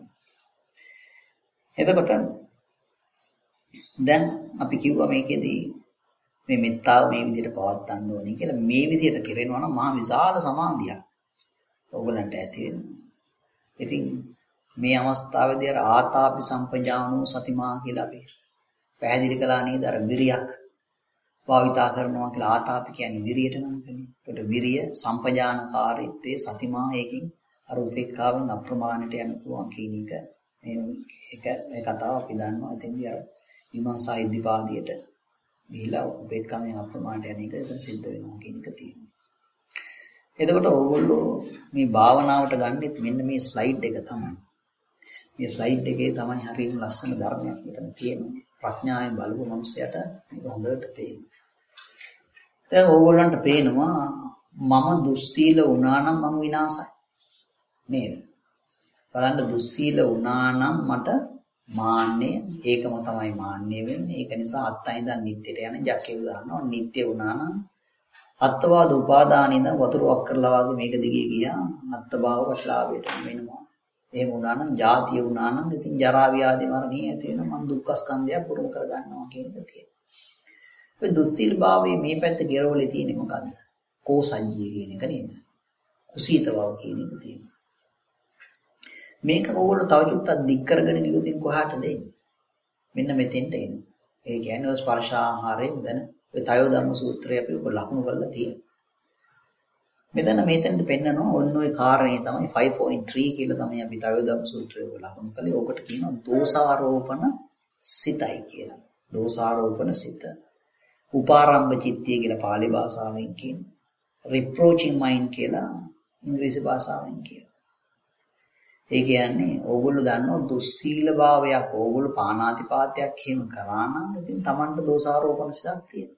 එතකොට දැන් අපි කිව්වා මේකෙදී මේ මෙත්තාව මේ විදිහට පවත්වන්න ඕනේ කියලා. මේ විදිහට කරනවා නම් මහා විශාල සමාධියක් ඕගලන්ට ඇති වෙනවා. ඉතින් මේ අවස්ථාවේදී අර ආතාපි සම්පජානෝ සතිමා කියලා අපි පැහැදිලි කළා නේද? අර විරියක් භාවිතා කරනවා කියලා. ආතාපි කියන්නේ විරියට නම්කනේ. ඒකට විරිය සම්පජානකාරීත්වයේ සතිමා එකකින් අර උපේක්ඛාවෙන් අප්‍රමාණයට යන පුළුවන් කියන එක මේ කතාව අපි දන්නවා. එතෙන්දී අර විමර්ශා ඉද්ධිපාදියට ගිහිලා උපේක්ඛාවෙන් අප්‍රමාණයට යන එක එතන සිද්ධ වෙනවා කියන එක තියෙනවා. එතකොට ඕගොල්ලෝ මේ භාවනාවට ගන්නෙත් මෙන්න මේ ස්ලයිඩ් එක තමයි. මේ ස්ලයිඩ් එකේ තමයි හරියම ලස්සන ධර්මයක් මෙතන තියෙන්නේ. ප්‍රඥාවෙන් බලපු මනුස්සයට මේක හොඳට පේනවා. දැන් ඕගොල්ලන්ට පේනවා මම දුස්සීල වුණා නම් මම විනාසයි. නේද? බලන්න දුස්සීල වුණා නම් මට මාන්නය ඒකම තමයි මාන්නය වෙන්නේ. ඒක නිසා අත්තයි ඉඳන් නිත්‍යයට යන ජකේ උදාහරනවා. නිත්‍ය වුණා නම් අත්වාද උපාදානින්ද වතුරක් කරලා වගේ මේක දිගේ ගියා අත්භාව වටලාවයට වෙනවා. එහෙම වුණා නම් ජාතිය වුණා නම් ඉතින් ජරා ව්‍යාධි මරණිය ඇති වෙන මන් දුක්ඛ ස්කන්ධය පුරුම කර ගන්නවා කියන එක තියෙනවා. ඔය දුස්සීල භාවයේ මේ පැත්ත ගෙරවලේ තියෙන්නේ මොකද්ද? කෝසඤ්ඤය කියන එක නේද? කුසීත බව කියන එක තියෙනවා. මේක ඕගොල්ලෝ තව චුට්ටක් දික් කරගෙන ගියොත් කොහාටද එන්නේ? මෙන්න මෙතෙන්ට එන්නේ. ඒ කියන්නේ ඔය ස්පර්ශාහාරයෙන් දැන ඔය තයෝ ධම්ම සූත්‍රය අපි ඔක ලකුණු කරලා තියෙනවා. මෙතෙන්ට පෙන්නනවා ඔන්න ඔය කාරණේ තමයි 5.3 කියලා තමයි අපි තයෝ ධම්ම සූත්‍රය ඔක ලකුණු කළේ. ඕකට කියනවා දෝෂාරෝපණ සිතයි කියලා. දෝෂාරෝපණ සිත. උපාරම්භ චිත්තය කියලා පාලි භාෂාවෙන් කියන. reproaching mind කියලා ඉංග්‍රීසි භාෂාවෙන් කියන. ඒ කියන්නේ ඕගොල්ලෝ දන්නවා දුස්සීල භාවයක් ඕගොල්ලෝ පාණාතිපාතයක් එහෙම කරා නම් ඉතින් Tamanට දෝෂාරෝපණ සිතක් තියෙනවා.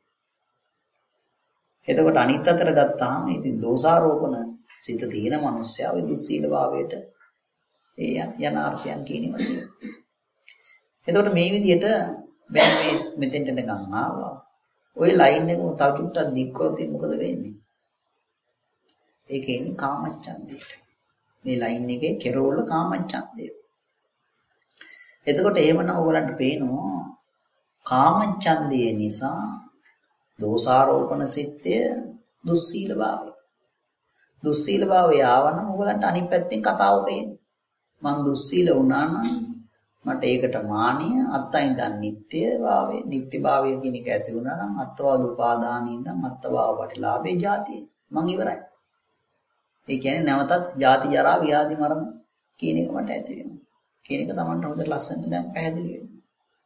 එතකොට අනිත් අතට ගත්තාම ඉතින් දෝෂාරෝපණ සිත තියෙන මනුස්සයා ওই දුස්සීල භාවයට ඒ යන අර්ථයන් කියනවා තියෙනවා. එතකොට මේ විදිහට මේ මෙතෙන්ට ගන්න ආවා. ওই ලයින් එක තව චුට්ටක් දික් කරොත් මොකද වෙන්නේ? ඒක එන්නේ කාමච්ඡන්දයට. මේ ලයින් එකේ කෙරවල කාමච්ඡන්දය. එතකොට එහෙමනම් ඔයගලන්ට පේනවා කාමච්ඡන්දය නිසා දෝෂාරෝපණ සිත්තය දුස්සීල භාවය. දුස්සීල භාවය ආවනම් ඔයගලන්ට අනිත් පැත්තෙන් කතාව පේනවා. මං දුස්සීල වුණා නම් මට ඒකට මානිය අත්තයින්ද නිත්‍ය භාවය නිත්‍ය භාවය කියන එක ඇති වුණා නම් අත්වාද උපාදානින්ද අත්වාව ප්‍රතිලාභේ ජාතිය මං ඉවරයි. ඒ කියන්නේ නැවතත් ජාති ජරා ව්‍යාධි මරණ කියන එක මට ඇති වෙනවා. කියන එක Tamanට හොඳට ලස්සනට දැන් පැහැදිලි වෙනවා.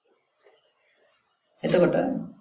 එතකොට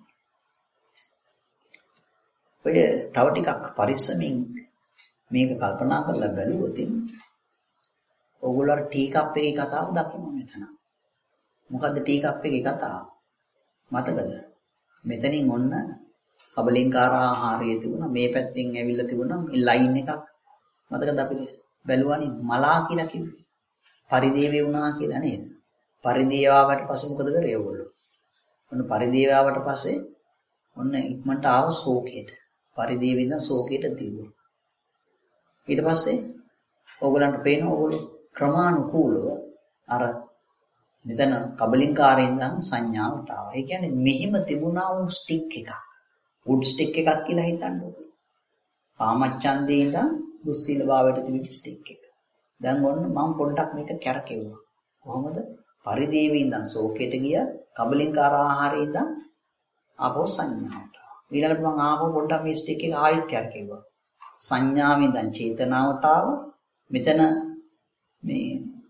ඔය තව ටිකක් පරිස්සමින් මේක කල්පනා කරලා බැලුවොත් ඕගොල්ලෝ ටී කප් එකේ කතාව දකින්න මෙතන. මොකද්ද ටී කප් එකේ කතාව? මතකද? මෙතනින් ඔන්න කබලින්කාර ආහාරය තිබුණා. මේ පැත්තෙන් ඇවිල්ලා තිබුණා මේ ලයින් එකක්. මතකද අපිට බැලුවානේ මලා කියලා කිව්වේ. පරිදේවේ වුණා කියලා නේද? පරිදේවාවට පස්සේ මොකද කරේ ඕගොල්ලෝ? ඔන්න පරිදේවාවට පස්සේ ඔන්න ඉක්මනට ආව ශෝකයට. පරිදේවින්ද ශෝකයට දිව්වා. ඊට පස්සේ ඕගොල්ලන්ට පේන ඕගොල්ලෝ ක්‍රමානුකූලව අර මෙතන කබලින්කාරයෙන් නම් සංඥාවට ආවා. ඒ කියන්නේ මෙහිම තිබුණා වූ ස්ටික් එකක්. වුඩ් ස්ටික් එකක් කියලා හිතන්නකො. කාමච්ඡන්දේ ඉඳන් දුස්සීල භාවයට තිබිච්ච ස්ටික් එක. දැන් ඔන්න මම පොඩ්ඩක් මේක කැරකෙව්වා. කොහොමද? පරිදේවේ ඉඳන් ශෝකයට ගියා. කබලින්කාර ආහාරයේ ඉඳන් ආපහු සංඥාවට ආවා. ඊළඟට මම ආපහු පොඩ්ඩක් මේ ස්ටික් එක ආයෙත් කැරකෙව්වා. සංඥාවෙන් ඉඳන් චේතනාවට ආවා. මෙතන මේ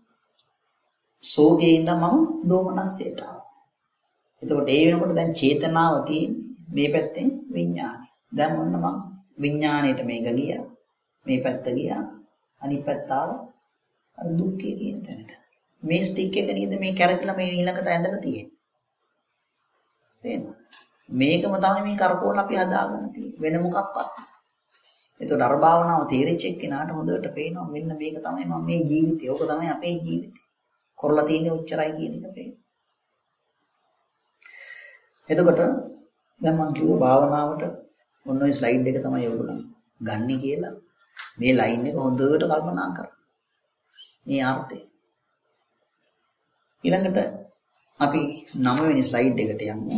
සෝගේ ඉඳන් මම දෝමනස්සයට ආවා. එතකොට ඒ වෙනකොට දැන් චේතනාව තියෙන්නේ මේ පැත්තෙන් විඥානෙ. දැන් ඔන්න මම විඥාණයට මේක ගියා. මේ පැත්ත ගියා. අනිත් පැත්ත ආවා. අර දුක්ඛය කියන තැනට. මේ ස්ටික් එක නේද මේ කැරකිලා මේ ඊළඟට ඇඳලා තියෙන්නේ. තේරෙනවද? මේකම තමයි මේ කරකෝල අපි හදාගන්න තියෙන්නේ. වෙන මොකක්වත් නෑ. එතකොට අර භාවනාව තේරිච්ච එක්කෙනාට හොඳට පේනවා මෙන්න මේක තමයි මම මේ ජීවිතේ. ඕක තමයි අපේ ජීවිතේ. කරලා තියෙන්නේ උච්චරයි කියන එක පේනවා. එතකොට දැන් මම කිව්ව භාවනාවට ඔන්න ඔය ස්ලයිඩ් එක තමයි ඔයගොල්ලෝ ගන්න කියලා. මේ ලයින් එක හොඳට කල්පනා කරන්න. මේ අර්ථය. ඊළඟට අපි 9 වෙනි ස්ලයිඩ් එකට යමු.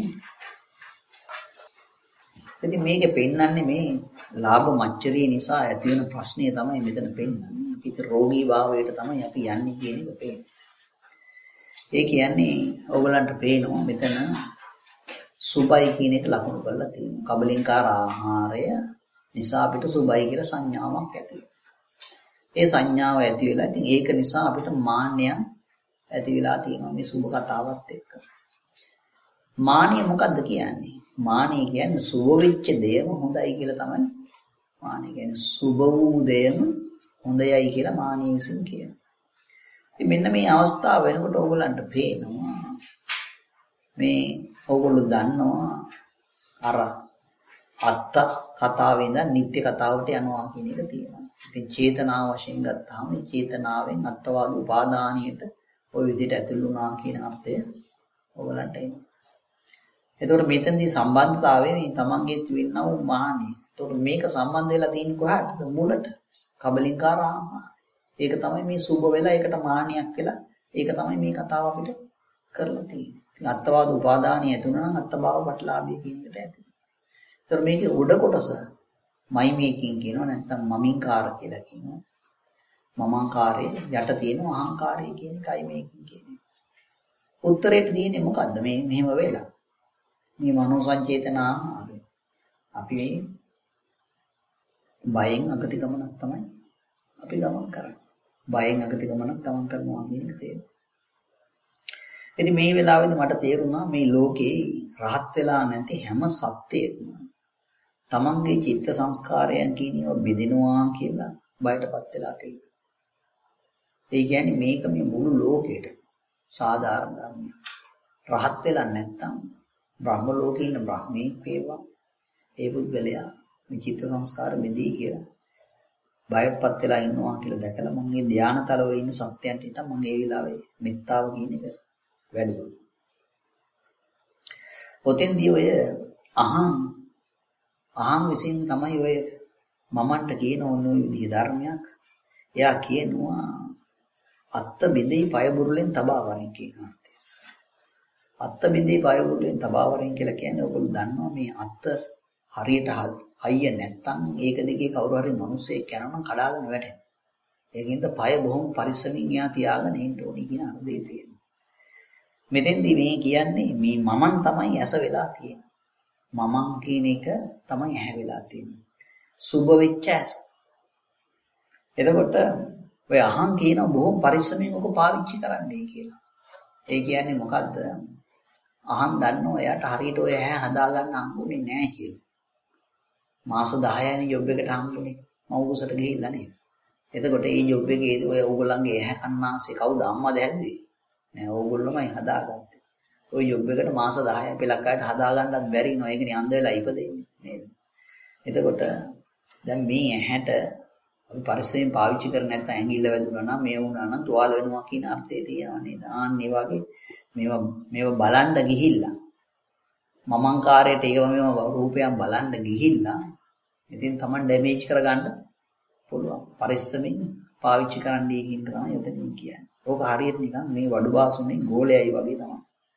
ඉතින් මේකේ පෙන්වන්නේ මේ ලාභ මච්චරිය නිසා ඇති වෙන ප්‍රශ්නය තමයි මෙතන පෙන්වන්නේ. අපිට රෝගී භාවයට තමයි අපි යන්නේ කියන එක පේන්නේ. ඒ කියන්නේ ඕගලන්ට පේනවා මෙතන සුබයි කියන එක ලකුණු කරලා තියෙනවා. කබලින්කාර ආහාරය නිසා අපිට සුබයි කියලා සංඥාවක් ඇති වෙනවා. ඒ සංඥාව ඇති වෙලා ඉතින් ඒක නිසා අපිට මාන්නයක් ඇති වෙලා තියෙනවා මේ සුබ කතාවත් එක්ක. මානිය මොකද්ද කියන්නේ? මානිය කියන්නේ සුබ වෙච්ච දෙයම හොඳයි කියලා තමයි. මානිය කියන්නේ සුබ වූ දෙයම හොඳයයි කියලා මානිය විසින් කියනවා. ඉතින් මෙන්න මේ අවස්ථාව වෙනකොට ඕගොල්ලන්ට පේනවා මේ ඕගොල්ලෝ දන්නවා අර අත්ත කතාවේ ඉඳන් නිත්‍ය කතාවට යනවා කියන එක තියෙනවා. ඉතින් චේතනාව වශයෙන් ගත්තාම මේ චේතනාවෙන් අත්වාද උපාදානියට ওই විදිහට ඇතුළු වුණා කියන අර්ථය ඕගොල්ලන්ට එනවා. එතකොට මෙතනදී සම්බන්ධතාවය මේ තමන්ගේ තිබෙනා වූ මානිය. එතකොට මේක සම්බන්ධ වෙලා තියෙන්නේ කොහාටද? මුලට. කබලින්කාර ආහාර. ඒක තමයි මේ සුබ වෙලා ඒකට මානියක් වෙලා ඒක තමයි මේ කතාව අපිට කරලා තියෙන්නේ. ඉතින් අත්වාද උපාදානිය ඇතුණා නම් අත්භාව ප්‍රතිලාභය කියන එකට ඇති. ඒතර මේකේ උඩ කොටස මයි මේකින් කියනවා නැත්නම් මමින්කාර කියලා කියනවා. මමංකාරයේ යට තියෙන අහංකාරය කියන එකයි මේකින් කියන්නේ. උත්තරේට තියෙන්නේ මොකද්ද? මේ මෙහෙම වෙලා. මේ මනෝ සංචේතන ආහාරය. අපි බයෙන් අගති ගමනක් තමයි අපි ගමන් කරන්නේ. බයෙන් අගති ගමනක් ගමන් කරනවා කියන එක තේරෙනවා. ඉතින් මේ වෙලාවේදී මට තේරුණා මේ ලෝකේ රහත් වෙලා නැති හැම සත්‍යයක්ම තමන්ගේ චිත්ත සංස්කාරයන් කියනව බෙදෙනවා කියලා බයටපත් වෙලා තියෙනවා. ඒ කියන්නේ මේක මේ මුළු ලෝකෙට සාධාරණ ධර්මයක්. රහත් වෙලා නැත්තම් බ්‍රහ්ම ලෝකේ ඉන්න බ්‍රහ්මීක් වේවා ඒ පුද්ගලයා මේ චිත්ත සංස්කාර බෙදී කියලා බයපත් වෙලා ඉන්නවා කියලා දැකලා මම මේ ධානතල වල ඉන්න සත්‍යයන්ට හිතා මම ඒ වෙලාවේ මෙත්තාව කියන එක වැඩිවුණා. ඔතෙන්දී ඔය අහං විසින් තමයි ඔය මමන්ට කියන ඕන ඔය විදිහ ධර්මයක්. එයා කියනවා අත්ත බිඳී පය බුරුලෙන් තබා වරින් කියන අර්ථය. අත්ත බිඳී පය බුරුලෙන් තබා වරින් කියලා කියන්නේ ඔයගොල්ලෝ දන්නවා මේ අත්ත හරියට හයිය නැත්තම් ඒක දිගේ කවුරු හරි මිනිස්සෙක් යනවා නම් කඩාගෙන වැටෙනවා. ඒකින්ද පය බොහොම පරිස්සමින් එයා තියාගෙන ඉන්න ඕනේ කියන අර්ථය තියෙනවා. මෙතෙන්දී මේ කියන්නේ මේ මමන් තමයි ඇස වෙලා තියෙන්නේ. මමන් කියන එක තමයි ඇහැ වෙලා තියෙන්නේ. සුභ වෙච්ච ඇස. එතකොට ඔය අහං කියන බොහොම පරිස්සමෙන් ඔක පාවිච්චි කරන්නයි කියලා. ඒ කියන්නේ මොකද්ද? අහං දන්නෝ එයාට හරියට ඔය ඇහැ හදාගන්න හම්බුනේ නැහැ කියලා. මාස 10යිනේ ජොබ් එකට හම්බුනේ. මව්කුසට ගිහිල්ලා නේද? එතකොට මේ ජොබ් එකේදී ඔය ඕගොල්ලන්ගේ ඇහැ කන්නාසේ කවුද අම්මද හැදුවේ? නෑ ඕගොල්ලෝමයි හදාගත්තේ. ওই ජොබ් එකට මාස 10ක් පෙලක් අයට හදාගන්නත් බැරි නෝ. ඒකනේ අන්ධ වෙලා ඉපදෙන්නේ නේද? එතකොට දැන් මේ ඇහැට අපි පරිස්සමෙන් පාවිච්චි කර නැත්නම් ඇඟිල්ල වැදුනා නම් මේ වුණා නම් තුවාල වෙනවා කියන අර්ථය තියෙනවා නේද? ආන්නේ වගේ මේවා බලන්න ගිහිල්ලා මමංකාරයට ඒව මේවා රූපයන් බලන්න ගිහිල්ලා ඉතින් Taman ඩැමේජ් කරගන්න පුළුවන්. පරිස්සමෙන් පාවිච්චි කරන්නයි කියන එක තමයි උතනින් කියන්නේ. ඕක හරියට නිකන් මේ වඩු බාසුනේ ගෝලයයි වගේ තමයි.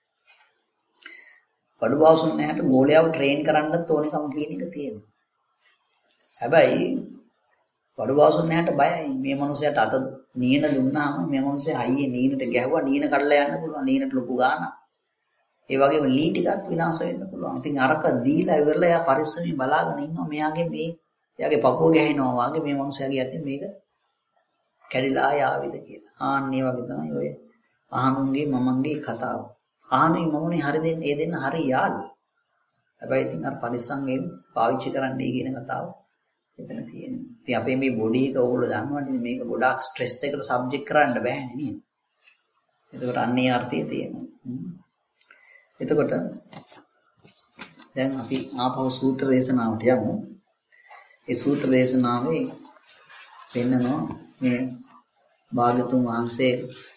වඩු බාසුන් නැහැට ගෝලයාව ට්‍රේන් කරන්නත් ඕනෙකම කියන එක තියෙනවා. හැබැයි වඩු බාසුන් නැහැට බයයි. මේ මනුස්සයාට අත නීන දුන්නාම මේ මනුස්සයා අයියේ නීනට ගැහුවා නීන කඩලා යන්න පුළුවන්. නීනට ලොකු ගාණක්. ඒ වගේම ලී ටිකක් විනාශ වෙන්න පුළුවන්. ඉතින් අරක දීලා ඉවරලා එයා පරිස්සමෙන් බලාගෙන ඉන්නවා. මෙයාගේ එයාගේ පපුව ගැහෙනවා වගේ මේ මනුස්සයාගේ අතින් මේක කැඩිලා යාවිද කියලා. ආන්නේ වගේ තමයි ඔය අහනුන්ගේ මමන්ගේ කතාව. අහනුයි මමුනේ හරි දෙන්නේ ඒ දෙන්න හරි යාළුවෝ. හැබැයි ඉතින් අර පරිස්සම්ගෙන් පාවිච්චි කරන්නයි කියන කතාව එතන තියෙනවා. ඉතින් අපේ මේ බොඩි එක ඕගොල්ලෝ දන්නවනේ මේක ගොඩාක් ස්ට්‍රෙස් එකට සබ්ජෙක්ට් කරන්න බෑනේ නේද? එතකොට අන්නේ අර්ථය තියෙනවා. එතකොට දැන් අපි ආපහු සූත්‍ර දේශනාවට යමු. ඒ සූත්‍ර දේශනාවේ පෙන්නනවා මේ භාග්‍යතුන් වහන්සේ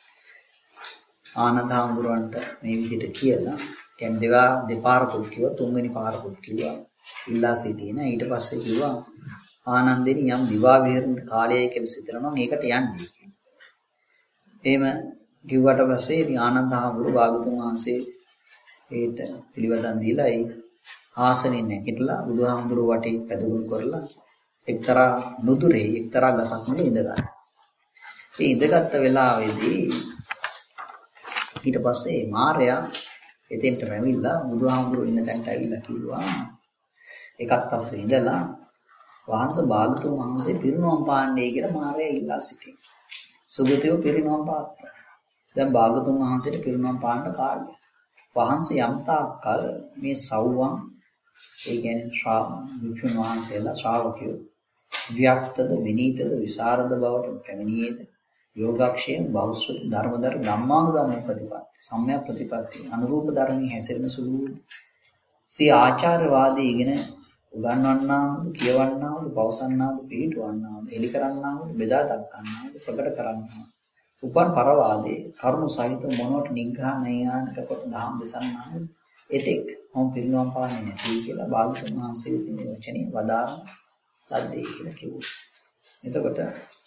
ආනන්ද හාමුදුරන්ට මේ විදිහට කියලා කියන්නේ දෙපාරකුත් කිව්වා තුන්වෙනි පාරකුත් කිව්වා ඉල්ලා සිටින ඊට පස්සේ කිව්වා ආනන්දෙනි යම් දිවා විහරණ කාලයයි කියලා සිතනවා මේකට යන්නේ කියලා. එහෙම කිව්වට පස්සේ ඉතින් ආනන්ද හාමුදුරුවෝ භාග්‍යතුන් වහන්සේ ඒට පිළිවදන් දීලා ඒ ආසනෙන් නැගිටලා බුදුහාමුදුරුවෝ වටේ පැදුරුම් කරලා එක්තරා නුදුරේ එක්තරා ගසක් මුල ඉඳගත්තා. ඒ ඉඳගත්ත වෙලාවේදී ඊට පස්සේ මාරයා එතෙන්ට රැවිලා බුදුහාමුදුරුවෝ ඉන්න තැනට ඇවිල්ලා කිව්වා එකත් පස්සේ ඉඳලා වහන්සේ භාග්‍යතුන් වහන්සේ පිරිනොම් පාන්නේ කියලා මාරයා ඉල්ලා සිටියා. සුගතයෝ පිරිනොම් පාත්තා. දැන් භාග්‍යතුන් වහන්සේට පිරිනොම් පාන්න කාලය. වහන්සේ යම් තාක්කල් මේ සව්වන් ඒ කියන්නේ භික්ෂුන් වහන්සේලා ශ්‍රාවකයෝ ව්‍යක්තද විනීතද විසරද බවට පැමිණියේද යෝගාක්ෂය බෞද්ධ ධර්මදර ධම්මානුධම්ම ප්‍රතිපatti සම්‍යක් ප්‍රතිපatti අනුරූප ධර්මයේ හැසිරෙන සුළු සිය ආචාර්යවාදී ඉගෙන උගන්වන්නාවද කියවන්නාවද පවසන්නාවද පිළිටවන්නාවද එලි කරන්නාවද බෙදා දක්වන්නාවද ප්‍රකට කරන්නාවද උපන් පරවාදේ කරුණු සහිත මොනවට නිග්‍රහ නයානක කොට දහම් දෙසන්නාවද එතෙක් මම පිරිනොම් පාන්නේ නැති කියලා භාග්‍යවතුන් වහන්සේ විසින් මේ වචනේ වදාරන ලද්දේ කියලා කිව්වා. එතකොට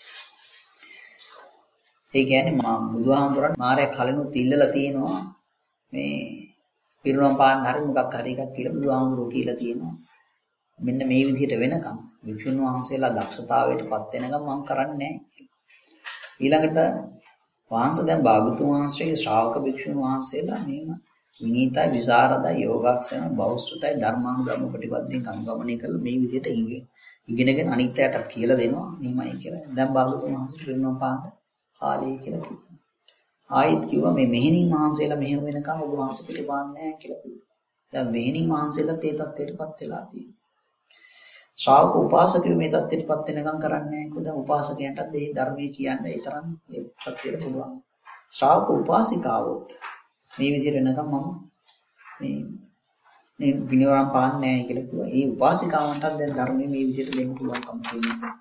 ඒ කියන්නේ බුදුහාමුදුරන් මාරය කලිනුත් ඉල්ලලා තියෙනවා මේ පිරිනොම් පාන්න හරි මොකක් හරි එකක් කියලා බුදුහාමුදුරුවෝ කියලා තියෙනවා. මෙන්න මේ විදිහට වෙනකම් වික්ෂුන් වහන්සේලා දක්ෂතාවයටපත් වෙනකම් මම කරන්නේ නැහැ කියලා. ඊළඟට වහන්සේ දැන් භාග්‍යවතුන් වහන්සේගේ ශ්‍රාවක භික්ෂුන් වහන්සේලා මේම විනීතයි විසරදයි යෝගාක්ෂණ බෞද්ධයි ධර්මානුධර්ම ප්‍රතිපදින් අනුගමනය කරලා මේ විදිහට ඉගෙනගෙන අනිත්‍යයට කියලා දෙනවා මෙහිමයි කියලා. දැන් භාග්‍යවතුන් වහන්සේ පිරිනොම් පාන්න කාලය කියලා කිව්වා. ආයෙත් කිව්වා මේ මෙහෙණින් වහන්සේලා මෙහෙම වෙනකම් ඔබ වහන්සේ පිළිපාන්නේ නැහැ කියලා කිව්වා. දැන් මෙහෙණින් වහන්සේලාත් ඒ தත්ත්වයටපත් වෙලා තියෙනවා. ශ්‍රාවක උපාසකයෝ මේ தත්ත්වයටපත් වෙනකම් කරන්නේ නැහැ. මොකද උපාසකයන්ටත් මේ ධර්මයේ කියන්නේ ඒ තරම් ඒ தත්ත්වයට පුළුවන්. ශ්‍රාවක උපාසිකාවොත් මේ විදිහට වෙනකම් මම මේ විනෝරම් පාන්නේ නැහැ කියලා කිව්වා. ඒ උපාසිකාවන්ටත් දැන් ධර්මයේ මේ විදිහට දෙන්න පුළුවන්කම තියෙනවා.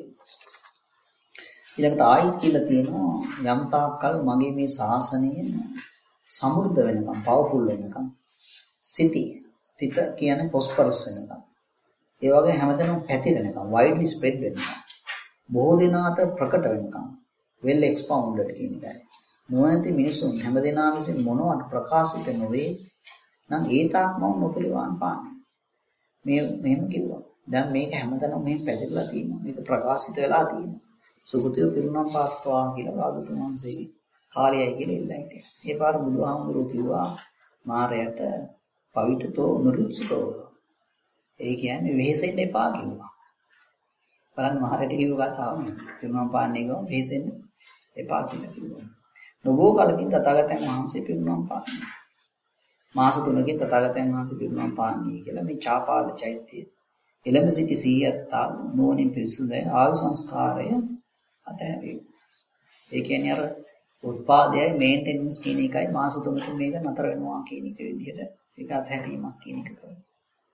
ඊළඟට ආයිත් කියලා තියෙනවා යම් තාක්කල් මගේ මේ ශාසනය සමෘද්ධ වෙනකම්, පවර්ෆුල් වෙනකම්, සිත කියන්නේ ප්‍රොස්පරස් වෙනකම්. ඒ වගේ හැමදෙනාම පැතිරෙනකම්, widely spread වෙනකම්, බොහෝ දෙනාට ප්‍රකට වෙනකම්, well expounded කියන එකයි. නොඇති මිනිසුන් හැමදෙනා විසින් මොනවට ප්‍රකාශිත නොවේ නම් ඒ තාක්ම නොපිළිවන් පාන්නේ. මෙහෙම කිව්වා. දැන් මේක හැමදැනම මේ පැතිරලා තියෙනවා. මේක ප්‍රකාශිත වෙලා තියෙනවා. සුගතිය පිරුණම් පාත්වා කියලා භාගතුන් වහන්සේගේ කාලයයි කියලා ඉල්ලා හිටියා. ඒ පාර බුදුහාමුදුරුවෝ කිව්වා මාරයට පවිටතෝ නුරුත්සුකෝ. ඒ කියන්නේ වෙහෙසෙන්න එපා කිව්වා. බලන්න මාරයට කිව්ව කතාව නේ. පිරුණම් පාන්නේ ගම වෙහෙසෙන්න එපා කියලා කිව්වා. නොබෝ කලකින් තථාගතයන් වහන්සේ පිරුණම් පාන්නේ. මාස 3කින් තථාගතයන් වහන්සේ පිරුණම් පාන්නේ කියලා මේ චාපාල චෛත්‍යයේ එළඹ සිටි 100ක් නෝනින් පිරිසුදුයි ආයු සංස්කාරය අතහැරීම. ඒ කියන්නේ අර උත්පාදයයි මේන්ටෙනන්ස් කියන එකයි මාස 3කින් මේක නතර වෙනවා කියන එක විදිහට ඒක අතහැරීමක් කියන එක කරනවා.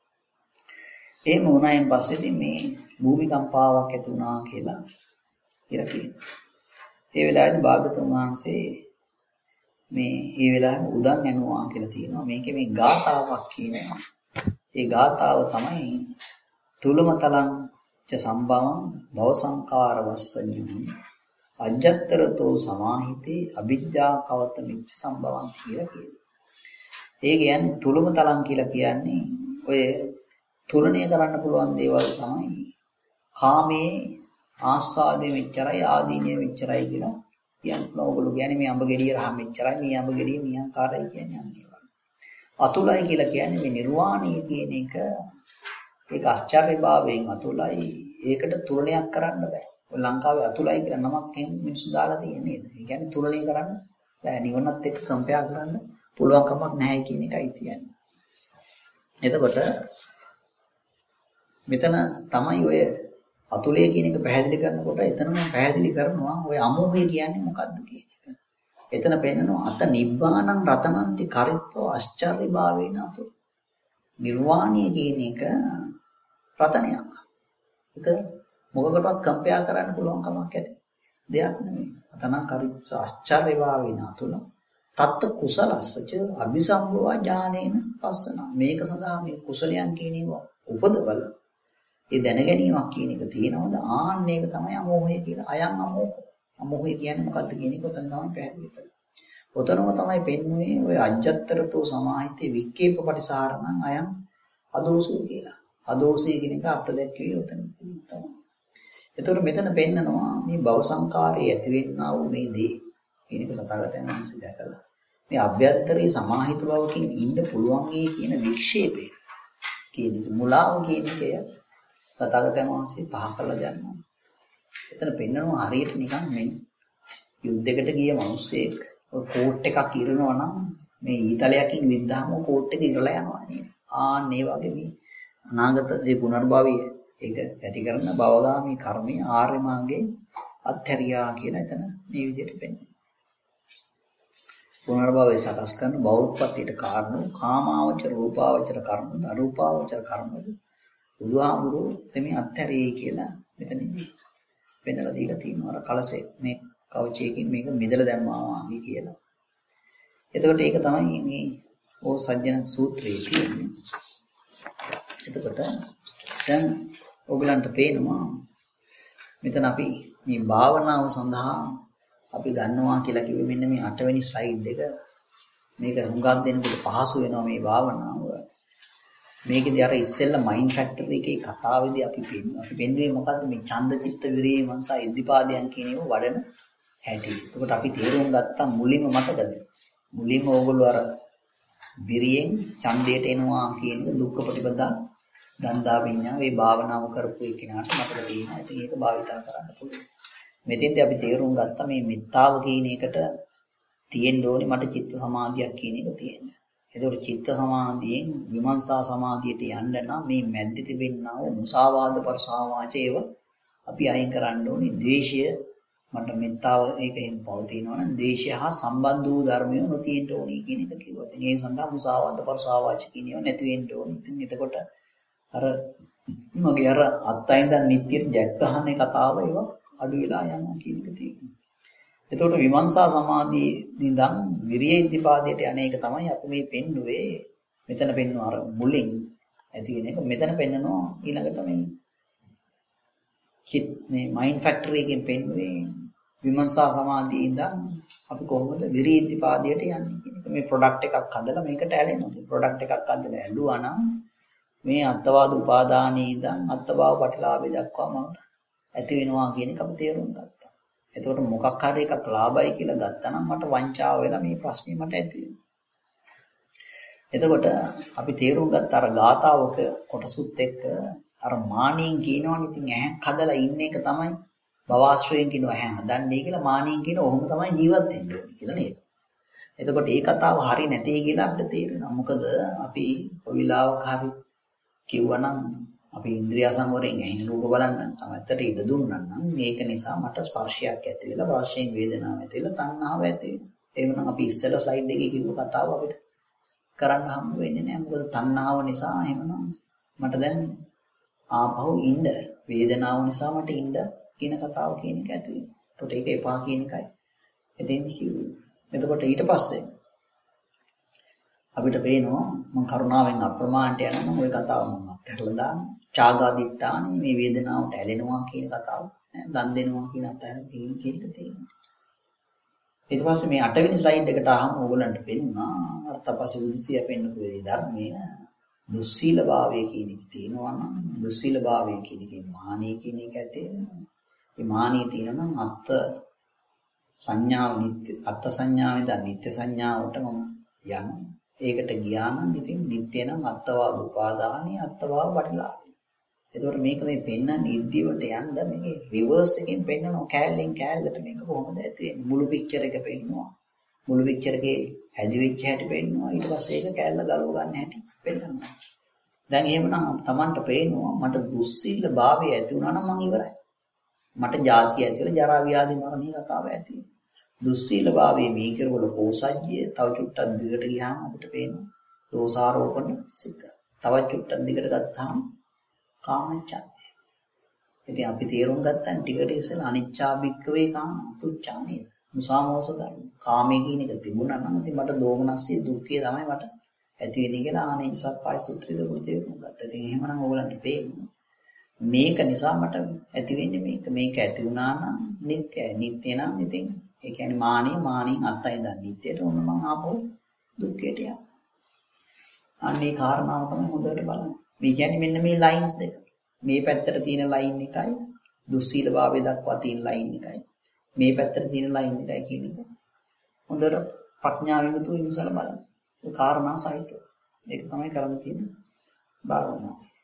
එහෙම වුණායින් පස්සේදී මේ භූමිකම්පාවක් ඇති වුණා කියලා කියනවා. ඒ වෙලාවේදී භාගතුන් වහන්සේ මේ වෙලාවෙම උදන් යනවා කියලා තියෙනවා. මේකේ මේ ගාථාවක් කියනවා. ඒ ගාථාව තමයි තුලමතලං ච සම්භවං භව සංකාර වස්සඤ්ඤං අජ්ජත්තරතෝ සමාහිතේ අවිජ්ජා කවත මිච්ඡ සම්භවං කියලා කියනවා. ඒ කියන්නේ තුලමතලං කියලා කියන්නේ ඔය තුලණය කරන්න පුළුවන් දේවල් තමයි කාමයේ ආස්වාදයේ මෙච්චරයි ආදීනිය මෙච්චරයි කියලා කියනවා. ඕගොල්ලෝ කියන්නේ මේ අඹ ගෙඩිය රහ මෙච්චරයි මේ අඹ ගෙඩිය මේ ආකාරයි කියන්නේ අන්නේවා. අතුලයි කියලා කියන්නේ මේ නිර්වාණය කියන එක ඒක ආශ්චර්යභාවයෙන් අතුලයි. ඒකට තුලනයක් කරන්න බෑ. ඔය ලංකාවේ අතුලයි කියලා නමක් මිනිස්සු දාලා තියෙන්නේ නේද? ඒ කියන්නේ තුලනය කරන්න බෑ. නිවනත් එක්ක කම්පෙයාර් කරන්න පුළුවන් කමක් නැහැ කියන එකයි කියන්නේ. එතකොට මෙතන තමයි ඔය අතුලය කියන එක පැහැදිලි කරනකොට එතනම පැහැදිලි කරනවා ඔය අමෝහය කියන්නේ මොකද්ද කියන එක. එතන පෙන්නනවා අත නිබ්බානං රතනන්ති කරිත්ව ආශ්චර්යභාවේන අතු. නිර්වාණය කියන එක රතනයක්. ඒක මොකකටවත් කම්පෙයාර් කරන්න පුළුවන් කමක් ඇති දෙයක් නෙමෙයි. අතන කරිත්ව ආශ්චර්යභාවේන අතුල තත්ත කුසලස්සච අபிසම්භවා ඥානේන පස්සන. මේක සඳහා මේ කුසලයන් කියන ඒවා උපදවල ඒ දැනගැනීමක් කියන එක තියෙනවද? ආන්න ඒක තමයි අමෝහය කියලා. අයං අමෝහ. අමෝහය කියන්නේ මොකද්ද කියන එක උතන තමයි පැහැදිලි කරන්නේ. උතනම තමයි පෙන්වන්නේ ඔය අජ්ජත්තරතෝ සමාහිතේ වික්කේප පටිසාරණං අයං අදෝසෝ කියලා. අදෝසී කියන එක අර්ථ දැක්කේ උතන තමයි. එතකොට මෙතන පෙන්නනවා මේ භව සංකාරයේ ඇති වෙන්නා වූ මේ දේ කියන එක තථාගතයන් වහන්සේ දැකලා මේ අභ්‍යන්තරයේ සමාහිත බවකින් ඉන්න පුළුවන් කියන වික්ෂේපය කියන එක මුලාව කියන එක තථාගතයන් වහන්සේ පහ කළා යනවා. එතන පෙන්නනවා හරියට නිකන් මේ යුද්ධයකට ගිය මිනිස්සෙක් ඔය කෝට් එකක් ඉරනවා නම් මේ ඊතලයකින් විද්දාම කෝට් එක ඉරලා යනවා නේද? ආන් ඒ වගේ මේ අනාගත ඒ පුනර්භවය ඒක ඇති කරන භවගාමී කර්මයේ ආර්ය මාර්ගයේ අත්හැරියා කියලා එතන මේ විදිහට පෙන්නනවා. පුනර්භවය සකස් කරන බෞද්ධත්වයට කාරණු කාමාවචර රූපාවචර කර්ම අරූපාවචර කර්මද බුදුහාමුදුරුවෝ එතෙමි අත්හැරියේ කියලා මෙතනදී පෙන්නලා දීලා තියෙනවා. අර කලසේ මේ කවචයකින් මේක මිදලා දැම්මා වගේ කියලා. එතකොට ඒක තමයි මේ ඕසජ්ජන සූත්‍රයේ තියෙන්නේ. එතකොට දැන් ඔයගලන්ට පේනවා මෙතන අපි මේ භාවනාව සඳහා අපි ගන්නවා කියලා කිව්වේ මෙන්න මේ 8 වෙනි ස්ලයිඩ් එක. මේක හුඟක් දෙනකොට පහසු වෙනවා මේ භාවනාව. මේකේදී අර ඉස්සෙල්ලා මයින්ඩ් ෆැක්ටර් එකේ කතාවේදී අපි පෙන්වුවේ මොකද්ද මේ ඡන්ද චිත්ත විරේ මනස ඉද්ධිපාදයන් කියන ඒවා වඩන හැටි. එතකොට අපි තේරුම් ගත්තා මුලින්ම මතකද? මුලින්ම ඕගොල්ලෝ අර විරියෙන් ඡන්දයට එනවා කියන එක දුක්ඛ ප්‍රතිපදා දන්දා විඤ්ඤා මේ භාවනාව කරපු එකිනාට මතක තියෙනවා. ඉතින් ඒක භාවිතා කරන්න පුළුවන්. මෙතෙන්දී අපි තේරුම් ගත්තා මේ මෙත්තාව කියන එකට තියෙන්න ඕනේ මට චිත්ත සමාධියක් කියන එක තියෙන්න. එතකොට චිත්ත සමාධියෙන් විමර්ශා සමාධියට යන්න නම් මේ මැද්දේ තිබෙනා වූ මුසාවාද පරසාවාචේව අපි අයින් කරන්න ඕනේ. ද්වේෂය මට මෙත්තාව ඒකෙන් පවතිනවා නම් ද්වේෂය හා සම්බන්ධ වූ ධර්මය නොතියෙන්න ඕනේ කියන එක කිව්වා. ඉතින් ඒ සඳහා මුසාවාද පරසාවාච කියනව නැති වෙන්න ඕනේ. ඉතින් එතකොට අර මගේ අර අත්යින්දන් නිට්ටියට ජැක් ගහන්නේ කතාව ඒවා අඩු වෙලා යනවා කියන එක තියෙනවා. එතකොට විමර්ශා සමාධියේ ඉඳන් විරිය ඉද්ධිපාදයට යන එක තමයි අපි මේ පෙන්නුවේ. මෙතන පෙන්වන අර මුලින් ඇති වෙන එක මෙතන පෙන්නනවා ඊළඟට මේ මයින්ඩ් ෆැක්ටරි එකෙන් පෙන්නුවේ විමර්ශා සමාධියේ ඉඳන් අපි කොහොමද විරිය ඉද්ධිපාදයට යන්නේ කියන එක. මේ ප්‍රොඩක්ට් එකක් හදලා මේකට ඇලෙනවා. ප්‍රොඩක්ට් එකක් හදලා ඇලුවා නම් මේ අත්වාද උපාදානයේ ඉඳන් අත්භාව ප්‍රතිලාභය දක්වාම ඇති වෙනවා කියන එක අපි තේරුම් ගත්තා. එතකොට මොකක් හරි එකක් ලාභයි කියලා ගත්තා නම් මට වංචාව වෙලා මේ ප්‍රශ්නේ මට ඇති වෙනවා. එතකොට අපි තේරුම් ගත්ත අර ගාතාවක කොටසුත් එක්ක අර මානියෙන් කියනවනේ ඉතින් ඇහැක් හදලා ඉන්න එක තමයි භවආශ්‍රයෙන් කියනවා ඇහැ හදන්නේ කියලා මානියෙන් කියන ඔහොම තමයි ජීවත් වෙන්න ඕනේ කියලා නේද? එතකොට මේ කතාව හරි නැtei කියලා අපිට තේරෙනවා. මොකද අපි කොවිලාවක හරි කිව්වනම් අපි ඉන්ද්‍රිය සංවරයෙන් ඇහෙන රූප බලන්න තමයි ඉඩ දුන්නා නම් මේක නිසා මට ස්පර්ශයක් ඇති වෙලා ස්පර්ශයෙන් වේදනාවක් ඇති වෙලා තණ්හාව ඇති වෙනවා. එහෙනම් අපි ඉස්සෙල්ලා ස්ලයිඩ් එකේ කිව්ව කතාව අපිට කරන්න හම්බ වෙන්නේ නැහැ. මොකද තණ්හාව නිසා එහෙනම් මට දැන් ආපහු ඉන්න වේදනාව නිසා මට ඉන්න කියන කතාව කියන එක ඇති වෙනවා. එතකොට ඒක එපා කියන එකයි එතෙන්දි කිව්වේ. එතකොට ඊට පස්සේ අපිට පේනවා මම කරුණාවෙන් අප්‍රමාණයට යනවා ওই කතාව මම අත්හැරලා දානවා. චාගාදිත්තානේ මේ වේදනාවට ඇලෙනවා කියන කතාව දන් දෙනවා කියන අතර කියන එක තියෙනවා. ඊට පස්සේ මේ 8 වෙනි ස්ලයිඩ් එකට ආවම ඕගොල්ලන්ට පෙන්නුනා අර තපස්සේ උදිසිය පෙන්නපු මේ ධර්මයේ දුස්සීලභාවය කියන එක තියෙනවා නම් දුස්සීලභාවය කියන එකේ මානිය කියන එක ඇති වෙනවා. මේ මානිය තියෙනවා නම් අත්ත් සංඥාව නිත්‍ය අත්ත් සංඥාවෙන් දැන් නිත්‍ය සංඥාවට මම යනවා. ඒකට ගියා නම් ඉතින් නිත්‍ය නම් අත්වාද උපාදානයි අත්වාව වටිලාභය. එතකොට මේක මේ පෙන්වන්නේ ඉද්ධියට යන්න මේකේ රිවර්ස් එකෙන් පෙන්වනවා කෑල්ලෙන් කෑල්ලට මේක කොහොමද ඇති වෙන්නේ මුළු පික්චර් එක පෙන්වනවා. මුළු පික්චර් එකේ හැදිවිච්ච හැටි පෙන්වනවා. ඊට පස්සේ ඒක කෑල්ල ගලව ගන්න හැටි පෙන්වනවා. දැන් එහෙමනම් Tamanට පේනවා මට දුස්සීල භාවය ඇති වුණා නම් මං ඉවරයි. මට ජාතිය ඇති වෙලා ජරා ව්‍යාධි මරණේ කතාව ඇති වෙනවා. දුස්සීල භාවයේ මේ කෙරවල කෝසජ්ජය තව චුට්ටක් දිගට ගියාම අපිට පේනවා දෝසාරෝපණ සිත. තව චුට්ටක් දිගට ගත්තාම කාමච්ඡන්දය. ඉතින් අපි තේරුම් ගත්තා ටිකට ඉස්සෙල්ලා අනිච්චා භික්කවේ කාම තුච්ඡා නේද? මුසාමෝස ධර්ම. කාමයේ කියන එක තිබුණා නම් ඉතින් මට දෝමනස්සිය දුක්ඛය තමයි මට ඇති වෙන්නේ කියලා ආනේ සප්පාය සූත්‍රයේ පොඩි තේරුම් ගත්තා. ඉතින් එහෙමනම් ඕගලන්ට පේනවා මේක නිසා මට ඇති වෙන්නේ මේක ඇති වුණා නම් නිට්ටයයි. නිට්ටය නම් ඉතින් ඒ කියන්නේ මානියෙන් අත්තයි දන් නිට්ටයට ඔන්න මං ආපහු දුක්ඛයට යනවා. අන්නේ කාරණාව තමයි හොඳට බලන්න. මේ කියන්නේ මෙන්න මේ ලයින්ස් දෙක. මේ පැත්තට තියෙන ලයින් එකයි දුස්සීලභාවය දක්වා තියෙන ලයින් එකයි. මේ පැත්තට තියෙන ලයින් එකයි කියන එක හොඳට ප්‍රඥාවෙන් යුතුව විමසලා බලන්න. ඒ කාරණා සහිතව. ඒක තමයි කරන්න තියෙන භාවනාව.